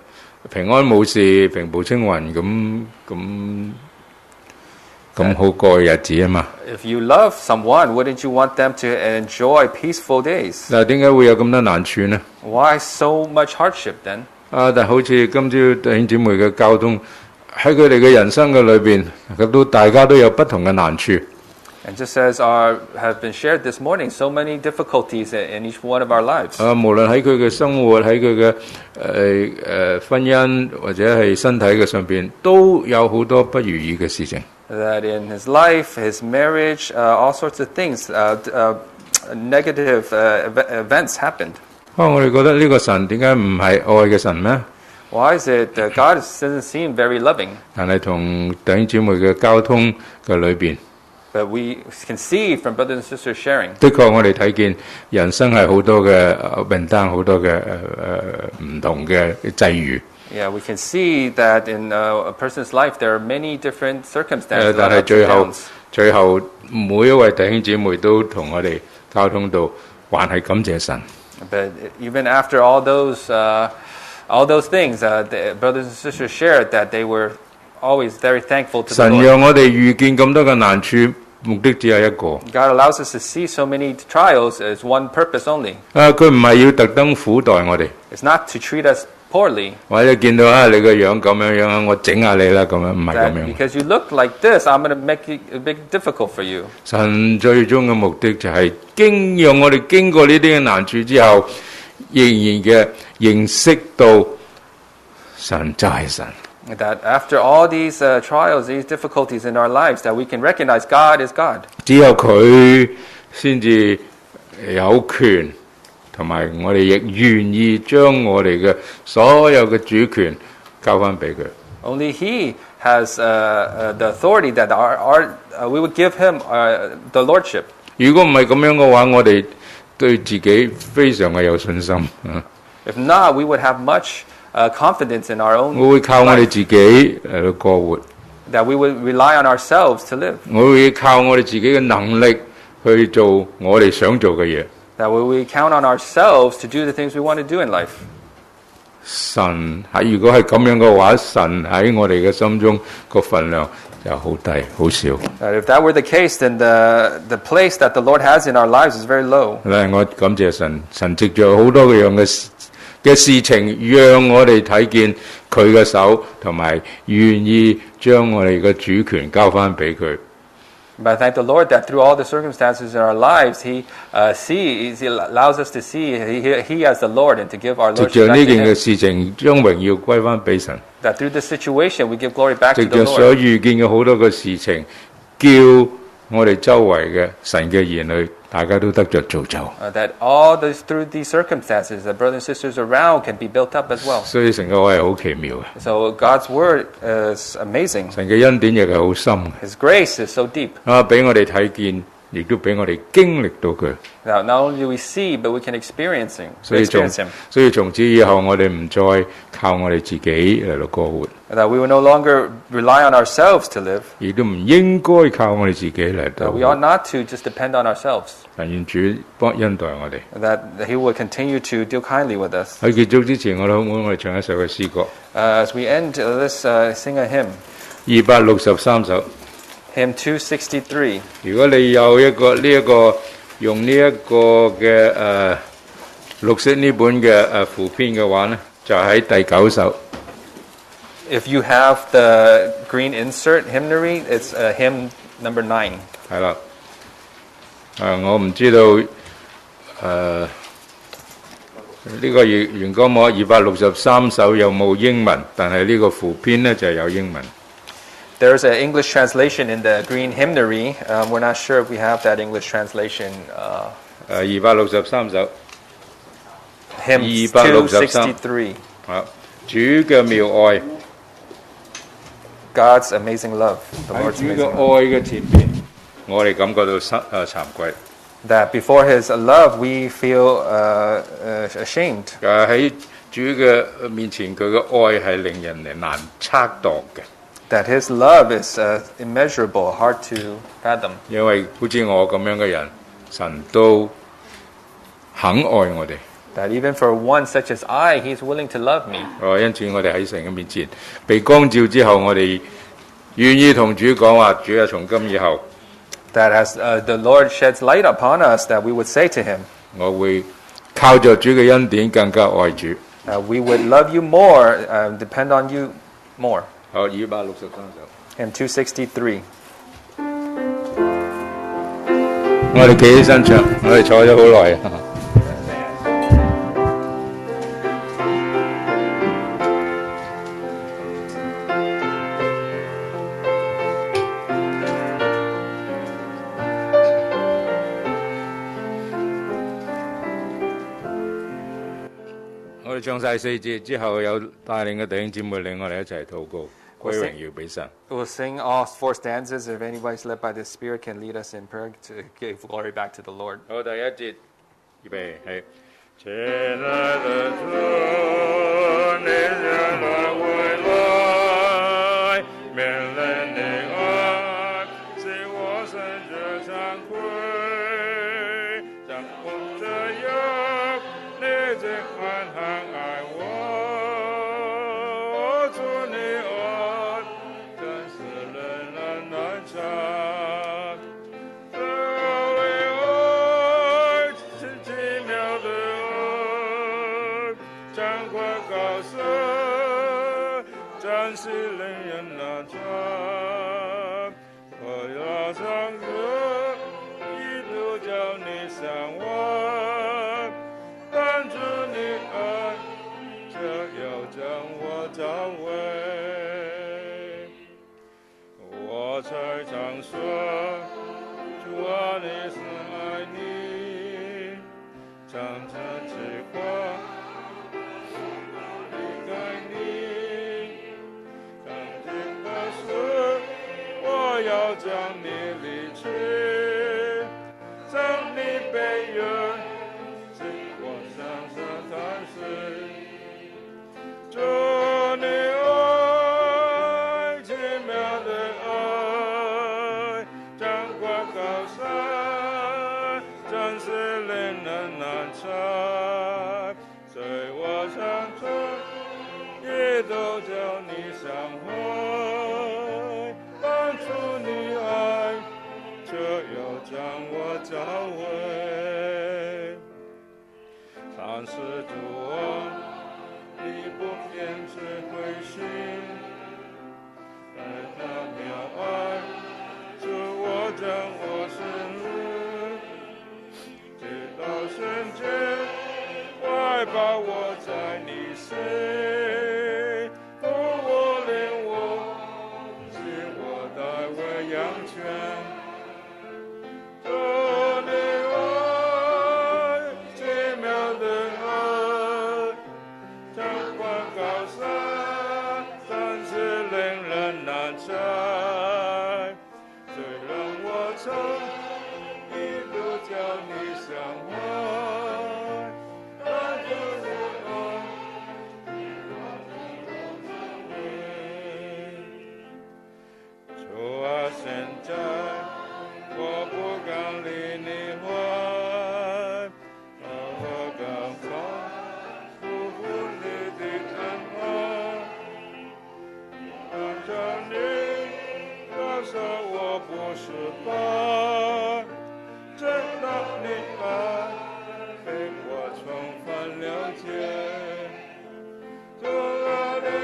平安冇事、平步青雲咁咁咁好過日子啊嘛。
If you love someone, wouldn't you want them to enjoy peaceful days?
嗱，點解會有咁多難處呢？
Why so much hardship then?
啊，但好似今朝弟兄姊妹嘅交通喺佢哋嘅人生嘅裏邊，都大家都有不同嘅難處。
And just as our have been shared this morning, so many difficulties in each one of our lives.
啊，無論喺佢嘅生活，喺佢嘅誒誒婚姻或者係身體嘅上邊，都有好多不如意嘅事情。
That in his life, his marriage, uh, all sorts of things, uh, uh, negative uh, events happened.
啊，我哋覺得呢個神點解唔係愛嘅神咩？
Why is it that God doesn't seem very loving?
但係同弟兄姊妹嘅交通嘅裏邊。
But we can see from brothers and sisters sharing.
的確，我哋睇見人生係好多嘅名單，好多嘅誒誒唔同嘅際遇。
Yeah, we can see that in uh, a person's life there are many different circumstances.
但係最後，最後每一位弟兄姊妹都同我哋交通到，還係感謝神。
But even after all those, uh, all those things, uh, the brothers and sisters shared that they were always very thankful to the Lord.
神讓我哋遇見咁多嘅難處。目的只係一個。
God allows us to see so many trials as one purpose only.
啊，佢唔係要特登苦待我哋。
It's not to treat us poorly.
或者見到啊你個樣咁樣樣啊，我整下你啦咁樣，唔係咁樣。
Because you look like this, I'm going to make it a bit difficult for you.
神最終嘅目的就係經讓我哋經過呢啲嘅難處之後，仍然嘅認識到神就係神。
That after all these uh, trials, these difficulties in our lives, that we can recognize God is God.
只有佢先至有權，同埋我哋亦願意將我哋嘅所有嘅主權交翻俾佢。
Only He has uh, uh, the authority that our, our uh, we would give Him uh, the lordship.
如果唔係咁樣嘅話，我哋對自己非常嘅有信心。
If not, we would have much Uh, confidence in our own
我會靠我哋自己嚟到過活。
That we would rely on ourselves to live.
我會靠我哋自己嘅能力去做我哋想做嘅嘢。
That we will count on ourselves to do the things we want to do in life.
神喺如果係咁樣嘅話，神喺我哋嘅心中個份量就好低，好少。
That if that were the case, then the the place that the Lord has in our lives is very low.
咧，我感謝神，神藉著好多嘅樣嘅。嘅事情，讓我哋睇見佢嘅手，同埋願意將我哋嘅主權交翻俾佢。
But I thank the Lord that through all the circumstances in our lives, He uh, sees, He allows us to see He, he as the Lord and to give our lordship back to Him. 藉著呢件嘅事情，將榮耀歸翻俾神。 That through this situation, we give glory back to the Lord.
藉著所遇見嘅好多嘅事情，叫我哋周圍嘅神嘅兒女。大家都得着造就。
Uh, that all this through these circumstances, the brothers and sisters around can be built up as well.
所以成個話係好奇妙嘅。
So God's word is amazing.
神嘅恩典亦係好深。
His grace is so deep.
啊，俾我哋睇見，亦都俾我哋經歷到佢。
Now, not only do we see, but we can experience Him.
所以從所以從此以後，我哋唔再靠我哋自己嚟到過活。
That we will no longer rely on ourselves to live.
亦都唔應該靠我哋自己嚟到。
We ought not to just depend on ourselves.
但願主幫恩待我哋。
That He will continue to deal kindly with us.
喺結束之前，我哋好唔好我哋唱一首嘅詩歌
uh, As we end, uh, let's uh, sing a hymn.
二百六十三首。
Hymn two sixty-three.
如果你有一個呢一個用呢一個嘅誒綠色呢本嘅誒附篇嘅話咧，就喺第九首。
If you have the green insert hymnary, it's uh, hymn number nine.
係啦。誒，我唔知道誒呢、這個原原歌舞二百六十三首有冇英文，但係呢個附篇咧就有英文。
There's an English translation in the green hymnary. Um, we're not sure if we have that English translation. Uh,
誒二百六十三首。
Hymn two sixty-three.
好，主嘅妙愛。
God's amazing love. The Lord's amazing love.
主嘅愛嘅前邊，我哋感覺到失誒慚愧。
That before His love, we feel uh, uh, ashamed.
誒喺主嘅面前，佢嘅愛係令人哋難測度嘅。
That His love is uh, immeasurable, hard to fathom.
因為好似我咁樣嘅人，神都肯愛我哋。
That even for one such as I, He's willing to love me.
哦，因此我哋喺神嘅面前被光照之後，我哋願意同主講話：主啊，從今以後，
That as uh, the Lord sheds light upon us, that we would say to Him,
我會靠着主嘅恩典更加愛主。
uh, we would love you more, uh, depend on you more.
好，二百六十三首。
Hymn two sixty-three.
我哋企起身唱，我哋坐咗好耐啊。我哋唱晒四節之後，有帶領嘅弟兄姊妹領我哋一齊禱告，歸榮耀俾神。
We'll sing all four stanzas. If anybody's led by the Spirit, can lead us in prayer to give glory back to the Lord.
好，第一節，預備係。親愛的主，你將來回來，免了你愛，使我生着慚愧，像風這樣，你這寬厚愛我，主你愛，真是令人難察。 真是令人难察，我要唱歌，一路叫你向我，但主你爱，这又将我找回。我才常说，主啊，你是爱你，常常计划。 要将你离去，将你背远，使我向上探视。祝你爱，奇妙的爱，掌过高山，真是令人难察。随我长春，也都叫你向我。 这又将我找回，但是主啊，你不偏执灰心，在那妙爱，使我将我生，直到圣洁，怀抱我在你心，扶我领我，使我代为羊圈。 祝你爱，奇妙的爱，长过高山，但是令人难猜。虽然我曾一路叫你向外，但祝你爱，主啊，现在。 我不敢离你开，我敢放不负你的安排。按照你告诉我不失败，直到你爱被我充分了解。主啊，你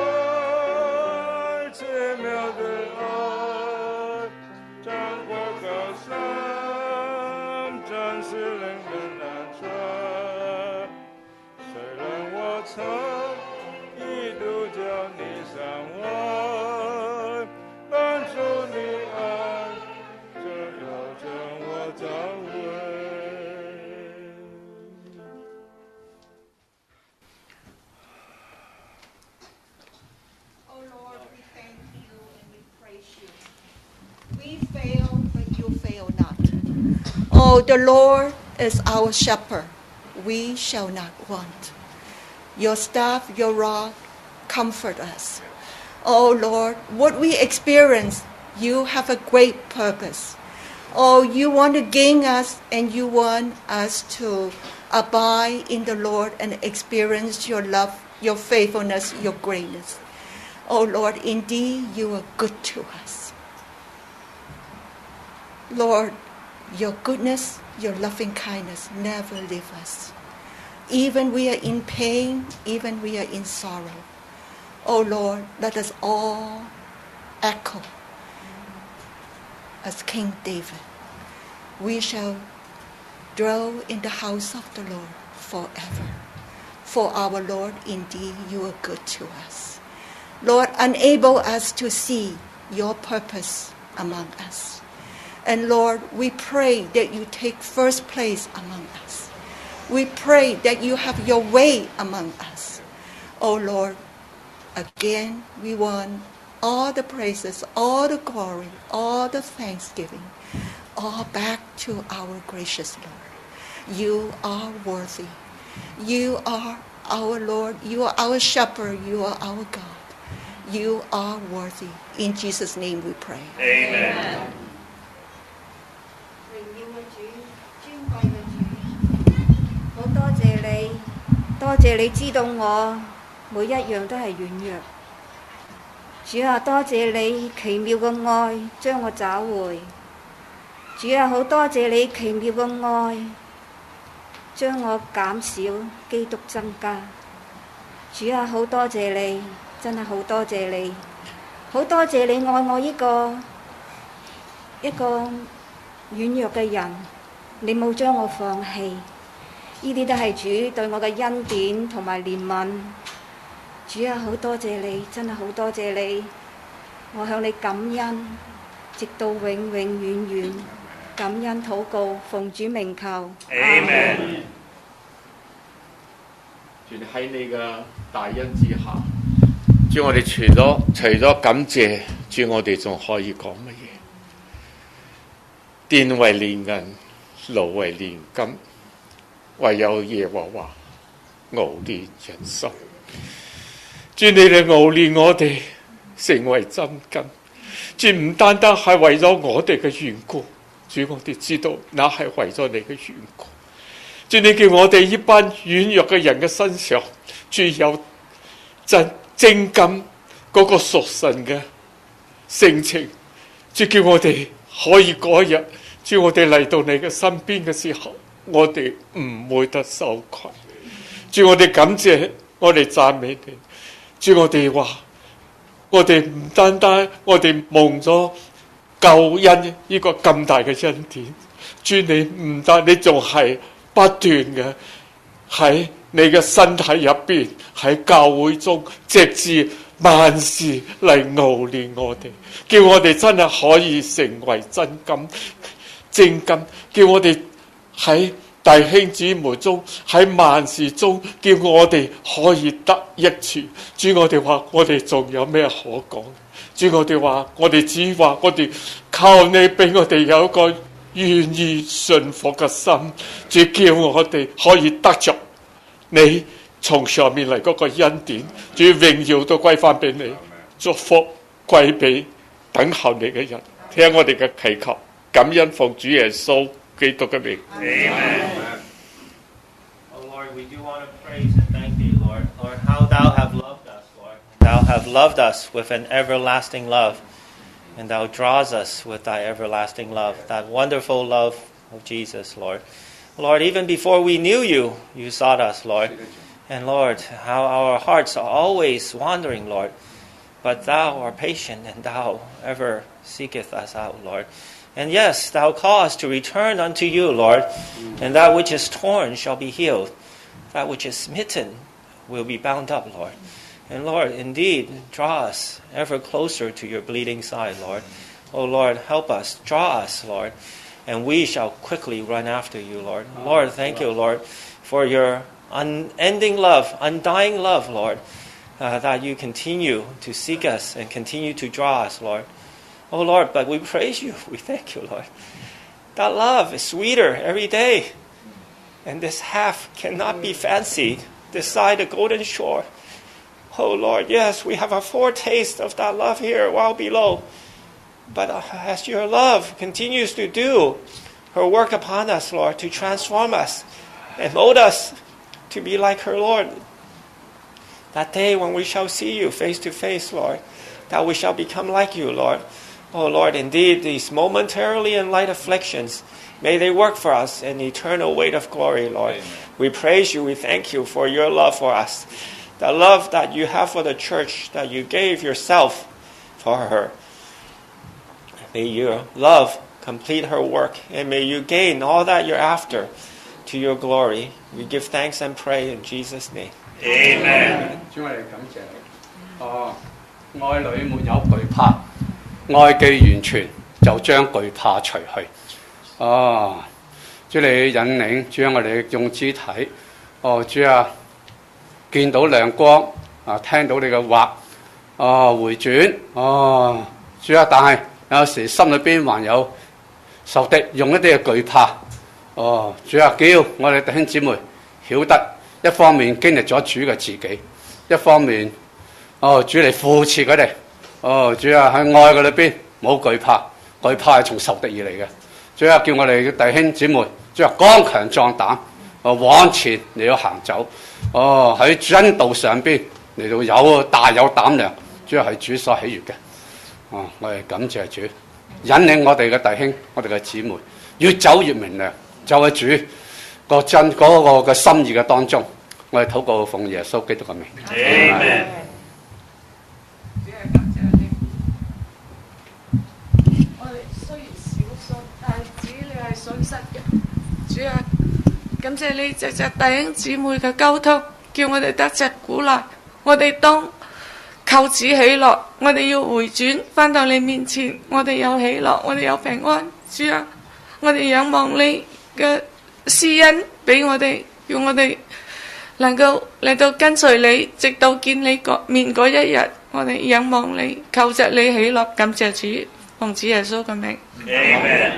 爱，奇妙的爱，掌过。 真是令人难察。虽然我曾一度叫你向外，但主你爱，这又将我找回。
Oh Lord, we thank you and we praise you. We fail, but you fail not. Oh, the Lord is our shepherd. We shall not want. Your staff, your rod, comfort us. Oh, Lord, what we experience, you have a great purpose. Oh, you want to gain us and you want us to abide in the Lord and experience your love, your faithfulness, your greatness. Oh Lord, indeed you are good to us. Lord, your goodness, your loving kindness never leave us. Even we are in pain, even we are in sorrow. Oh Lord, let us all echo as King David. We shall dwell in the house of the Lord forever. For our Lord, indeed, you are good to us. Lord, enable us to see your purpose among us. And Lord, we pray that you take first place among us. We pray that you have your way among us. Oh Lord, again, we want all the praises, all the glory, all the thanksgiving, all back to our gracious Lord. You are worthy. You are our Lord. You are our shepherd. You are our God. You are worthy. In Jesus' name we pray.
Amen.
榮耀嘅主，尊貴嘅主，好多謝你，多謝你知道我每一樣都係軟弱。主啊，多謝你奇妙嘅愛將我找回。主啊，好多謝你奇妙嘅愛將我減少，基督增加。主啊，好多謝你，真係好多謝你，好多謝你愛我呢個一個軟弱嘅人，你冇將我放棄。呢啲都係主對我嘅恩典同埋憐憫。主啊，好多謝你，真係好多謝你，我向你感恩，直到永永遠遠。感恩禱告，奉主名求。Amen。
主喺你嘅大恩之下，主我哋除咗除咗感謝，主我哋仲可以講乜嘢？殿為煉銀，爐為煉金，唯有耶和華熬煉人心。主你哋熬煉我哋成為真金，主唔單單係為咗我哋嘅緣故。主，我哋知道，那係為咗你嘅緣故。主，你叫我哋呢班軟弱嘅人嘅身上，主有真精金嗰個屬神嘅性情。主叫我哋可以嗰日，主我哋嚟到你嘅身邊嘅時候，我哋唔會得羞愧。主，我哋感謝，我哋讚美你。主，我哋話，我哋唔單單我哋蒙咗救恩呢個咁大嘅恩典，主你唔單，你仲係不斷嘅喺你嘅身體入邊，喺教會中，直至萬事嚟熬煉我哋，叫我哋真係可以成為真金、精金，叫我哋喺弟兄姊妹中，喺萬事中，叫我哋可以得益處。主，我哋話，我哋仲有咩可講？主，我哋話，我哋只話，我哋靠你俾我哋有一個願意順服嘅心，主叫我哋可以得着你從上面嚟嗰個恩典，主榮耀都歸翻俾你，祝福歸俾等候你嘅人。聽我哋嘅祈求，感恩奉主耶穌基督嘅名。
Amen. Oh Lord, we do want to praise and thank thee, Lord. Lord, how thou have loved us, Lord. Thou have loved us with an everlasting love, and thou draws us with thy everlasting love, that wonderful love of Jesus, Lord. Lord, even before we knew you, you sought us, Lord. And Lord, how our hearts are always wandering, Lord. But thou art patient, and thou ever seeketh us out, Lord. And yes, thou call us to return unto you, Lord. And that which is torn shall be healed. That which is smitten will be bound up, Lord. And Lord, indeed, draw us ever closer to your bleeding side, Lord. Oh Lord, help us, draw us, Lord. And we shall quickly run after you, Lord. Lord, thank you, Lord, for your unending love, undying love, Lord, uh, that you continue to seek us and continue to draw us, Lord. Oh Lord, but we praise you. We thank you, Lord. That love is sweeter every day. And this half cannot be fancied this side the golden shore. Oh Lord, yes, we have a foretaste of that love here while below. But as your love continues to do her work upon us, Lord, to transform us,
and mold us to be like her, Lord. That day when we shall see you face to face, Lord, that we shall become like you, Lord. Oh, Lord, indeed, these momentarily and light afflictions, may they work for us an eternal weight of glory, Lord. Amen. We praise you, we thank you for your love for us, the love that you have for the church, that you gave yourself for her. May your love complete her work, and may you gain all that you're after to your glory. We give thanks and pray in Jesus' name.
Amen.
主，我哋感謝你。哦，愛裏沒有懼怕，愛既完全，就將懼怕除去。哦，主你引領，主啊，我哋用肢體。哦，主啊，見到亮光啊，聽到你嘅話，哦，回轉。哦，主啊，但係有時心裏邊還有仇敵，用一啲嘅懼怕。哦，主啊，叫我哋弟兄姊妹曉得。一方面經歷咗主嘅自己，一方面，哦主嚟扶持佢哋，哦主啊喺愛嘅裏邊冇懼怕，懼怕係從仇敵而嚟嘅。主啊叫我哋嘅弟兄姊妹，主啊剛強壯膽，哦往前嚟到行走，哦喺真道上邊嚟到有大有膽量，主啊係主所喜悅嘅。哦，我哋感謝主，引領我哋嘅弟兄，我哋嘅姊妹越走越明亮，就係主個真嗰個嘅心意嘅當中。我哋禱告奉耶穌基督嘅名。Amen。
我哋雖然少信，但係主你係信實嘅。主啊，感謝你藉着弟兄姊妹嘅溝通，叫我哋得着鼓勵。我哋當求主喜樂，我哋要回轉返到你面前，我哋有喜樂，我哋有平安。主啊，我哋仰望你嘅施恩俾我哋，叫我哋能夠嚟到跟隨你，直到見你面嗰一日，我哋仰望你，求着你喜樂，感謝主，奉主耶穌嘅名。
Amen.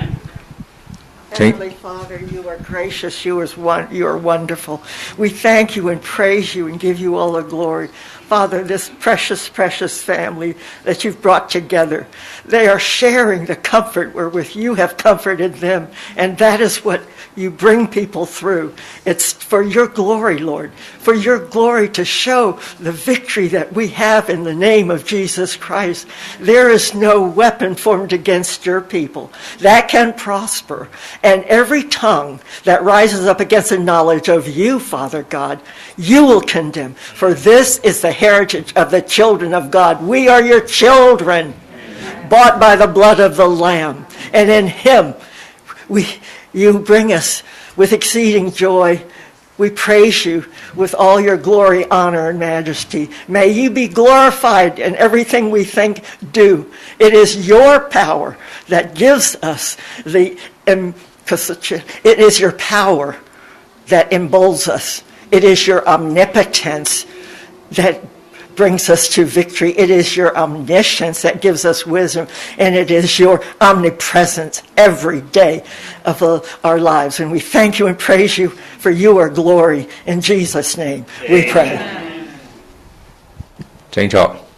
Heavenly Father, you are gracious, you are, one, you are wonderful. We thank you and praise you and give you all the glory. Father, this precious, precious family that you've brought together, they are sharing the comfort wherewith you have comforted them, and that is what you bring people through. It's for your glory, Lord, for your glory to show the victory that we have in the name of Jesus Christ. There is no weapon formed against your people that can prosper, and every tongue that rises up against the knowledge of you, Father God, you will condemn, for this is the heritage of the children of God. We are your children, bought by the blood of the Lamb, and in him we you bring us with exceeding joy. We praise you with all your glory, honor, and majesty. May you be glorified in everything we think, do. It is your power that gives us the imposition. It is your power that emboldens us. It is your omnipotence that brings us to victory. It is your omniscience that gives us wisdom, and it is your omnipresence every day of our lives. And we thank you and praise you for your glory. In Jesus' name we pray.
請坐。